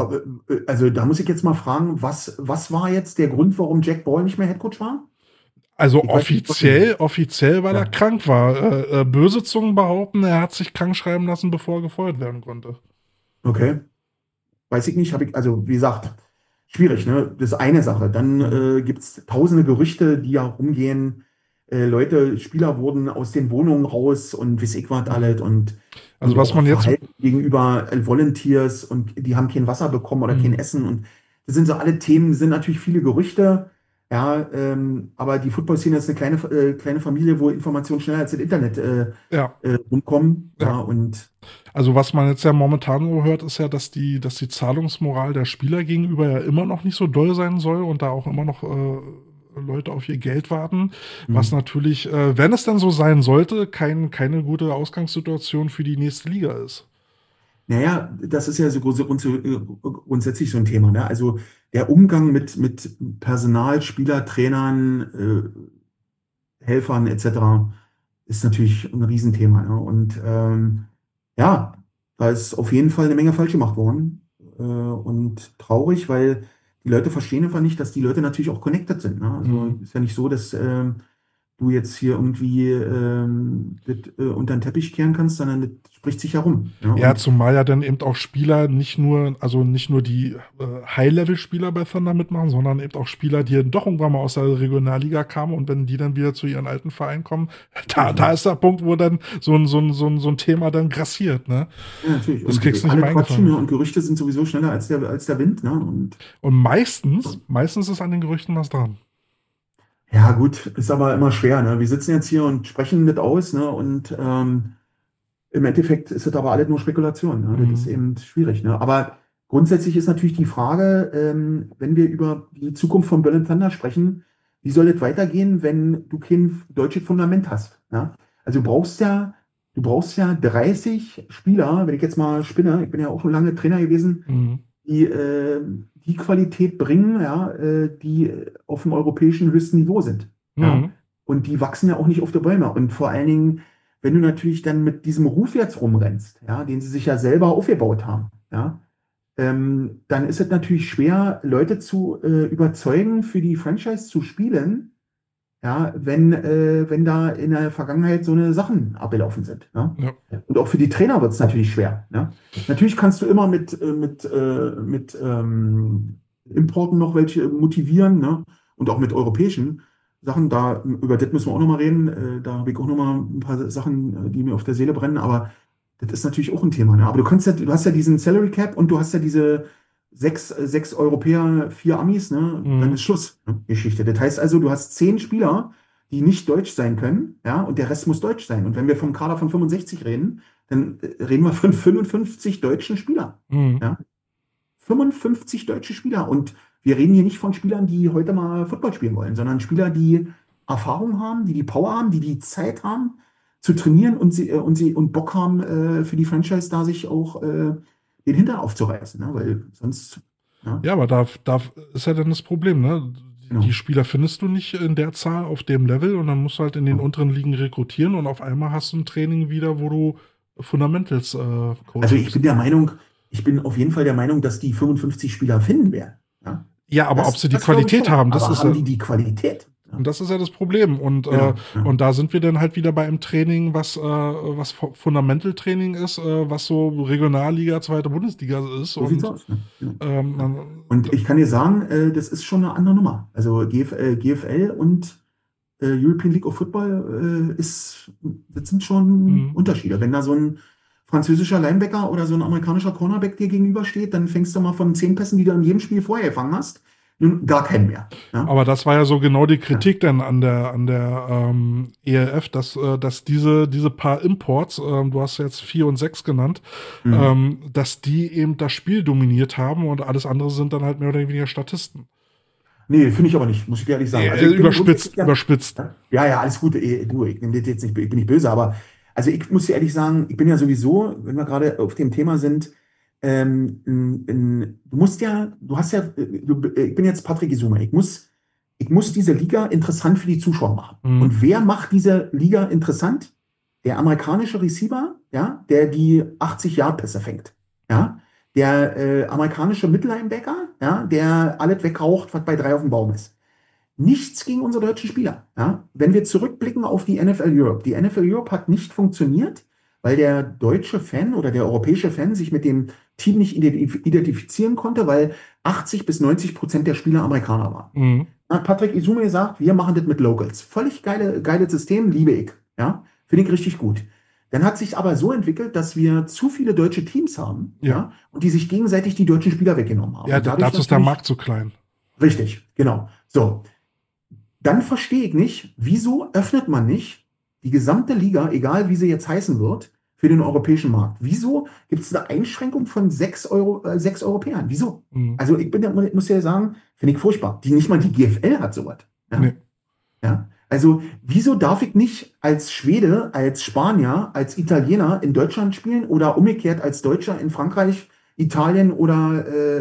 also da muss ich jetzt mal fragen, was war jetzt der Grund, warum Jack Ball nicht mehr Headcoach war? Also Ich weiß nicht, was er will. offiziell, weil er Ja, krank war. Böse Zungen behaupten, er hat sich krank schreiben lassen, bevor er gefeuert werden konnte. okay. Weiß ich nicht, also wie gesagt, schwierig, ne? Das ist eine Sache. Dann Mhm. gibt es tausende Gerüchte, die ja rumgehen. Spieler wurden aus den Wohnungen raus und weiß ich was Mhm. alles Also und was auch man jetzt. Verhalten gegenüber Volunteers und die haben kein Wasser bekommen oder kein Mhm. Essen und das sind so alle Themen, sind natürlich viele Gerüchte, ja, aber die Football-Szene ist eine kleine Familie, wo Informationen schneller als das Internet Ja, rumkommen, ja. ja, und Also was man jetzt ja momentan so hört, ist ja, dass die Zahlungsmoral der Spieler gegenüber ja immer noch nicht so doll sein soll und da auch immer noch Leute auf ihr Geld warten. Was hm. natürlich, wenn es dann so sein sollte, keine gute Ausgangssituation für die nächste Liga ist. Naja, das ist ja grundsätzlich so ein Thema, ne? Also der Umgang mit Personal, Spieler, Trainern, Helfern etc. ist natürlich ein Riesenthema. Ne? Und ja, da ist auf jeden Fall eine Menge falsch gemacht worden. Und traurig, weil die Leute verstehen einfach nicht, dass die Leute natürlich auch connected sind. Ne? Also Mhm. ist ja nicht so, dass du jetzt hier irgendwie das unter den Teppich kehren kannst, sondern das spricht sich herum. Ja? Ja, Und zumal ja dann eben auch Spieler nicht nur die High-Level-Spieler bei Thunder mitmachen, sondern eben auch Spieler, die dann doch irgendwann mal aus der Regionalliga kamen und wenn die dann wieder zu ihren alten Vereinen kommen, natürlich, da ne? ist der Punkt, wo dann so ein Thema dann grassiert, ne? Ja, natürlich. Das Und kriegst du nicht alle mehr quatschen, eingefangen. ne? Und Gerüchte sind sowieso schneller als der Wind. Ne? Und Und meistens ist an den Gerüchten was dran. ja, gut, ist aber immer schwer. Ne? Wir sitzen jetzt hier und sprechen das aus. Ne? Und im Endeffekt ist das aber alles nur Spekulation. Ne? Das ist Mhm. eben schwierig. Ne? Aber grundsätzlich ist natürlich die Frage, wenn wir über die Zukunft von Berlin Thunder sprechen, wie soll es weitergehen, wenn du kein deutsches Fundament hast? Ja? Also du brauchst ja 30 Spieler, wenn ich jetzt mal spinne, ich bin ja auch schon lange Trainer gewesen, Mhm. die Qualität bringen, ja, die auf dem europäischen höchsten Niveau sind. Ja? Mhm. Und die wachsen ja auch nicht auf der Bäume. Und vor allen Dingen, wenn du natürlich dann mit diesem Ruf jetzt rumrennst, ja, den sie sich ja selber aufgebaut haben, ja, dann ist es natürlich schwer, Leute zu überzeugen, für die Franchise zu spielen, ja, wenn da in der Vergangenheit so eine Sachen abgelaufen sind. Ja? Ja. Und auch für die Trainer wird es natürlich schwer. Ja? Natürlich kannst du immer mit Importen noch welche motivieren, ne? Und auch mit europäischen Sachen. Über das müssen wir auch nochmal reden. Da habe ich auch nochmal ein paar Sachen, die mir auf der Seele brennen. Aber das ist natürlich auch ein Thema. Ne? Aber du hast ja diesen Salary Cap und du hast ja diese sechs Europäer, vier Amis, ne? Dann Mhm. ist Schluss, ne? Geschichte. Das heißt also, du hast 10 Spieler, die nicht deutsch sein können, ja, und der Rest muss deutsch sein. Und wenn wir vom Kader von 65 reden, dann reden wir von 55 deutschen Spielern. Mhm. Ja? 55 deutsche Spieler. Und wir reden hier nicht von Spielern, die heute mal Football spielen wollen, sondern Spieler, die Erfahrung haben, die Power haben, die Zeit haben zu trainieren und Bock haben, für die Franchise da sich auch den Hintern aufzureißen. Ne? Weil sonst, ja, Ja, aber da ist ja dann das Problem, ne? Die genau. Spieler findest du nicht in der Zahl auf dem Level und dann musst du halt in den unteren Ligen rekrutieren und auf einmal hast du ein Training wieder, wo du Fundamentals Also coachen musst. ich bin auf jeden Fall der Meinung, dass die 55 Spieler finden werden. Ja? Ja, aber ob sie die Das glaube ich Qualität schon. haben, Aber haben die die Qualität? und Ja, das ist ja das Problem. genau. Ja. Und da sind wir dann halt wieder bei einem Training, was Fundamental-Training ist, was so Regionalliga, zweite Bundesliga ist. So sieht's Und aus. Ne? Genau. Ja. dann, Und ich kann dir sagen, das ist schon eine andere Nummer. Also GFL und European League of Football das sind schon mh. Unterschiede. Wenn da so ein französischer Linebacker oder so ein amerikanischer Cornerback dir gegenübersteht, dann fängst du mal von 10 Pässen, die du in jedem Spiel vorher gefangen hast, nun gar keinen mehr. Ja? Aber das war ja so genau die Ja. Kritik dann an der ELF, dass diese paar Imports, du hast jetzt 4 und 6 genannt, Mhm. dass die eben das Spiel dominiert haben und alles andere sind dann halt mehr oder weniger Statisten. Nee, finde ich aber nicht, muss ich dir ehrlich sagen. Also ich bin grundsätzlich ja, Überspitzt. ja, alles gut, du, ich nehme das jetzt nicht, ich bin nicht böse, aber also ich muss dir ehrlich sagen, ich bin ja sowieso, wenn wir gerade auf dem Thema sind, du musst ja, du hast ja, ich bin jetzt Patrick Isume, ich muss diese Liga interessant für die Zuschauer machen. Mhm. Und wer macht diese Liga interessant? Der amerikanische Receiver, ja, der die 80-Yard-Pässe fängt, ja, der amerikanische Mittellinebacker, ja, der alles wegraucht, was bei 3 auf dem Baum ist. Nichts gegen unsere deutschen Spieler. Ja? Wenn wir zurückblicken auf die NFL Europe. Die NFL Europe hat nicht funktioniert, weil der deutsche Fan oder der europäische Fan sich mit dem Team nicht identifizieren konnte, weil 80-90% der Spieler Amerikaner waren. Mhm. Patrick Izume sagt, wir machen das mit Locals. Völlig geiles System, liebe ich. Ja? Finde ich richtig gut. Dann hat sich aber so entwickelt, dass wir zu viele deutsche Teams haben, ja, und die sich gegenseitig die deutschen Spieler weggenommen haben. Ja, dazu ist der Markt zu klein. Richtig, genau. So, dann verstehe ich nicht, wieso öffnet man nicht die gesamte Liga, egal wie sie jetzt heißen wird, für den europäischen Markt? Wieso gibt es eine Einschränkung von 6 Europäern? Wieso? Also ich muss ja sagen, finde ich furchtbar. Nicht mal die GFL hat sowas. Ja? Nee. Ja? Also wieso darf ich nicht als Schwede, als Spanier, als Italiener in Deutschland spielen oder umgekehrt als Deutscher in Frankreich, Italien oder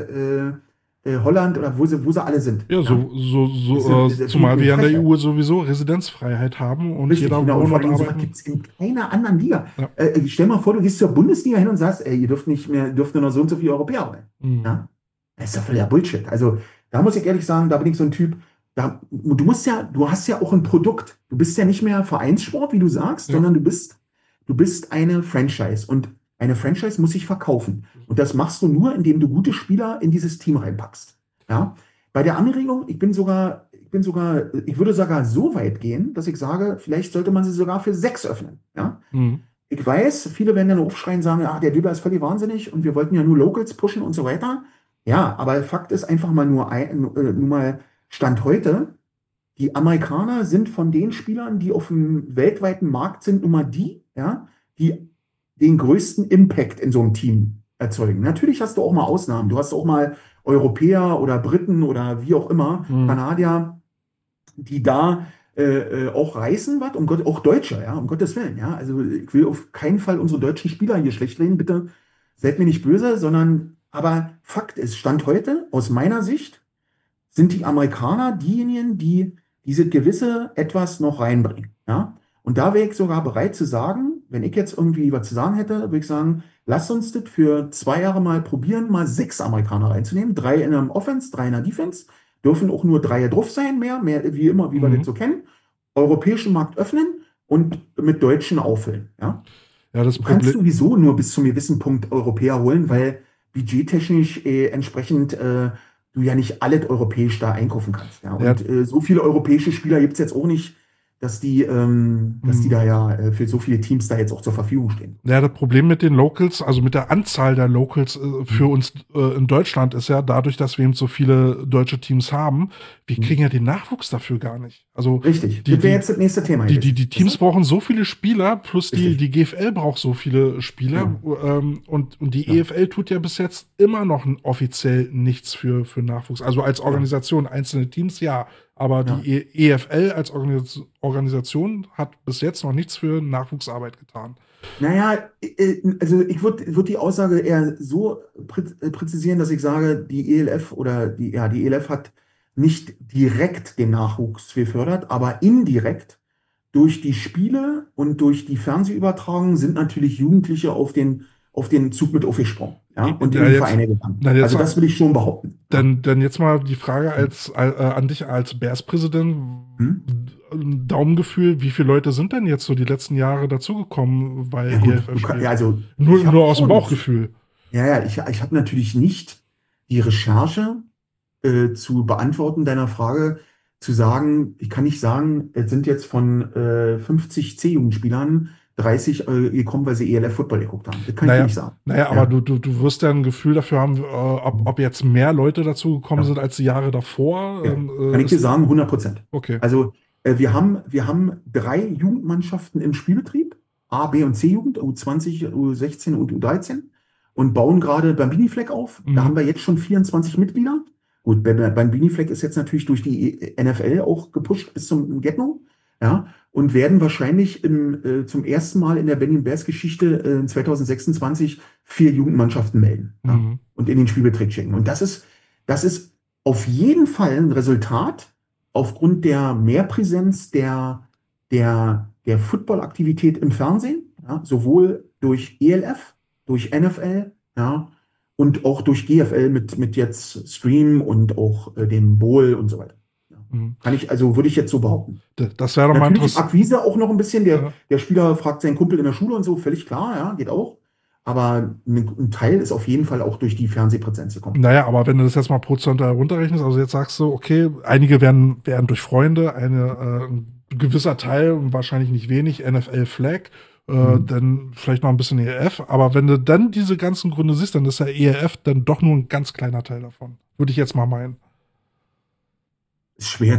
Holland oder wo sie alle sind? Ja, zumal wir in der EU sowieso Residenzfreiheit haben und richtig, jeder genau, wohnt und und sowas arbeiten. gibt es in keiner anderen Liga. Ja. Stell mal vor, du gehst zur Bundesliga hin und sagst, ey, ihr dürft nur noch so und so viele Europäer rein. Mhm. Ja? Das ist doch völliger Bullshit. Also da muss ich ehrlich sagen, da bin ich so ein Typ, du hast ja auch ein Produkt. Du bist ja nicht mehr Vereinssport, wie du sagst, sondern du bist eine Franchise. Und eine Franchise muss sich verkaufen. Und das machst du nur, indem du gute Spieler in dieses Team reinpackst. Ja? Bei der Anregung, ich würde sogar so weit gehen, dass ich sage, vielleicht sollte man sie sogar für 6 öffnen. Ja? Mhm. Ich weiß, viele werden dann aufschreien und sagen, der Döber ist völlig wahnsinnig und wir wollten ja nur Locals pushen und so weiter. Ja, aber Fakt ist einfach mal nur mal Stand heute, die Amerikaner sind von den Spielern, die auf dem weltweiten Markt sind, nun mal die den größten Impact in so einem Team erzeugen. Natürlich hast du auch mal Ausnahmen. Du hast auch mal Europäer oder Briten oder wie auch immer, Kanadier, die da auch reißen, auch Deutsche, ja, um Gottes Willen. Ja. Also ich will auf keinen Fall unsere deutschen Spieler hier schlecht reden, bitte seid mir nicht böse, aber Fakt ist, Stand heute, aus meiner Sicht, sind die Amerikaner diejenigen, die diese gewisse etwas noch reinbringen. Ja? Und da wäre ich sogar bereit zu sagen, wenn ich jetzt irgendwie was zu sagen hätte, würde ich sagen, lasst uns das für 2 Jahre mal probieren, mal 6 Amerikaner reinzunehmen. 3 in der Offense, 3 in der Defense. Dürfen auch nur 3 drauf sein, mehr wie immer, wie wir das so kennen. Europäischen Markt öffnen und mit Deutschen auffüllen. Ja? Ja, du kannst sowieso nur bis zum gewissen Punkt Europäer holen, weil budgettechnisch entsprechend du ja nicht alles europäisch da einkaufen kannst. Ja? Und so viele europäische Spieler gibt es jetzt auch nicht, dass die da ja für so viele Teams da jetzt auch zur Verfügung stehen. Ja, das Problem mit den Locals, also mit der Anzahl der Locals für uns in Deutschland ist ja dadurch, dass wir eben so viele deutsche Teams haben, wir kriegen ja den Nachwuchs dafür gar nicht. Also richtig, das wäre jetzt das nächste Thema. Die Teams brauchen so viele Spieler, plus die GFL braucht so viele Spieler und die EFL tut ja bis jetzt immer noch offiziell nichts für Nachwuchs. Also als Organisation, einzelne Teams ja, aber die EFL als Organisation hat bis jetzt noch nichts für Nachwuchsarbeit getan. Naja, also ich würde die Aussage eher so präzisieren, dass ich sage, die ELF oder die ELF hat nicht direkt den Nachwuchs gefördert, aber indirekt durch die Spiele und durch die Fernsehübertragungen sind natürlich Jugendliche auf den Zug mit aufgesprungen. Ja, und in die Vereine gegangen. Also das will ich schon behaupten. Dann jetzt mal die Frage an dich als Bears-Präsident. Daumengefühl, wie viele Leute sind denn jetzt so die letzten Jahre dazugekommen? Nur aus dem Bauchgefühl. Ja, ich habe natürlich nicht die Recherche zu beantworten deiner Frage, zu sagen, ich kann nicht sagen, es sind jetzt von 50 C-Jugendspielern 30 gekommen, weil sie ELF-Football geguckt haben. Das kann ich nicht sagen. Aber du wirst ja ein Gefühl dafür haben, ob jetzt mehr Leute dazu gekommen sind als die Jahre davor. Kann ich dir sagen, 100%. Okay. Also wir haben 3 Jugendmannschaften im Spielbetrieb, A, B und C-Jugend, U20, U16 und U13 und bauen gerade Bambini-Fleck auf. Da haben wir jetzt schon 24 Mitglieder. Gut, Bambini-Fleck ist jetzt natürlich durch die NFL auch gepusht bis zum Get-No. Ja, und werden wahrscheinlich zum ersten Mal in der Berlin Bears Geschichte 2026 4 Jugendmannschaften melden und in den Spielbetrieb schicken. Und das ist auf jeden Fall ein Resultat aufgrund der Mehrpräsenz der Football-Aktivität im Fernsehen, sowohl durch ELF, durch NFL, und auch durch GFL mit jetzt Stream und auch dem Bowl und so weiter. Mhm. Würde ich jetzt so behaupten. Das wäre doch mal Natürlich interessant. Akquise auch noch ein bisschen. Ja. Der Spieler fragt seinen Kumpel in der Schule und so, völlig klar, ja, geht auch. Aber ein Teil ist auf jeden Fall auch durch die Fernsehpräsenz gekommen. Naja, aber wenn du das jetzt mal prozentual runterrechnest, also jetzt sagst du, okay, einige werden durch Freunde, ein gewisser Teil, wahrscheinlich nicht wenig, NFL Flag, dann vielleicht noch ein bisschen ELF, aber wenn du dann diese ganzen Gründe siehst, dann ist ja ELF dann doch nur ein ganz kleiner Teil davon. Würde ich jetzt mal meinen. Schwer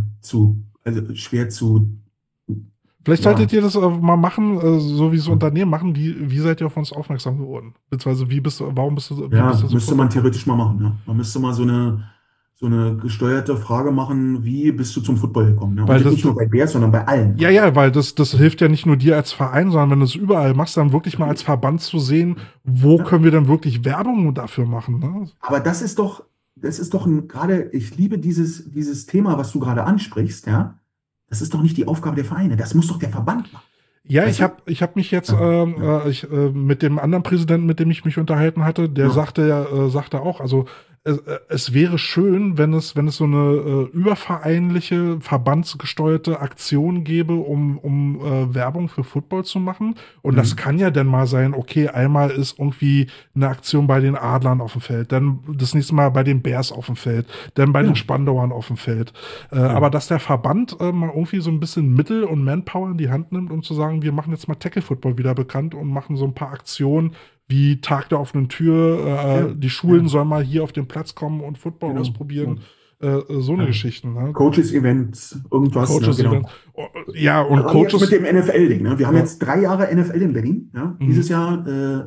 zu, Vielleicht ja, solltet ihr das mal machen, so wie so Unternehmen machen. Wie seid ihr auf uns aufmerksam geworden? Beziehungsweise warum bist du ja, so müsste man theoretisch mal machen. Ja. Man müsste mal so eine gesteuerte Frage machen, wie bist du zum Football gekommen? Ne? Und Weil das das, nicht nur bei Bears, sondern bei allen. ja, weil das hilft ja nicht nur dir als Verein, sondern wenn du es überall machst, dann wirklich mal als Verband zu sehen, wo Ja. können wir dann wirklich Werbung dafür machen. Ne? Aber das ist doch gerade, ich liebe dieses Thema, was du gerade ansprichst, ja. Das ist doch nicht die Aufgabe der Vereine. Das muss doch der Verband machen. Ja, Weißt ich hab mich jetzt Ja. mit dem anderen Präsidenten, mit dem ich mich unterhalten hatte, der Ja. sagte auch, also es wäre schön, wenn es so eine übervereinliche, verbandsgesteuerte Aktion gäbe, um Werbung für Football zu machen. Und das kann ja dann mal sein, okay, einmal ist irgendwie eine Aktion bei den Adlern auf dem Feld, dann das nächste Mal bei den Bears auf dem Feld, dann bei den Spandauern auf dem Feld. Aber dass der Verband mal irgendwie so ein bisschen Mittel und Manpower in die Hand nimmt, um zu sagen, wir machen jetzt mal Tackle Football wieder bekannt und machen so ein paar Aktionen wie Tag der offenen Tür, die Schulen sollen mal hier auf den Platz kommen und Football ausprobieren. So eine Geschichten. Ne? Coaches-Events, irgendwas. Coaches Genau. Event. Ja, und Aber Coaches. jetzt mit dem NFL-Ding. Ne? Wir haben Ja. jetzt 3 Jahre NFL in Berlin. Ja? Dieses Jahr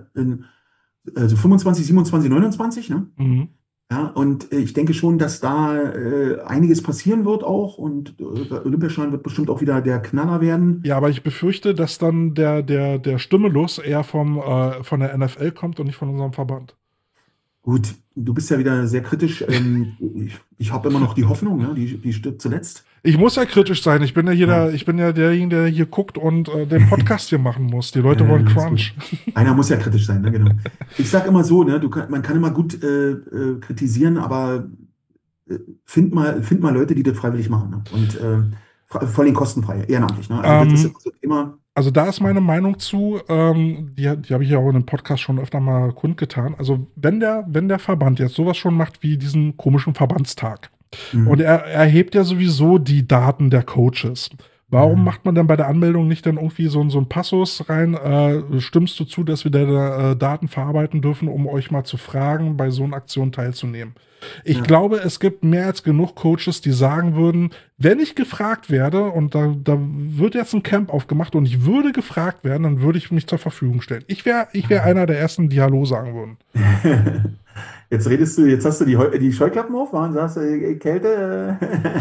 also 25, 27, 29. Ne? Ja, und ich denke schon, dass da einiges passieren wird auch. Und der Olympiaschein wird bestimmt auch wieder der Knaller werden. Ja, aber ich befürchte, dass dann der Stimulus eher von der NFL kommt und nicht von unserem Verband. Gut, du bist ja wieder sehr kritisch. Ich habe immer noch die Hoffnung, ja, die stirbt zuletzt. Ich muss ja kritisch sein. Ich bin ja derjenige, der hier guckt und den Podcast hier machen muss. Die Leute wollen Crunch. Einer muss ja kritisch sein, ne, genau. Ich sag immer so, ne, man kann immer gut kritisieren, aber find mal Leute, die das freiwillig machen. Ne? Und vor allem kostenfrei, ehrenamtlich. Ne? Also das ist immer. Also da ist meine Meinung zu, die habe ich ja auch in einem Podcast schon öfter mal kundgetan. Also wenn der Verband jetzt sowas schon macht wie diesen komischen Verbandstag und er erhebt ja sowieso die Daten der Coaches. Warum macht man dann bei der Anmeldung nicht dann irgendwie so einen Passus rein, stimmst du zu, dass wir da Daten verarbeiten dürfen, um euch mal zu fragen, bei so einer Aktion teilzunehmen? Ich glaube, es gibt mehr als genug Coaches, die sagen würden, wenn ich gefragt werde und da wird jetzt ein Camp aufgemacht und ich würde gefragt werden, dann würde ich mich zur Verfügung stellen. Ich wär einer der ersten, die Hallo sagen würden. Jetzt hast du die Scheuklappen auf und sagst, Kälte.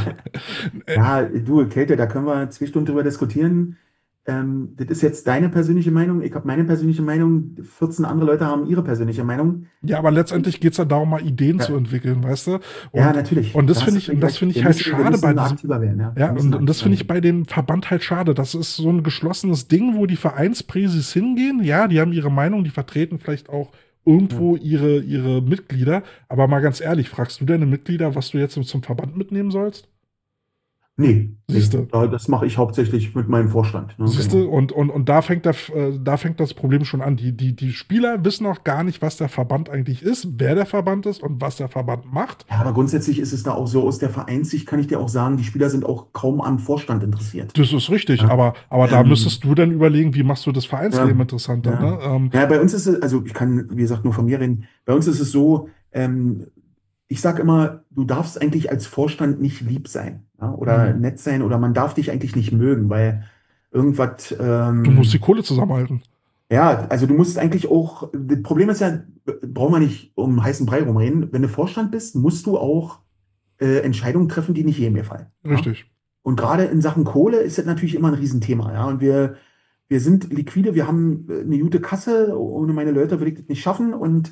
Ja, du, Kälte, da können wir 2 Stunden drüber diskutieren. Das ist jetzt deine persönliche Meinung, ich habe meine persönliche Meinung, 14 andere Leute haben ihre persönliche Meinung. Ja, aber letztendlich geht es ja darum, mal Ideen zu entwickeln, weißt du? Ja, natürlich. Und das finde ich halt schade bei diesem. Und das finde ich bei dem Verband halt schade. Das ist so ein geschlossenes Ding, wo die Vereinspräsis hingehen. Ja, die haben ihre Meinung, die vertreten vielleicht auch irgendwo ihre Mitglieder. Aber mal ganz ehrlich, fragst du deine Mitglieder, was du jetzt zum Verband mitnehmen sollst? Nee, Siehste. das mache ich hauptsächlich mit meinem Vorstand. Ne? Siehste, und da fängt das Problem schon an. Die Spieler wissen auch gar nicht, was der Verband eigentlich ist, wer der Verband ist und was der Verband macht. Ja, aber grundsätzlich ist es da auch so, aus der Vereinssicht kann ich dir auch sagen, die Spieler sind auch kaum am Vorstand interessiert. Das ist richtig, aber da müsstest du dann überlegen, wie machst du das Vereinsleben interessanter. Ne? Ja, bei uns ist es, also ich kann, wie gesagt, nur von mir reden, bei uns ist es so, ich sage immer, du darfst eigentlich als Vorstand nicht lieb sein, ja, oder nett sein, oder man darf dich eigentlich nicht mögen, weil irgendwas. Du musst die Kohle zusammenhalten. Ja, also du musst eigentlich auch, das Problem ist ja, brauchen wir nicht um heißen Brei rumreden, wenn du Vorstand bist, musst du auch Entscheidungen treffen, die nicht jedem gefallen. Richtig. Ja? Und gerade in Sachen Kohle ist das natürlich immer ein Riesenthema, ja, und wir sind liquide, wir haben eine gute Kasse, ohne meine Leute würde ich das nicht schaffen, und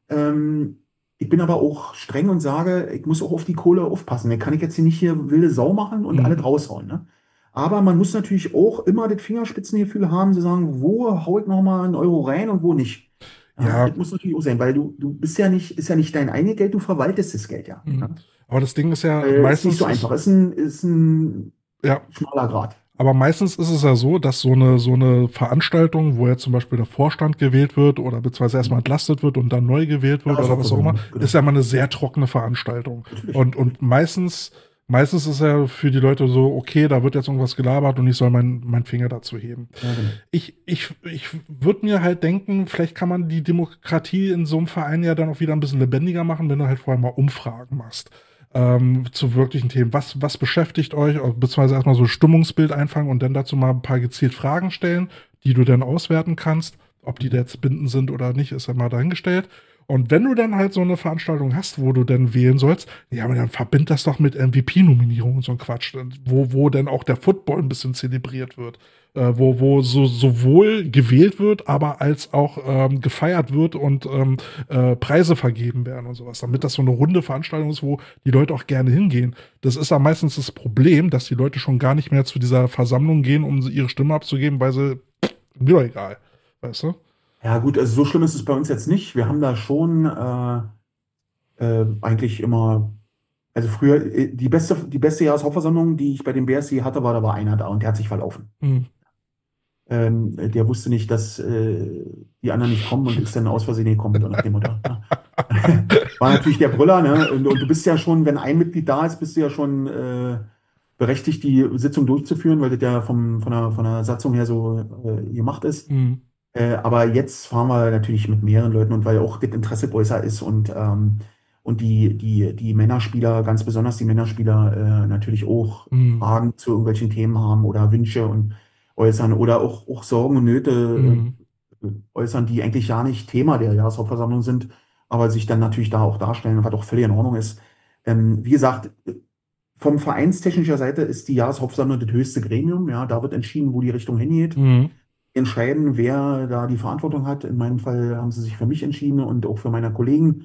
ich bin aber auch streng und sage, ich muss auch auf die Kohle aufpassen. Da kann ich jetzt hier wilde Sau machen und alle raushauen. Ne? Aber man muss natürlich auch immer das Fingerspitzengefühl haben, zu sagen, wo hau ich nochmal einen Euro rein und wo nicht. Ja. Das muss natürlich auch sein, weil du bist ja nicht, ist ja nicht dein eigenes Geld, du verwaltest das Geld ja. Aber das Ding ist ja Ist nicht meistens, so einfach. Ist ein ja, schmaler Grad. aber meistens ist es ja so, dass so eine Veranstaltung, wo jetzt zum Beispiel der Vorstand gewählt wird oder beziehungsweise erstmal entlastet wird und dann neu gewählt wird oder was auch immer, Jahreshauptversammlung, genau. ist ja mal eine sehr trockene Veranstaltung. Natürlich. Und meistens ist ja für die Leute so, okay, da wird jetzt irgendwas gelabert und ich soll meinen Finger dazu heben. Ja, genau. Ich würde mir halt denken, vielleicht kann man die Demokratie in so einem Verein ja dann auch wieder ein bisschen lebendiger machen, wenn du halt vorher mal Umfragen machst. Zu wirklichen Themen. Was beschäftigt euch? Beziehungsweise erstmal so ein Stimmungsbild einfangen und dann dazu mal ein paar gezielt Fragen stellen, die du dann auswerten kannst. Ob die jetzt bindend sind oder nicht, ist ja mal dahingestellt. Und wenn du dann halt so eine Veranstaltung hast, wo du dann wählen sollst, ja, aber dann verbind das doch mit MVP-Nominierung und so ein Quatsch, wo dann auch der Football ein bisschen zelebriert wird. Wo sowohl gewählt wird, aber als auch gefeiert wird und Preise vergeben werden und sowas, damit das so eine runde Veranstaltung ist, wo die Leute auch gerne hingehen. Das ist ja meistens das Problem, dass die Leute schon gar nicht mehr zu dieser Versammlung gehen, um ihre Stimme abzugeben, weil sie, mir doch egal, weißt du? Ja, gut, also so schlimm ist es bei uns jetzt nicht. Wir haben da schon eigentlich immer, also früher, die beste Jahreshauptversammlung, die ich bei dem BSC hatte, da war einer da und der hat sich verlaufen. Hm. Der wusste nicht, dass die anderen nicht kommen und ist dann aus Versehen gekommen, so nach dem Motto. Ja. War natürlich der Brüller, ne? Und du bist ja schon, wenn ein Mitglied da ist, bist du ja schon berechtigt, die Sitzung durchzuführen, weil das ja von der Satzung her so gemacht ist. Hm. Aber jetzt fahren wir natürlich mit mehreren Leuten und weil auch das Interesse größer ist und die Männerspieler, ganz besonders die Männerspieler, natürlich auch Hm. Fragen zu irgendwelchen Themen haben oder Wünsche und äußern oder auch Sorgen und Nöte Hm. äußern, die eigentlich ja nicht Thema der Jahreshauptversammlung sind, aber sich dann natürlich da auch darstellen, was auch völlig in Ordnung ist. Wie gesagt, vom vereinstechnischer Seite ist die Jahreshauptversammlung das höchste Gremium. Ja, da wird entschieden, wo die Richtung hingeht. Hm. Entscheiden, wer da die Verantwortung hat. In meinem Fall haben sie sich für mich entschieden und auch für meine Kollegen.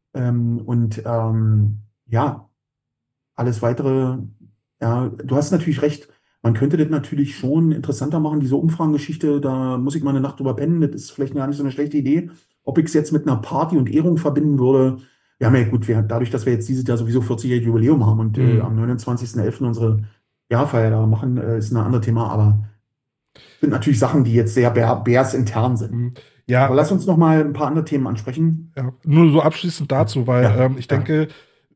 Ja, alles weitere, ja, du hast natürlich recht. Man könnte das natürlich schon interessanter machen, diese Umfragengeschichte, da muss ich mal eine Nacht drüber pennen, das ist vielleicht gar nicht so eine schlechte Idee. Ob ich es jetzt mit einer Party und Ehrung verbinden würde, wir haben ja gut, dadurch, dass wir jetzt dieses Jahr sowieso 40-jähriges Jubiläum haben und am 29.11. unsere Jahrfeier da machen, ist ein anderes Thema, aber sind natürlich Sachen, die jetzt sehr Bears-intern sind. Hm. Ja, Aber lass uns noch mal ein paar andere Themen ansprechen. ja, nur so abschließend dazu, weil Ja, ich ja. denke,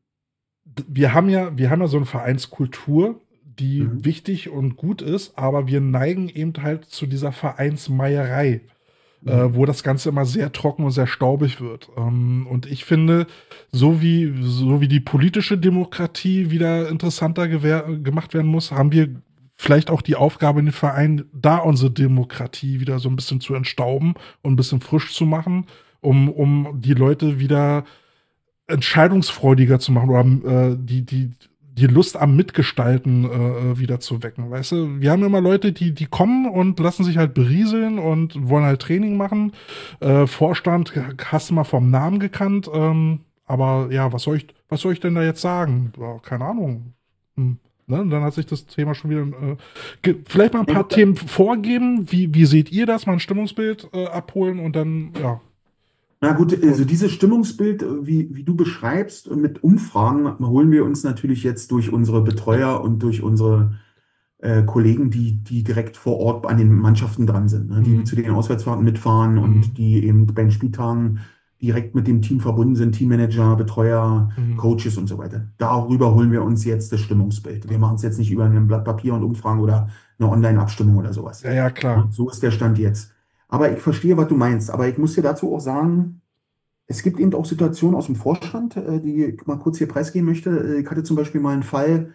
wir haben ja so eine Vereinskultur, die Mhm. wichtig und gut ist, aber wir neigen eben halt zu dieser Vereinsmeierei, wo das Ganze immer sehr trocken und sehr staubig wird. Und ich finde, so wie die politische Demokratie wieder interessanter gemacht werden muss, haben wir vielleicht auch die Aufgabe in den Verein, da unsere Demokratie wieder so ein bisschen zu entstauben und ein bisschen frisch zu machen, um die Leute wieder entscheidungsfreudiger zu machen oder die Lust am Mitgestalten wieder zu wecken, weißt du? Wir haben immer Leute, die kommen und lassen sich halt berieseln und wollen halt Training machen. Vorstand hast du mal vom Namen gekannt, aber ja, was soll ich denn da jetzt sagen? Ja, keine Ahnung. Ne? Und dann hat sich das Thema schon wieder. Vielleicht mal ein paar Themen vorgeben. Wie seht ihr das? Mal ein Stimmungsbild abholen und dann, ja. Na gut, also dieses Stimmungsbild, wie du beschreibst, mit Umfragen holen wir uns natürlich jetzt durch unsere Betreuer und durch unsere Kollegen, die direkt vor Ort an den Mannschaften dran sind, ne? Die zu den Auswärtsfahrten mitfahren und die eben bei den Spieltagen direkt mit dem Team verbunden sind, Teammanager, Betreuer, Coaches und so weiter. Darüber holen wir uns jetzt das Stimmungsbild. Wir machen es jetzt nicht über ein Blatt Papier und Umfragen oder eine Online-Abstimmung oder sowas. Ja, klar. So ist der Stand jetzt. Aber ich verstehe, was du meinst. Aber ich muss dir dazu auch sagen, es gibt eben auch Situationen aus dem Vorstand, die ich mal kurz hier preisgeben möchte. Ich hatte zum Beispiel mal einen Fall,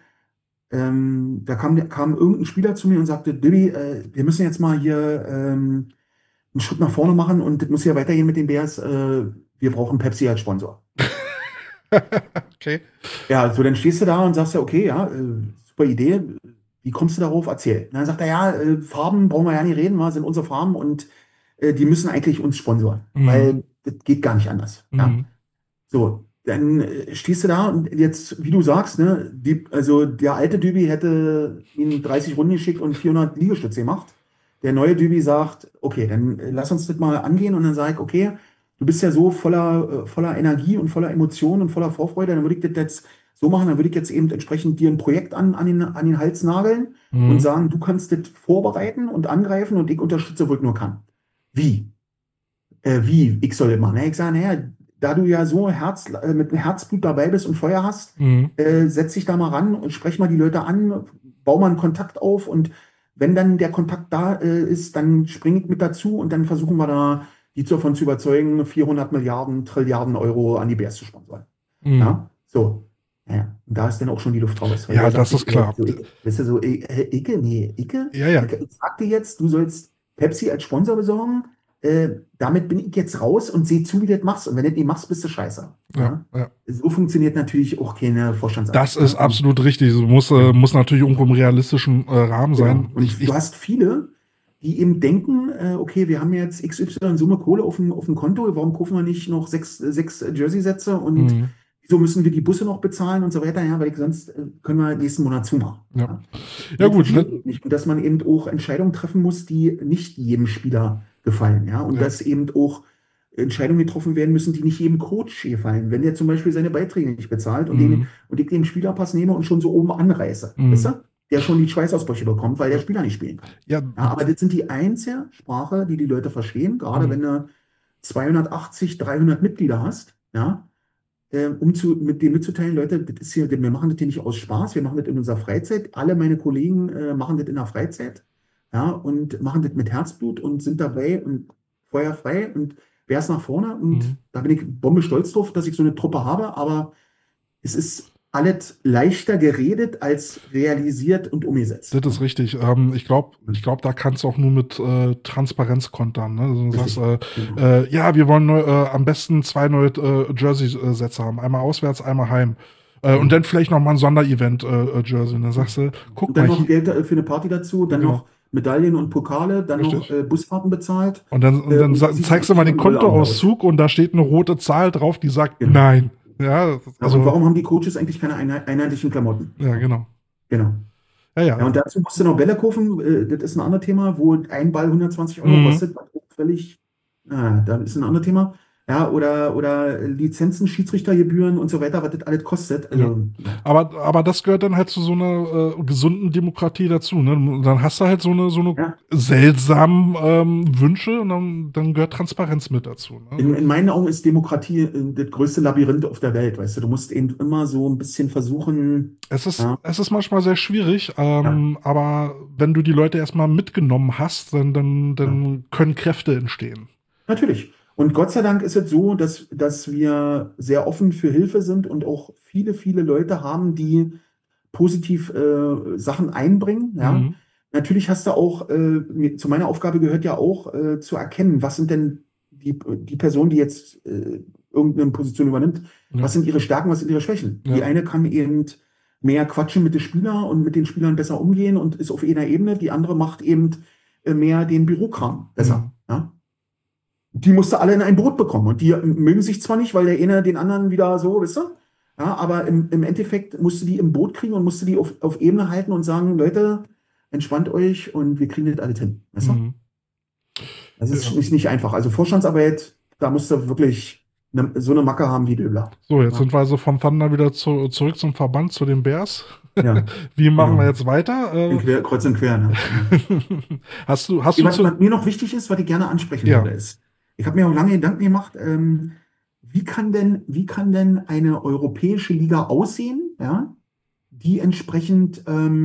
da kam irgendein Spieler zu mir und sagte, Dilly, wir müssen jetzt mal hier einen Schritt nach vorne machen und das muss ja weitergehen mit den Bears. Wir brauchen Pepsi als Sponsor. Okay. Ja, so dann stehst du da und sagst ja, okay, ja, super Idee. Wie kommst du darauf? Erzähl. Und dann sagt er, ja, Farben brauchen wir ja nicht reden, sind unsere Farben und die müssen eigentlich uns sponsoren, weil das geht gar nicht anders. Ja? So, dann stehst du da und jetzt, wie du sagst, ne, also der alte Dübi hätte ihn 30 Runden geschickt und 400 Liegestütze gemacht. Der neue Dübi sagt, okay, dann lass uns das mal angehen und dann sage ich, okay, du bist ja so voller Energie und voller Emotionen und voller Vorfreude, dann würde ich das jetzt so machen, dann würde ich jetzt eben entsprechend dir ein Projekt an den Hals nageln und sagen, du kannst das vorbereiten und angreifen und ich unterstütze, wo ich nur kann. Wie? Wie? Ich soll das machen. Ich sage, naja, da du ja so mit dem Herzblut dabei bist und Feuer hast, setz dich da mal ran und sprech mal die Leute an, bau mal einen Kontakt auf und wenn dann der Kontakt da ist, dann springe ich mit dazu und dann versuchen wir da, die davon zu überzeugen, 400 Milliarden, Trilliarden Euro an die Bears zu sponsern. Ja, so. Ja, und da ist dann auch schon die Luft raus. Weil Ja, der das sagt ist klar. so, weißt du, so, Icke? Nee, Icke? Ja, ja. Ich sagte jetzt, du sollst Pepsi als Sponsor besorgen. Damit bin ich jetzt raus und sehe zu, wie du das machst. Und wenn du das nicht machst, bist du scheiße. Ja, ja. So funktioniert natürlich auch keine Vorstandsarbeit. Das ist absolut richtig. Es muss natürlich irgendwo im realistischen Rahmen sein. Genau. Und du hast viele, die eben denken, okay, wir haben jetzt XY Summe Kohle auf dem Konto, warum kaufen wir nicht noch sechs Jersey-Sätze und wieso müssen wir die Busse noch bezahlen und so weiter, ja, weil sonst können wir nächsten Monat zumachen. Ja, ja gut. Nicht. Und dass man eben auch Entscheidungen treffen muss, die nicht jedem Spieler gefallen, ja, und dass eben auch Entscheidungen getroffen werden müssen, die nicht jedem Coach gefallen. Wenn der zum Beispiel seine Beiträge nicht bezahlt und ich den Spielerpass nehme und schon so oben anreiße, weißt du? Der schon die Schweißausbrüche bekommt, weil der Spieler nicht spielen kann. Ja. Aber das sind die einzige Sprache, die Leute verstehen, gerade wenn du 280, 300 Mitglieder hast, ja, mit denen mitzuteilen, Leute, das ist hier, wir machen das hier nicht aus Spaß, wir machen das in unserer Freizeit. Alle meine Kollegen machen das in der Freizeit, ja, und machen das mit Herzblut und sind dabei und feuerfrei und wär's nach vorne. Und da bin ich Bombe stolz drauf, dass ich so eine Truppe habe, aber es ist alles leichter geredet als realisiert und umgesetzt. Das ist richtig. Ich glaube, da kannst du auch nur mit Transparenz kontern. Ne? Also du sagst, ja, wir wollen am besten 2 neue Jersey-Sätze haben. Einmal auswärts, einmal heim. Und dann vielleicht noch mal ein Sonderevent Jersey. Und dann sagst du, guck und dann mal. noch Geld für eine Party dazu, dann noch Medaillen und Pokale, dann noch Busfahrten bezahlt. Und dann zeigst du mal den Kontoauszug und da steht eine rote Zahl drauf, die sagt nein. Ja, also und warum haben die Coaches eigentlich keine einheitlichen Klamotten? Ja, genau. Genau. Ja, und dazu musst du noch Bälle kaufen. Das ist ein anderes Thema, wo ein Ball 120 Euro kostet, was völlig, da ist ein anderes Thema. Ja, oder Lizenzen, Schiedsrichtergebühren und so weiter, was das alles kostet. Also, aber das gehört dann halt zu so einer gesunden Demokratie dazu. Ne? Dann hast du halt so eine seltsamen Wünsche und dann gehört Transparenz mit dazu. Ne? In meinen Augen ist Demokratie das größte Labyrinth auf der Welt, weißt du. Du musst eben immer so ein bisschen versuchen. Es ist manchmal sehr schwierig, aber wenn du die Leute erstmal mitgenommen hast, dann können Kräfte entstehen. Natürlich. Und Gott sei Dank ist es so, dass wir sehr offen für Hilfe sind und auch viele, viele Leute haben, die positiv Sachen einbringen. Ja. Natürlich hast du auch, zu meiner Aufgabe gehört ja auch zu erkennen, was sind denn die Person, die jetzt irgendeine Position übernimmt, was sind ihre Stärken, was sind ihre Schwächen. Die eine kann eben mehr quatschen mit den Spielern und mit den Spielern besser umgehen und ist auf einer Ebene. Die andere macht eben mehr den Bürokram besser. Ja. Die musste alle in ein Boot bekommen. Und die mögen sich zwar nicht, weil der eine den anderen wieder so, weißt du? Ja, aber im Endeffekt musste die im Boot kriegen und musste die auf Ebene halten und sagen, Leute, entspannt euch und wir kriegen das alles hin. Weißt du? Das ist nicht einfach. Also Vorstandsarbeit, da musst du wirklich so eine Macke haben wie Döbler. So, jetzt sind wir also vom Thunder wieder zurück zum Verband, zu den Bears. Ja. Wie machen wir jetzt weiter? Kreuz und quer. Ne? Was mir noch wichtig ist, was ich gerne ansprechen würde, ist, ich habe mir auch lange Gedanken gemacht, wie kann denn eine europäische Liga aussehen, ja, die entsprechend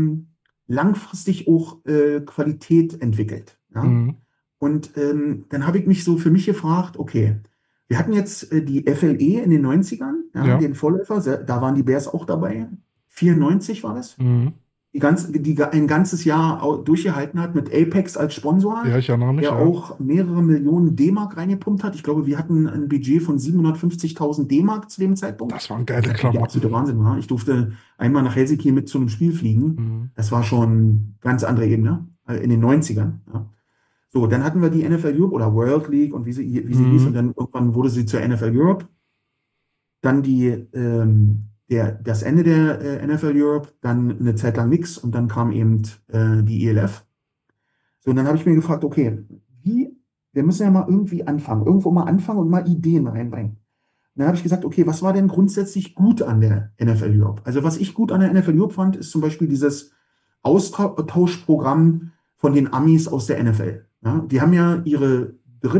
langfristig auch Qualität entwickelt. Ja? Und dann habe ich mich so für mich gefragt, okay, wir hatten jetzt die FLE in den 90ern, den Vorläufer, da waren die Bears auch dabei, 94 war das. Die ein ganzes Jahr durchgehalten hat mit Apex als Sponsor, ich erinnere mich, der auch mehrere Millionen D-Mark reingepumpt hat. Ich glaube, wir hatten ein Budget von 750.000 D-Mark zu dem Zeitpunkt. Das war ein geiler Klamotten. Der absolute Wahnsinn war. Ich durfte einmal nach Helsinki mit zu einem Spiel fliegen. Das war schon ganz andere Ebene, in den 90ern. Ja. So, dann hatten wir die NFL Europe oder World League und wie sie hieß und dann irgendwann wurde sie zur NFL Europe. Dann das Ende der NFL Europe, dann eine Zeit lang nichts und dann kam eben die ELF. So, und dann habe ich mir gefragt, okay, wir müssen ja mal irgendwie anfangen, irgendwo mal anfangen und mal Ideen reinbringen. Und dann habe ich gesagt, okay, was war denn grundsätzlich gut an der NFL Europe? Also was ich gut an der NFL Europe fand, ist zum Beispiel dieses Austauschprogramm von den Amis aus der NFL. Ja, die haben ja ihre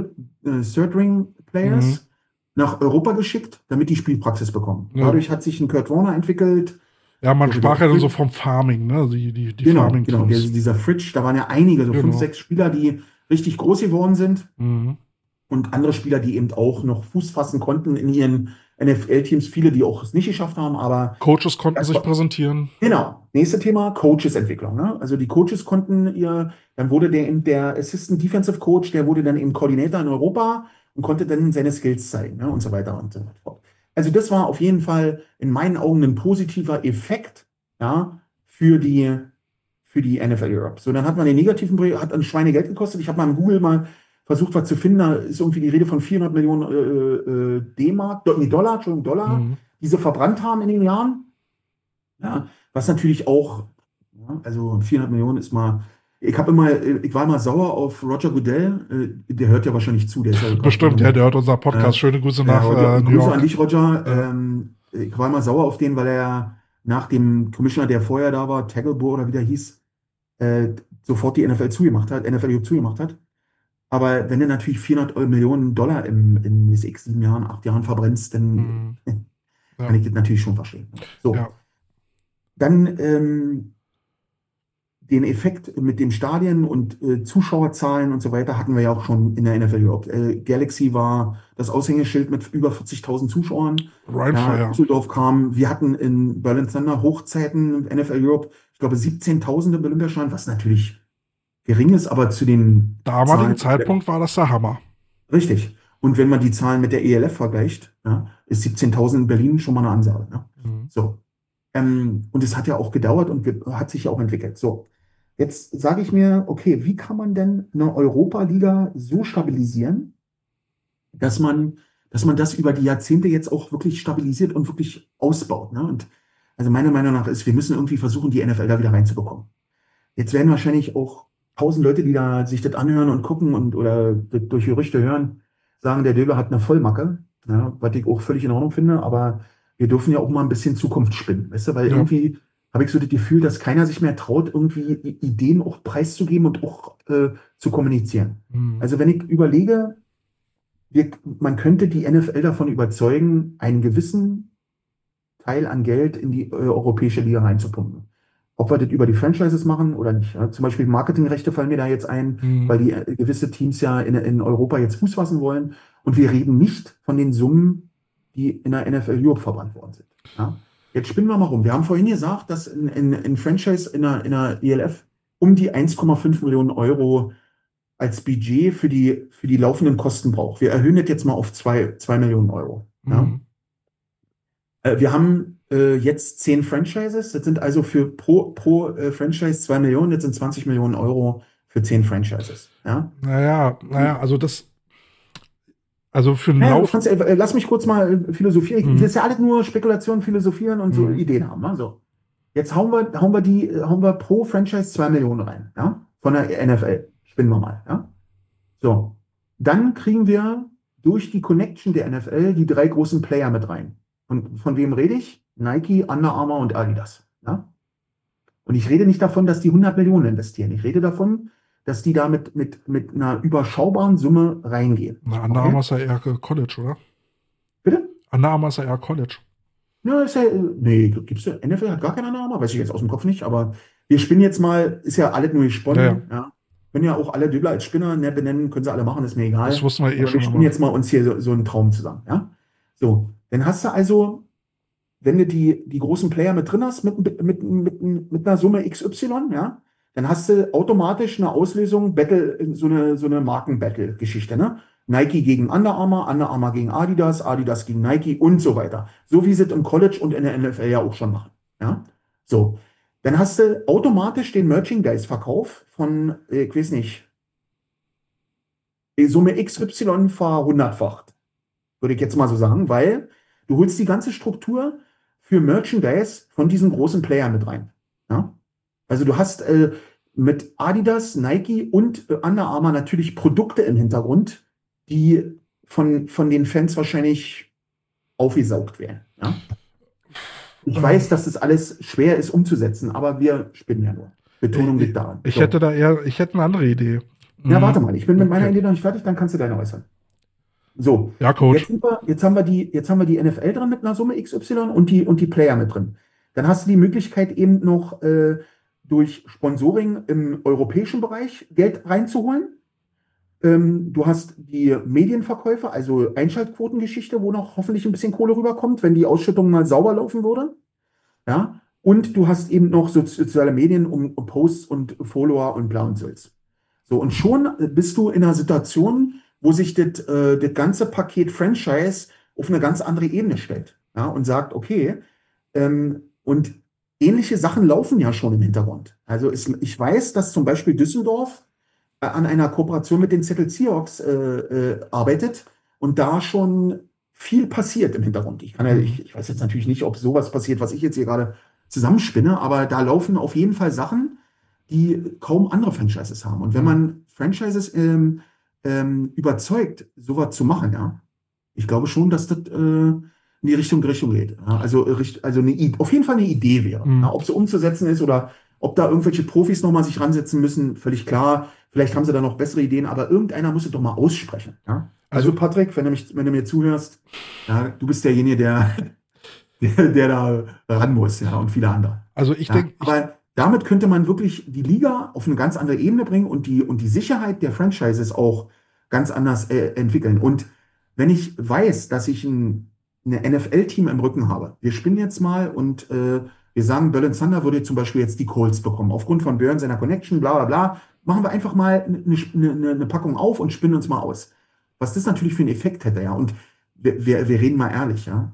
Mhm. Third-Ring-Players nach Europa geschickt, damit die Spielpraxis bekommen. Ja. Dadurch hat sich ein Kurt Warner entwickelt. Ja, man Ich glaube, sprach ja dann so vom Farming, ne? Die Genau, Farming-Teams. dieser Fridge, da waren ja einige, so fünf, Genau. sechs Spieler, die richtig groß geworden sind Mhm. und andere Spieler, die eben auch noch Fuß fassen konnten in ihren NFL-Teams, viele, die auch es nicht geschafft haben, aber Coaches konnten das sich war, präsentieren. genau. Nächste Thema, Coaches-Entwicklung. Ne? Also die Coaches konnten dann wurde der Assistant Defensive Coach, der wurde dann eben Koordinator in Europa und konnte dann seine Skills zeigen, ne? Und so weiter und so fort. Also das war auf jeden Fall in meinen Augen ein positiver Effekt, ja, für die NFL Europe. So, dann hat man den negativen Bericht, hat ein Schweinegeld gekostet. Ich habe mal im Google mal versucht, was zu finden. Da ist irgendwie die Rede von 400 Millionen D-Mark, nee, Dollar, Entschuldigung, Dollar, Mhm. die sie verbrannt haben in den Jahren. Ja, was natürlich auch, ja, also 400 Millionen ist mal, ich war immer sauer auf Roger Goodell, der hört ja wahrscheinlich zu, der ist ja gerade Bestimmt, ja, gesund. der hört unseren Äh, Podcast. Schöne Grüße nach New Grüße an York. dich, Roger. Ja. Ich war immer sauer auf den, weil er nach dem Commissioner, der vorher da war, Taggleboro oder wie der hieß, sofort die NFL zugemacht hat, NFL Europe zugemacht hat. Aber wenn du natürlich 400 Millionen Dollar in 6, 7 Jahren, 8 Jahren verbrennst, dann Mhm. kann Ja. ich das natürlich schon verstehen. So, Ja. dann den Effekt mit den Stadien und Zuschauerzahlen und so weiter hatten wir ja auch schon in der NFL Europe. Galaxy war das Aushängeschild mit über 40.000 Zuschauern. Ryan Ja, Fire. Düsseldorf kam, wir hatten in Berlin Thunder Hochzeiten NFL Europe, ich glaube 17.000 im Olympiastadion, was natürlich gering ist, aber zu den Damaligen Zahlen, Zeitpunkt war das der Hammer. richtig. Und wenn man die Zahlen mit der ELF vergleicht, ja, ist 17.000 in Berlin schon mal eine Ansage. Ne? Mhm. So. Und es hat ja auch gedauert und hat sich ja auch entwickelt. So. Jetzt sage ich mir, okay, wie kann man denn eine Europa-Liga so stabilisieren, dass man das über die Jahrzehnte jetzt auch wirklich stabilisiert und wirklich ausbaut. Ne? Und also meiner Meinung nach ist, wir müssen irgendwie versuchen, die NFL da wieder reinzubekommen. Jetzt werden wahrscheinlich auch 1.000 Leute, die da sich das anhören und gucken oder das durch Gerüchte hören, sagen, der Döbler hat eine Vollmacke, ja, was ich auch völlig in Ordnung finde, aber wir dürfen ja auch mal ein bisschen Zukunft spinnen, weißt du, weil Ja. irgendwie habe ich so das Gefühl, dass keiner sich mehr traut, irgendwie Ideen auch preiszugeben und auch zu kommunizieren. Mhm. Also wenn ich überlege, man könnte die NFL davon überzeugen, einen gewissen Teil an Geld in die europäische Liga reinzupumpen. Ob wir das über die Franchises machen oder nicht. Ja, zum Beispiel Marketingrechte fallen mir da jetzt ein, Mhm. weil die gewisse Teams ja in Europa jetzt Fuß fassen wollen. Und wir reden nicht von den Summen, die in der NFL Europe verbrannt worden sind. Ja? Jetzt spinnen wir mal rum. Wir haben vorhin gesagt, dass in Franchise in der ELF um die 1,5 Millionen Euro als Budget für die laufenden Kosten braucht. Wir erhöhen das jetzt mal auf 2 Millionen Euro. Ja? Mhm. Wir haben jetzt 10 Franchises. Das sind also für pro Franchise 2 Millionen. Das sind 20 Millionen Euro für 10 Franchises. Ja? Naja, also für den Naja, Lauf. lass mich kurz mal philosophieren. Das Mhm. ist ja alles nur Spekulation, philosophieren und so Mhm. Ideen haben. Also, jetzt hauen wir pro Franchise 2 Millionen rein. Ja? Von der NFL. Spinnen wir mal. Ja? So. Dann kriegen wir durch die Connection der NFL die 3 großen Player mit rein. Und von wem rede ich? Nike, Under Armour und Adidas. Ja? Und ich rede nicht davon, dass die 100 Millionen investieren. Ich rede davon, dass die da mit einer überschaubaren Summe reingehen. Na, Under Armour ist ja eher College, oder? Bitte? Under Armour ist ja eher College. Ja, ist ja, nee, gibt's ja, NFL hat gar keine Under Armour, weiß ich jetzt aus dem Kopf nicht, aber wir spinnen jetzt mal, ist ja alles nur gesponnen, ja. Können ja auch alle Döbler als Spinner benennen, können sie alle machen, ist mir Das egal. wussten wir Aber wir schon spinnen immer. jetzt mal uns hier so einen Traum zusammen, ja. So, dann hast du also, wenn du die großen Player mit drin hast, mit einer Summe XY, ja, dann hast du automatisch eine Auslösung, Battle, so eine Marken-Battle-Geschichte, ne? Nike gegen Under Armour gegen Adidas, Adidas gegen Nike und so weiter. So wie sie es im College und in der NFL ja auch schon machen. Ja? So, dann hast du automatisch den Merchandise-Verkauf von, ich weiß nicht, die Summe XY verhundertfacht, würde ich jetzt mal so sagen, weil du holst die ganze Struktur für Merchandise von diesen großen Playern mit rein. Ja? Also du hast mit Adidas, Nike und Under Armour natürlich Produkte im Hintergrund, die von den Fans wahrscheinlich aufgesaugt werden. Ja? Ich weiß, dass das alles schwer ist umzusetzen, aber wir spinnen ja nur. Betonung liegt daran. Ich hätte eine andere Idee. Ja, warte mal, ich bin mit meiner Okay. Idee noch nicht fertig, dann kannst du deine äußern. So, Ja, Coach. jetzt haben wir die NFL drin mit einer Summe XY und die Player mit drin. Dann hast du die Möglichkeit eben noch durch Sponsoring im europäischen Bereich Geld reinzuholen. Du hast die Medienverkäufe, also Einschaltquotengeschichte, wo noch hoffentlich ein bisschen Kohle rüberkommt, wenn die Ausschüttung mal sauber laufen würde. Ja, und du hast eben noch soziale Medien um Posts und Follower und bla und Sülz. So, und schon bist du in einer Situation, wo sich das ganze Paket Franchise auf eine ganz andere Ebene stellt. Ja, und sagt, okay, und ähnliche Sachen laufen ja schon im Hintergrund. Also ich weiß, dass zum Beispiel Düsseldorf an einer Kooperation mit den Seattle Seahawks arbeitet und da schon viel passiert im Hintergrund. Ich weiß jetzt natürlich nicht, ob sowas passiert, was ich jetzt hier gerade zusammenspinne, aber da laufen auf jeden Fall Sachen, die kaum andere Franchises haben. Und wenn man Franchises überzeugt, sowas zu machen, ja, ich glaube schon, dass das in die Richtung geht. Ja? Also auf jeden Fall eine Idee wäre. Ja? Ob sie umzusetzen ist oder ob da irgendwelche Profis nochmal sich ransetzen müssen, völlig klar. Vielleicht haben sie da noch bessere Ideen, aber irgendeiner muss es doch mal aussprechen. Ja? Also Patrick, wenn du mir zuhörst, ja, du bist derjenige, der da ran muss, ja, und viele andere. Also ich denke. Aber damit könnte man wirklich die Liga auf eine ganz andere Ebene bringen und die Sicherheit der Franchises auch ganz anders entwickeln. Und wenn ich weiß, dass ich eine NFL-Team im Rücken habe, wir spinnen jetzt mal und wir sagen, Berlin Thunder würde zum Beispiel jetzt die Colts bekommen, aufgrund von Björn seiner Connection, bla bla bla, machen wir einfach mal eine Packung auf und spinnen uns mal aus. Was das natürlich für einen Effekt hätte, ja. Und wir reden mal ehrlich, ja.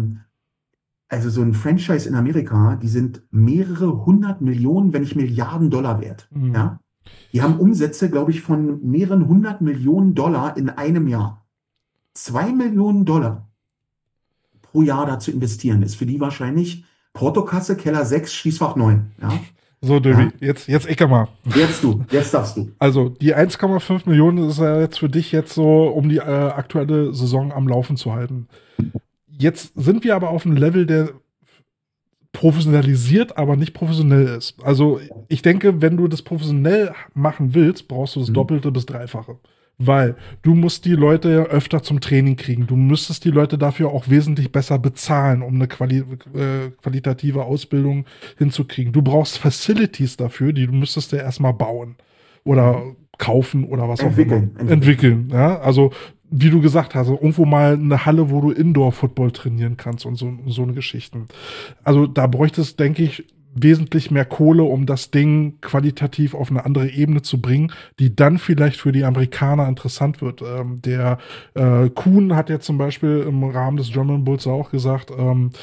Also so ein Franchise in Amerika, die sind mehrere hundert Millionen, wenn nicht Milliarden Dollar wert. Ja? Die haben Umsätze, glaube ich, von mehreren hundert Millionen Dollar in einem Jahr. 2 Millionen Dollar pro Jahr da zu investieren, ist für die wahrscheinlich Portokasse, Keller 6, Schließfach 9. Ja? So, Döbi, jetzt ecke mal. Jetzt darfst du. Also die 1,5 Millionen ist ja jetzt für dich jetzt so, um die aktuelle Saison am Laufen zu halten. Jetzt sind wir aber auf einem Level, der professionalisiert, aber nicht professionell ist. Also ich denke, wenn du das professionell machen willst, brauchst du das Doppelte bis Dreifache. Weil du musst die Leute öfter zum Training kriegen. Du müsstest die Leute dafür auch wesentlich besser bezahlen, um eine qualitative Ausbildung hinzukriegen. Du brauchst Facilities dafür, die du müsstest ja erstmal bauen oder kaufen oder was auch immer. Entwickeln. Ja? Also wie du gesagt hast, irgendwo mal eine Halle, wo du Indoor-Football trainieren kannst und so eine Geschichten. Also da bräuchte es, denke ich, wesentlich mehr Kohle, um das Ding qualitativ auf eine andere Ebene zu bringen, die dann vielleicht für die Amerikaner interessant wird. Der Kuhn hat ja zum Beispiel im Rahmen des German Bulls auch gesagt,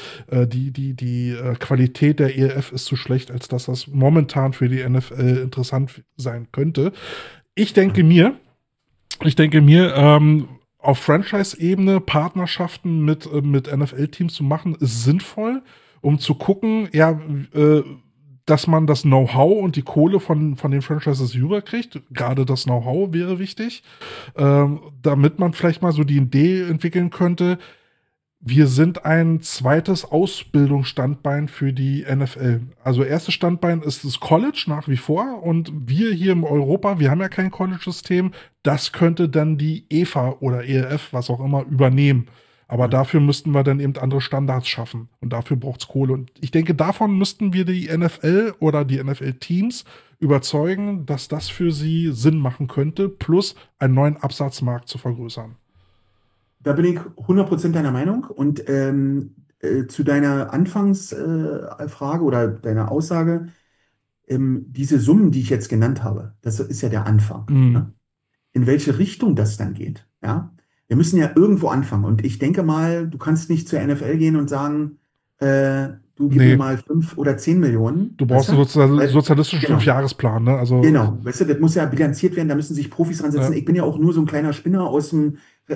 die Qualität der ELF ist zu schlecht, als dass das momentan für die NFL interessant sein könnte. Ich denke mir, auf Franchise-Ebene Partnerschaften mit NFL-Teams zu machen, ist sinnvoll, um zu gucken, ja, dass man das Know-how und die Kohle von den Franchises rüberkriegt. Gerade das Know-how wäre wichtig, damit man vielleicht mal so die Idee entwickeln könnte, wir sind ein zweites Ausbildungsstandbein für die NFL. Also erstes Standbein ist das College nach wie vor und wir hier in Europa, wir haben ja kein College-System, das könnte dann die EFA oder ELF, was auch immer, übernehmen. Aber dafür müssten wir dann eben andere Standards schaffen und dafür braucht es Kohle. Und ich denke, davon müssten wir die NFL oder die NFL-Teams überzeugen, dass das für sie Sinn machen könnte, plus einen neuen Absatzmarkt zu vergrößern. Da bin ich 100% deiner Meinung und zu deiner Anfangsfrage oder deiner Aussage, diese Summen, die ich jetzt genannt habe, das ist ja der Anfang. Ne? In welche Richtung das dann geht, ja? Wir müssen ja irgendwo anfangen und ich denke mal, du kannst nicht zur NFL gehen und sagen, du gib mir mal 5 oder 10 Millionen. Du brauchst einen sozialistischen 5-Jahresplan, ne? Also, genau, weißt du, das muss ja bilanziert werden, da müssen sich Profis ransetzen. Ja. Ich bin ja auch nur so ein kleiner Spinner aus dem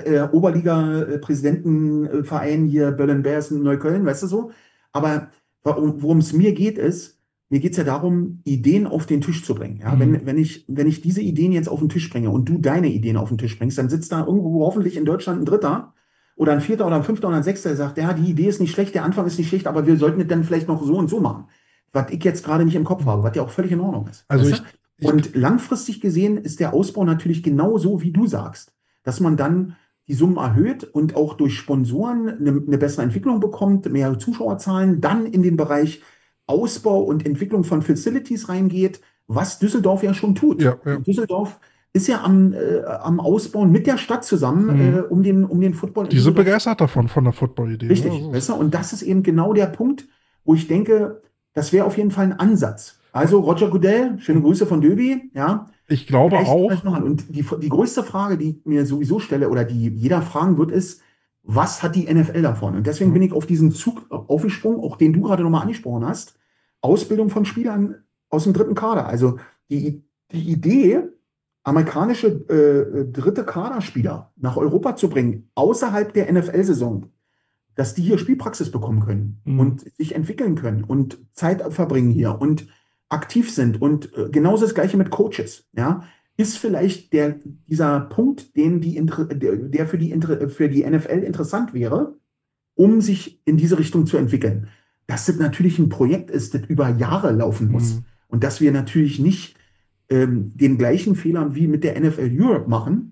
Oberliga-Präsidentenverein hier, Berlin Bears in Neukölln, weißt du so. Aber worum es mir geht, mir geht es ja darum, Ideen auf den Tisch zu bringen. Ja? Wenn ich diese Ideen jetzt auf den Tisch bringe und du deine Ideen auf den Tisch bringst, dann sitzt da irgendwo hoffentlich in Deutschland ein Dritter oder ein Vierter oder ein Fünfter oder ein Sechster, der sagt, ja, die Idee ist nicht schlecht, der Anfang ist nicht schlecht, aber wir sollten es dann vielleicht noch so und so machen. Was ich jetzt gerade nicht im Kopf habe, was ja auch völlig in Ordnung ist. Also Weißt du? Und langfristig gesehen ist der Ausbau natürlich genau so, wie du sagst, dass man dann die Summen erhöht und auch durch Sponsoren eine bessere Entwicklung bekommt, mehr Zuschauerzahlen, dann in den Bereich Ausbau und Entwicklung von Facilities reingeht, was Düsseldorf ja schon tut. Ja. Düsseldorf ist ja am Ausbauen mit der Stadt zusammen um den Football. Die sind begeistert davon, von der Football-Idee. Richtig, Ne? weißt du? Und das ist eben genau der Punkt, wo ich denke, das wäre auf jeden Fall ein Ansatz. Also Roger Goodell, schöne Grüße von Döbi, ja. Ich glaube auch. Und die größte Frage, die ich mir sowieso stelle oder die jeder fragen wird, ist, was hat die NFL davon? Und deswegen bin ich auf diesen Zug aufgesprungen, auch den du gerade nochmal angesprochen hast, Ausbildung von Spielern aus dem dritten Kader. Also die Idee, amerikanische dritte Kaderspieler nach Europa zu bringen, außerhalb der NFL-Saison, dass die hier Spielpraxis bekommen können und sich entwickeln können und Zeit verbringen hier und aktiv sind und genauso das Gleiche mit Coaches, ja, ist vielleicht dieser Punkt, der für die NFL interessant wäre, um sich in diese Richtung zu entwickeln. Dass das natürlich ein Projekt ist, das über Jahre laufen muss und dass wir natürlich nicht den gleichen Fehler wie mit der NFL Europe machen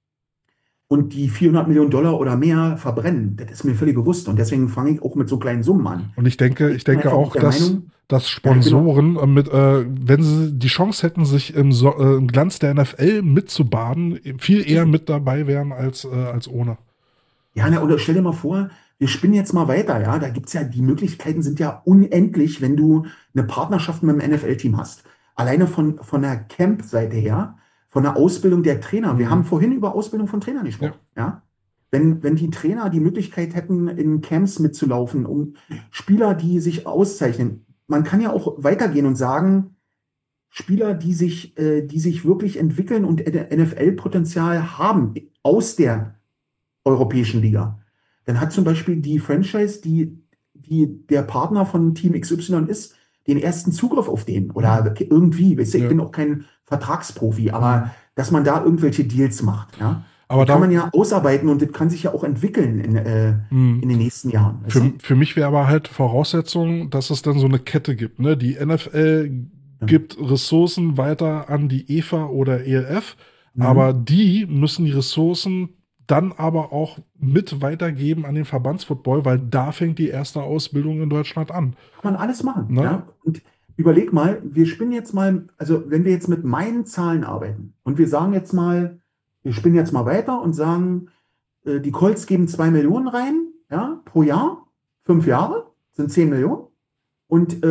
und die $400 Millionen oder mehr verbrennen. Das ist mir völlig bewusst und deswegen fange ich auch mit so kleinen Summen an. Und ich denke auch, dass Sponsoren, wenn sie die Chance hätten, sich im Glanz der NFL mitzubaden, viel eher mit dabei wären als ohne. Ja, oder stell dir mal vor, wir spinnen jetzt mal weiter, ja, da gibt's ja, die Möglichkeiten sind ja unendlich, wenn du eine Partnerschaft mit dem NFL-Team hast. Alleine von der Camp-Seite her, von der Ausbildung der Trainer. Wir haben vorhin über Ausbildung von Trainern gesprochen. Ja. Wenn die Trainer die Möglichkeit hätten, in Camps mitzulaufen, um Spieler, die sich auszeichnen. Man kann ja auch weitergehen und sagen, Spieler, die sich wirklich entwickeln und NFL-Potenzial haben aus der europäischen Liga. Dann hat zum Beispiel die Franchise, die der Partner von Team XY ist, den ersten Zugriff auf den oder irgendwie, weißt du, ich bin auch kein Vertragsprofi, aber dass man da irgendwelche Deals macht, ja. Aber da kann man ja ausarbeiten und das kann sich ja auch entwickeln in den nächsten Jahren. Für mich wäre aber halt Voraussetzung, dass es dann so eine Kette gibt, ne? Die NFL gibt Ressourcen weiter an die EFA oder ELF, aber die müssen die Ressourcen dann aber auch mit weitergeben an den Verbandsfootball, weil da fängt die erste Ausbildung in Deutschland an. Kann man alles machen. Ne? Ja? Und überleg mal, wir spinnen jetzt mal, also wenn wir jetzt mit meinen Zahlen arbeiten und wir sagen jetzt mal, wir spinnen jetzt mal weiter und sagen, die Colts geben 2 Millionen rein, ja, pro Jahr, 5 Jahre, sind 10 Millionen. Und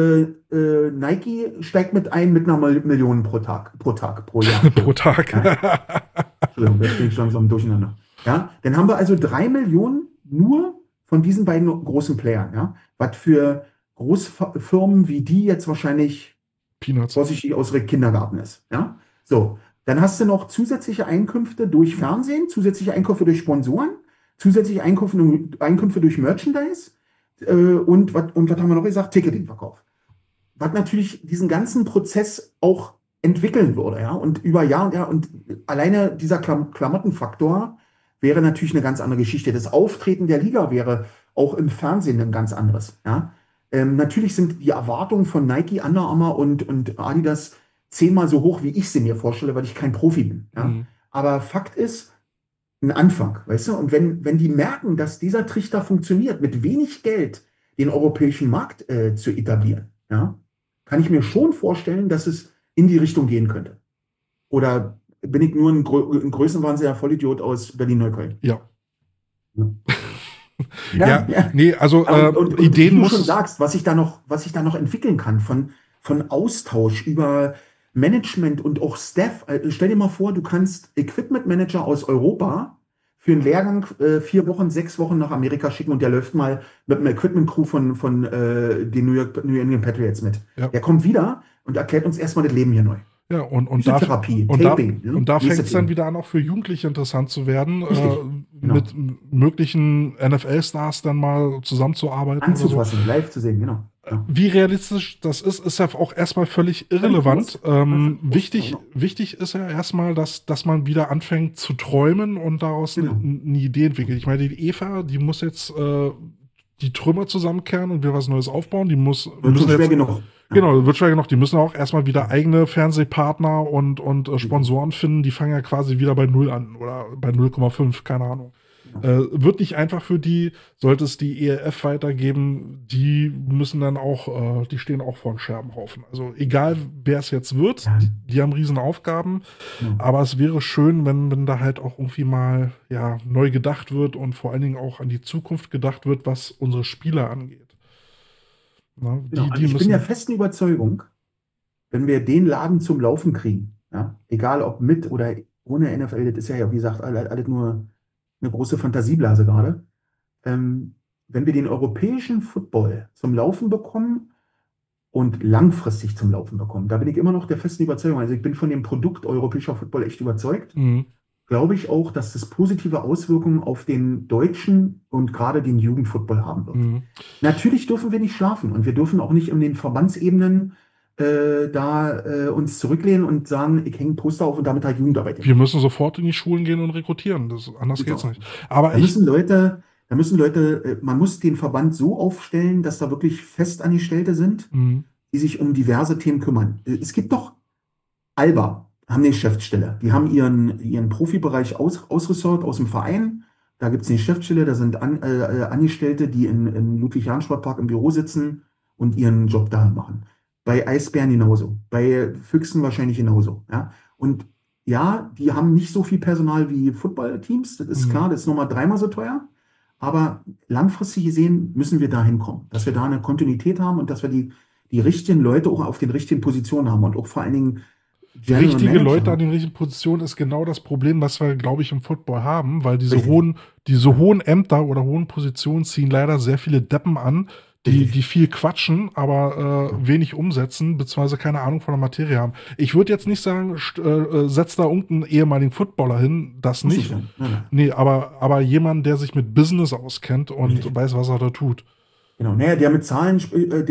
Nike steigt mit einer Million pro Jahr. Pro Tag. Ja. Entschuldigung, das bin ich langsam durcheinander. Ja, dann haben wir also 3 Millionen nur von diesen beiden großen Playern, ja, was für Großfirmen wie die jetzt wahrscheinlich Peanuts, vorsichtig aus Kindergarten ist, ja. So, dann hast du noch zusätzliche Einkünfte durch Fernsehen, zusätzliche Einkünfte durch Sponsoren, zusätzliche Einkünfte durch Merchandise und was haben wir noch gesagt? Ticketingverkauf. Was natürlich diesen ganzen Prozess auch entwickeln würde, ja, und über Jahr und Jahr und alleine dieser Klamottenfaktor wäre natürlich eine ganz andere Geschichte. Das Auftreten der Liga wäre auch im Fernsehen ein ganz anderes. Ja? Natürlich sind die Erwartungen von Nike, Under Armour und Adidas 10-mal so hoch, wie ich sie mir vorstelle, weil ich kein Profi bin. Ja? Aber Fakt ist, ein Anfang, weißt du? Und wenn die merken, dass dieser Trichter funktioniert, mit wenig Geld den europäischen Markt zu etablieren, ja, kann ich mir schon vorstellen, dass es in die Richtung gehen könnte. Oder bin ich nur ein größenwahnsinniger Vollidiot aus Berlin-Neukölln? Ja. Ja. Nee, also und Ideen wie du schon sagst, was ich da noch entwickeln kann von Austausch über Management und auch Staff. Stell dir mal vor, du kannst Equipment Manager aus Europa für einen Lehrgang 4 Wochen, 6 Wochen nach Amerika schicken und der läuft mal mit einem Equipment Crew von den New England Patriots mit. Ja. Der kommt wieder und erklärt uns erstmal das Leben hier neu. Ja, und da fängt es dann wieder an, auch für Jugendliche interessant zu werden, mit möglichen NFL-Stars dann mal zusammenzuarbeiten. Anzufassen, live zu sehen, genau. Ja. Wie realistisch das ist ja auch erstmal völlig irrelevant. Wichtig, Genau. wichtig ist ja erstmal, dass man wieder anfängt zu träumen und daraus Genau. eine Idee entwickelt. Ich meine, die Eva, die muss jetzt die Trümmer zusammenkehren und will was Neues aufbauen. Die Wird müssen schon schwer jetzt, genug. Ja. genau, wird schwer genug. Die müssen auch erstmal wieder eigene Fernsehpartner und Sponsoren finden. Die fangen ja quasi wieder bei 0 an oder bei 0,5, keine Ahnung. Wird nicht einfach für die, sollte es die ELF weitergeben, die müssen dann auch, die stehen auch vor einem Scherbenhaufen. Also egal, wer es jetzt wird, Ja. die haben riesen Aufgaben, Ja. aber es wäre schön, wenn da halt auch irgendwie mal ja, neu gedacht wird und vor allen Dingen auch an die Zukunft gedacht wird, was unsere Spieler angeht. Ne? Genau. Die Also ich bin müssen, der festen Überzeugung, wenn wir den Laden zum Laufen kriegen, ja, egal ob mit oder ohne NFL, das ist ja, wie gesagt, alles nur eine große Fantasieblase gerade. Wenn wir den europäischen Football zum Laufen bekommen und langfristig zum Laufen bekommen, da bin ich immer noch der festen Überzeugung. Also ich bin von dem Produkt europäischer Football echt überzeugt. Glaube ich auch, dass das positive Auswirkungen auf den deutschen und gerade den Jugendfootball haben wird. Natürlich dürfen wir nicht schlafen und wir dürfen auch nicht in den Verbandsebenen uns zurücklehnen und sagen, ich hänge ein Poster auf und damit halt Jugendarbeit. Wir müssen sofort in die Schulen gehen und rekrutieren. Anders geht's nicht. Aber Da müssen Leute, man muss den Verband so aufstellen, dass da wirklich Festangestellte sind, die sich um diverse Themen kümmern. Es gibt doch Alba, haben eine Geschäftsstelle. Die haben ihren Profibereich ausresort aus dem Verein. Da gibt es eine Geschäftsstelle, da sind Angestellte, die im Ludwig-Jahn-Sportpark im Büro sitzen und ihren Job da machen. Bei Eisbären genauso, bei Füchsen wahrscheinlich genauso. Ja? Und ja, die haben nicht so viel Personal wie Footballteams, das ist klar, das ist nochmal 3-mal so teuer. Aber langfristig gesehen müssen wir da hinkommen, dass wir da eine Kontinuität haben und dass wir die richtigen Leute auch auf den richtigen Positionen haben und auch vor allen Dingen General richtige Manager. Leute an den richtigen Positionen ist genau das Problem, was wir, glaube ich, im Football haben, weil diese Richtig. hohen Ämter oder hohen Positionen ziehen leider sehr viele Deppen an, die viel quatschen, aber wenig umsetzen, beziehungsweise keine Ahnung von der Materie haben. Ich würde jetzt nicht sagen, setzt da irgendeinen ehemaligen Footballer hin, das Muss nicht. sein. Nein. Nee, aber jemand, der sich mit Business auskennt und Richtig. weiß, was er da tut. Genau, naja, der mit Zahlen,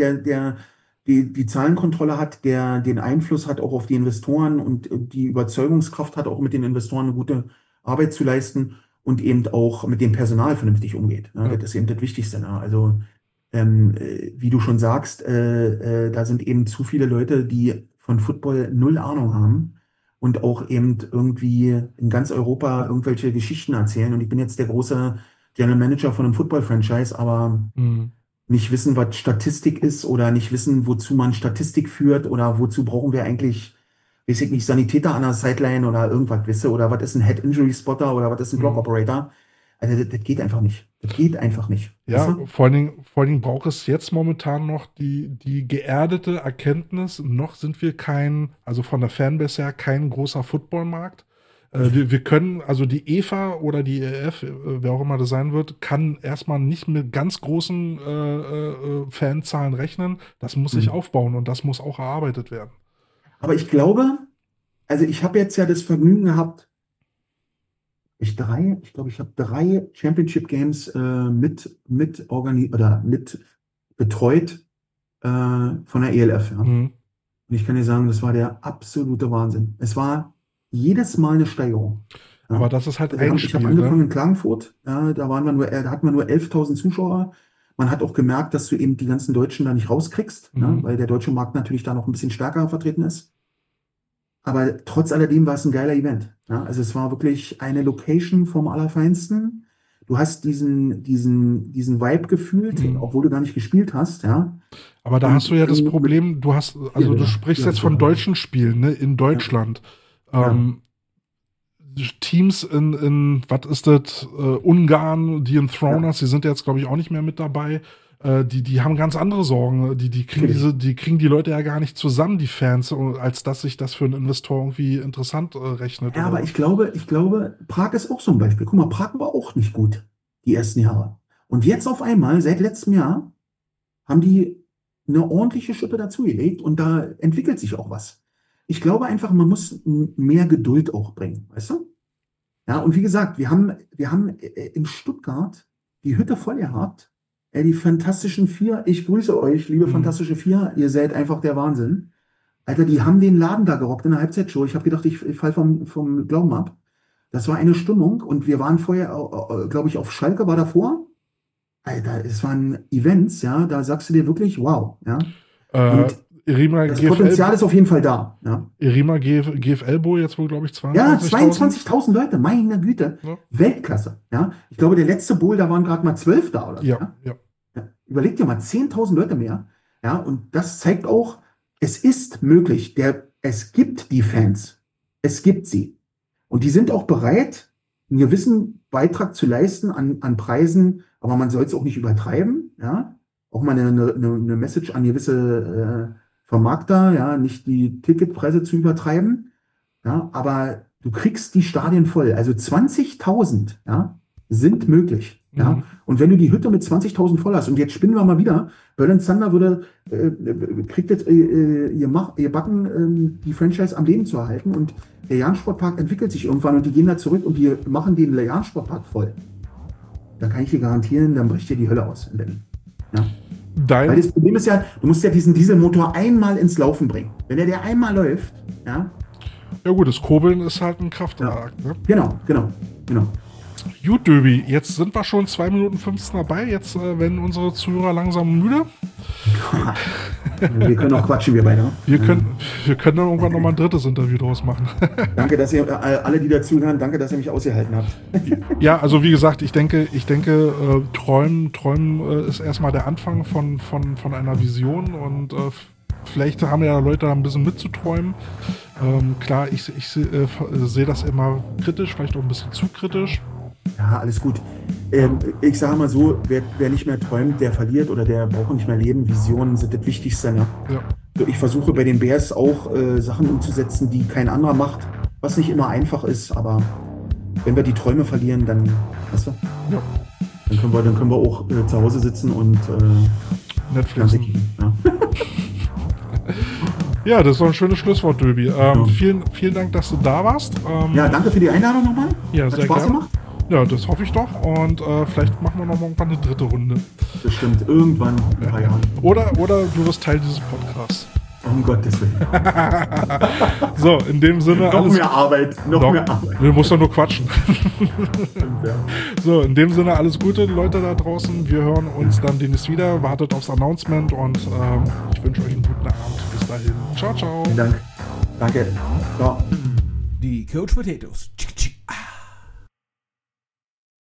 die Zahlenkontrolle hat, der den Einfluss hat auch auf die Investoren und die Überzeugungskraft hat, auch mit den Investoren eine gute Arbeit zu leisten und eben auch mit dem Personal vernünftig umgeht. Ja, Ja. das ist eben das Wichtigste. Ne? Also, wie du schon sagst, da sind eben zu viele Leute, die von Football null Ahnung haben und auch eben irgendwie in ganz Europa irgendwelche Geschichten erzählen. Und ich bin jetzt der große General Manager von einem Football-Franchise, aber nicht wissen, was Statistik ist oder nicht wissen, wozu man Statistik führt oder wozu brauchen wir eigentlich, weiß ich nicht, Sanitäter an der Sideline oder irgendwas, weißt du, oder was ist ein Head Injury Spotter oder was ist ein Block Operator. Also das geht einfach nicht. Das geht einfach nicht. Ja, weißt du? vor allen Dingen braucht es jetzt momentan noch die geerdete Erkenntnis, noch sind wir also von der Fanbase her, kein großer Footballmarkt. Wir können, also die EVA oder die EF, wer auch immer das sein wird, kann erstmal nicht mit ganz großen Fanzahlen rechnen. Das muss sich aufbauen und das muss auch erarbeitet werden. Aber ich glaube, also ich habe jetzt ja das Vergnügen gehabt, ich habe 3 Championship Games mit betreut von der ELF. Ja. Und ich kann dir sagen, das war der absolute Wahnsinn. Es war jedes Mal eine Steigerung. Ja. Aber das ist halt Also ein ich Spiel, habe angefangen ne? in Klagenfurt, ja, da hatten wir nur 11.000 Zuschauer. Man hat auch gemerkt, dass du eben die ganzen Deutschen da nicht rauskriegst, ne, weil der deutsche Markt natürlich da noch ein bisschen stärker vertreten ist. Aber trotz alledem war es ein geiler Event. Ja, also es war wirklich eine Location vom Allerfeinsten. Du hast diesen Vibe gefühlt, obwohl du gar nicht gespielt hast, ja. Aber da hast du ja das Problem, du sprichst jetzt von deutschen Spielen, ne, in Deutschland. Teams in was ist das, Ungarn, die Enthroners, die sind jetzt, glaube ich, auch nicht mehr mit dabei. Die haben ganz andere Sorgen. Die kriegen die Leute ja gar nicht zusammen, die Fans, als dass sich das für einen Investor irgendwie interessant rechnet. Ja, aber ich glaube, Prag ist auch so ein Beispiel. Guck mal, Prag war auch nicht gut, die ersten Jahre. Und jetzt auf einmal, seit letztem Jahr, haben die eine ordentliche Schippe dazugelegt und da entwickelt sich auch was. Ich glaube einfach, man muss mehr Geduld auch bringen, weißt du? Ja, und wie gesagt, wir haben in Stuttgart die Hütte voll gehabt Die Fantastischen Vier, ich grüße euch, liebe Mhm. Fantastische Vier, ihr seid einfach der Wahnsinn. Alter, die haben den Laden da gerockt in der Halbzeitshow. Ich habe gedacht, ich fall vom Glauben ab. Das war eine Stimmung und wir waren vorher, glaube ich, auf Schalke war davor. Alter, es waren Events, ja, da sagst du dir wirklich, wow, ja. Und Irima das Potenzial ist auf jeden Fall da, ja. Irima GFL-Bo jetzt wohl, glaube ich, 22.000. Ja, 22.000 Leute, meine Güte. Ja. Weltklasse, ja. Ich glaube, der letzte Bowl, da waren gerade mal 12 da, oder? Ja. Ja. Überleg dir mal, 10.000 Leute mehr, ja. Und das zeigt auch, es ist möglich. Es gibt die Fans. Es gibt sie. Und die sind auch bereit, einen gewissen Beitrag zu leisten an Preisen, aber man soll es auch nicht übertreiben, ja. Auch mal eine Message an gewisse Vermarkter, ja, nicht die Ticketpreise zu übertreiben, ja, aber du kriegst die Stadien voll. Also 20.000, ja, sind möglich, ja. Mhm. Und wenn du die Hütte mit 20.000 voll hast, und jetzt spinnen wir mal wieder, Berlin Thunder kriegt jetzt ihr Backen, die Franchise am Leben zu erhalten, und der Jahn-Sportpark entwickelt sich irgendwann und die gehen da zurück und die machen den Jahn-Sportpark voll. Da kann ich dir garantieren, dann bricht dir die Hölle aus in Berlin. Ja. Weil das Problem ist ja, du musst ja diesen Dieselmotor einmal ins Laufen bringen. Wenn der einmal läuft, ja. Ja gut, das Kurbeln ist halt ein Kraftakt. Ja. Ne? Genau. Gut, Döbi, jetzt sind wir schon 2 Minuten 15 dabei. Jetzt werden unsere Zuhörer langsam müde. Wir können auch quatschen, wir beide. Wir können dann irgendwann nochmal ein drittes Interview draus machen. Danke, dass ihr, alle, die dazuhören, danke, dass ihr mich ausgehalten habt. Ja, also wie gesagt, ich denke, Träumen ist erstmal der Anfang von einer Vision, und vielleicht haben ja Leute da ein bisschen mitzuträumen. Klar, ich sehe das immer kritisch, vielleicht auch ein bisschen zu kritisch. Ja, alles gut. Ich sage mal so, wer nicht mehr träumt, der verliert, oder der braucht nicht mehr leben. Visionen sind das Wichtigste. Ne? Ja. Ich versuche bei den Bears auch Sachen umzusetzen, die kein anderer macht, was nicht immer einfach ist, aber wenn wir die Träume verlieren, dann, weißt du, Ja. dann können wir auch zu Hause sitzen und Netflix. Ja. Ja, das ist doch ein schönes Schlusswort, Döbi. Vielen Dank, dass du da warst. Ja, danke für die Einladung nochmal. Ja, Hat sehr Spaß gerne. gemacht. Ja, das hoffe ich doch. Und vielleicht machen wir noch mal irgendwann eine dritte Runde. Bestimmt, irgendwann in ein paar Jahren. Oder du wirst Teil dieses Podcasts. Um Gottes Willen. So, in dem Sinne Noch mehr Arbeit. Du musst doch nur quatschen. Ja. So, in dem Sinne alles Gute, Leute da draußen. Wir hören uns dann demnächst wieder. Wartet aufs Announcement, und ich wünsche euch einen guten Abend. Bis dahin. Ciao, ciao. Vielen Dank. Danke. Ciao. Die Coach Potatoes.